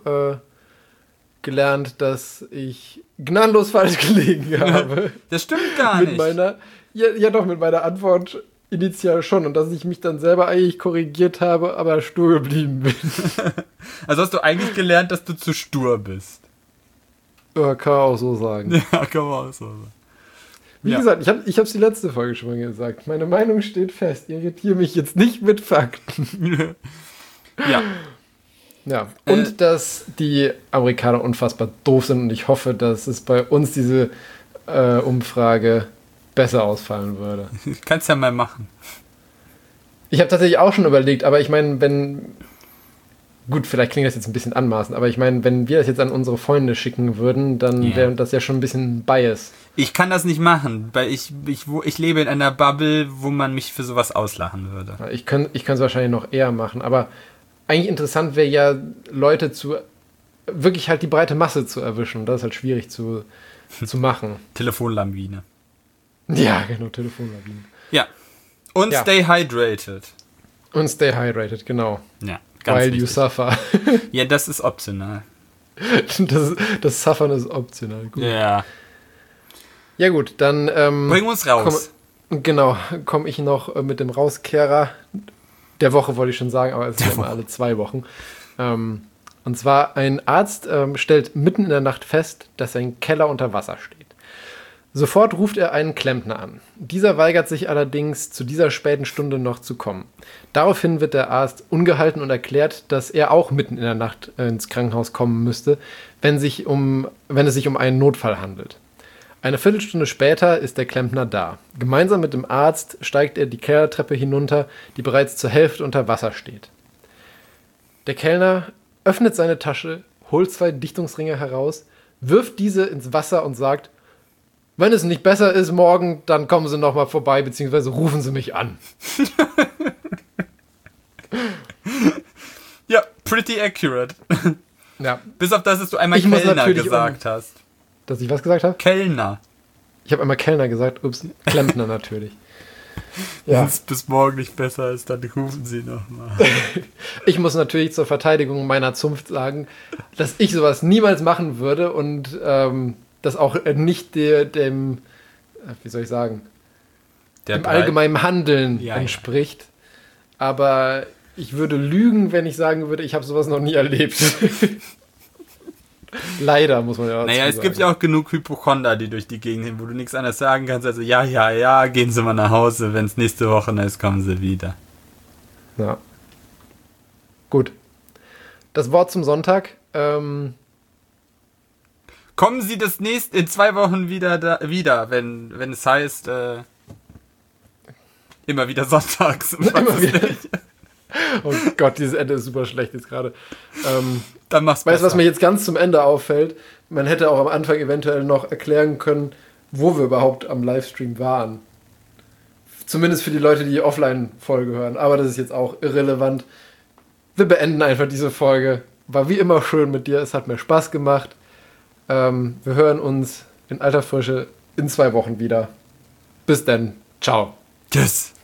gelernt, dass ich gnadenlos falsch gelegen habe. Das stimmt gar nicht. Mit meiner Antwort initial schon. Und dass ich mich dann selber eigentlich korrigiert habe, aber stur geblieben bin. Also hast du eigentlich gelernt, dass du zu stur bist. Ja, kann man auch so sagen. Ja, kann man auch so sagen. Wie gesagt, ich habe es die letzte Folge schon mal gesagt. Meine Meinung steht fest. Irritiere mich jetzt nicht mit Fakten. Ja. Ja, und dass die Amerikaner unfassbar doof sind und ich hoffe, dass es bei uns diese Umfrage besser ausfallen würde. Kannst ja mal machen. Ich habe tatsächlich auch schon überlegt, aber ich meine, gut, vielleicht klingt das jetzt ein bisschen anmaßend, aber ich meine, wenn wir das jetzt an unsere Freunde schicken würden, dann wäre das ja schon ein bisschen Bias. Ich kann das nicht machen, weil ich lebe in einer Bubble, wo man mich für sowas auslachen würde. Ich kann es wahrscheinlich noch eher machen, aber eigentlich interessant wäre ja, Leute wirklich halt die breite Masse zu erwischen. Und das ist halt schwierig zu machen. Telefonlawine. Ja, genau, Telefonlawine. Ja. Und stay hydrated. Und stay hydrated, genau. Ja, ganz While wichtig. you suffer. Ja, das ist optional. Das Suffern ist optional. Gut. Ja. Ja gut, dann bring uns raus. Komme ich noch mit dem Rauskehrer der Woche, wollte ich schon sagen, aber es ist immer alle 2 Wochen. Und zwar ein Arzt stellt mitten in der Nacht fest, dass sein Keller unter Wasser steht. Sofort ruft er einen Klempner an. Dieser weigert sich allerdings, zu dieser späten Stunde noch zu kommen. Daraufhin wird der Arzt ungehalten und erklärt, dass er auch mitten in der Nacht ins Krankenhaus kommen müsste, wenn es sich um einen Notfall handelt. Eine Viertelstunde später ist der Klempner da. Gemeinsam mit dem Arzt steigt er die Kellertreppe hinunter, die bereits zur Hälfte unter Wasser steht. Der Kellner öffnet seine Tasche, holt 2 Dichtungsringe heraus, wirft diese ins Wasser und sagt: Wenn es nicht besser ist morgen, dann kommen Sie nochmal vorbei, beziehungsweise rufen Sie mich an. Ja, pretty accurate. Ja. Bis auf das, dass du einmal Kellner gesagt hast. Dass ich was gesagt habe? Kellner. Ich habe einmal Kellner gesagt, ups, Klempner natürlich. Ja. Wenn es bis morgen nicht besser ist, dann rufen Sie nochmal. Ich muss natürlich zur Verteidigung meiner Zunft sagen, dass ich sowas niemals machen würde und das auch nicht dem wie soll ich sagen, dem allgemeinen Handeln entspricht. Aber Ich würde lügen, wenn ich sagen würde, ich habe sowas noch nie erlebt. Leider, muss man ja dazu Naja, es sagen. gibt ja auch genug Hypochonder, die durch die Gegend hin, wo du nichts anderes sagen kannst. Also ja, gehen Sie mal nach Hause. Wenn es nächste Woche ist, kommen Sie wieder. Ja. Gut. Das Wort zum Sonntag. Kommen Sie in 2 Wochen wieder, wenn es heißt, immer wieder sonntags. Immer wieder. Oh Gott, dieses Ende ist super schlecht jetzt gerade. Dann mach's Weißt du, was besser. mir jetzt ganz zum Ende auffällt? Man hätte auch am Anfang eventuell noch erklären können, wo wir überhaupt am Livestream waren. Zumindest für die Leute, die Offline-Folge hören. Aber das ist jetzt auch irrelevant. Wir beenden einfach diese Folge. War wie immer schön mit dir. Es hat mir Spaß gemacht. Wir hören uns in alter Frische in 2 Wochen wieder. Bis dann. Ciao. Tschüss.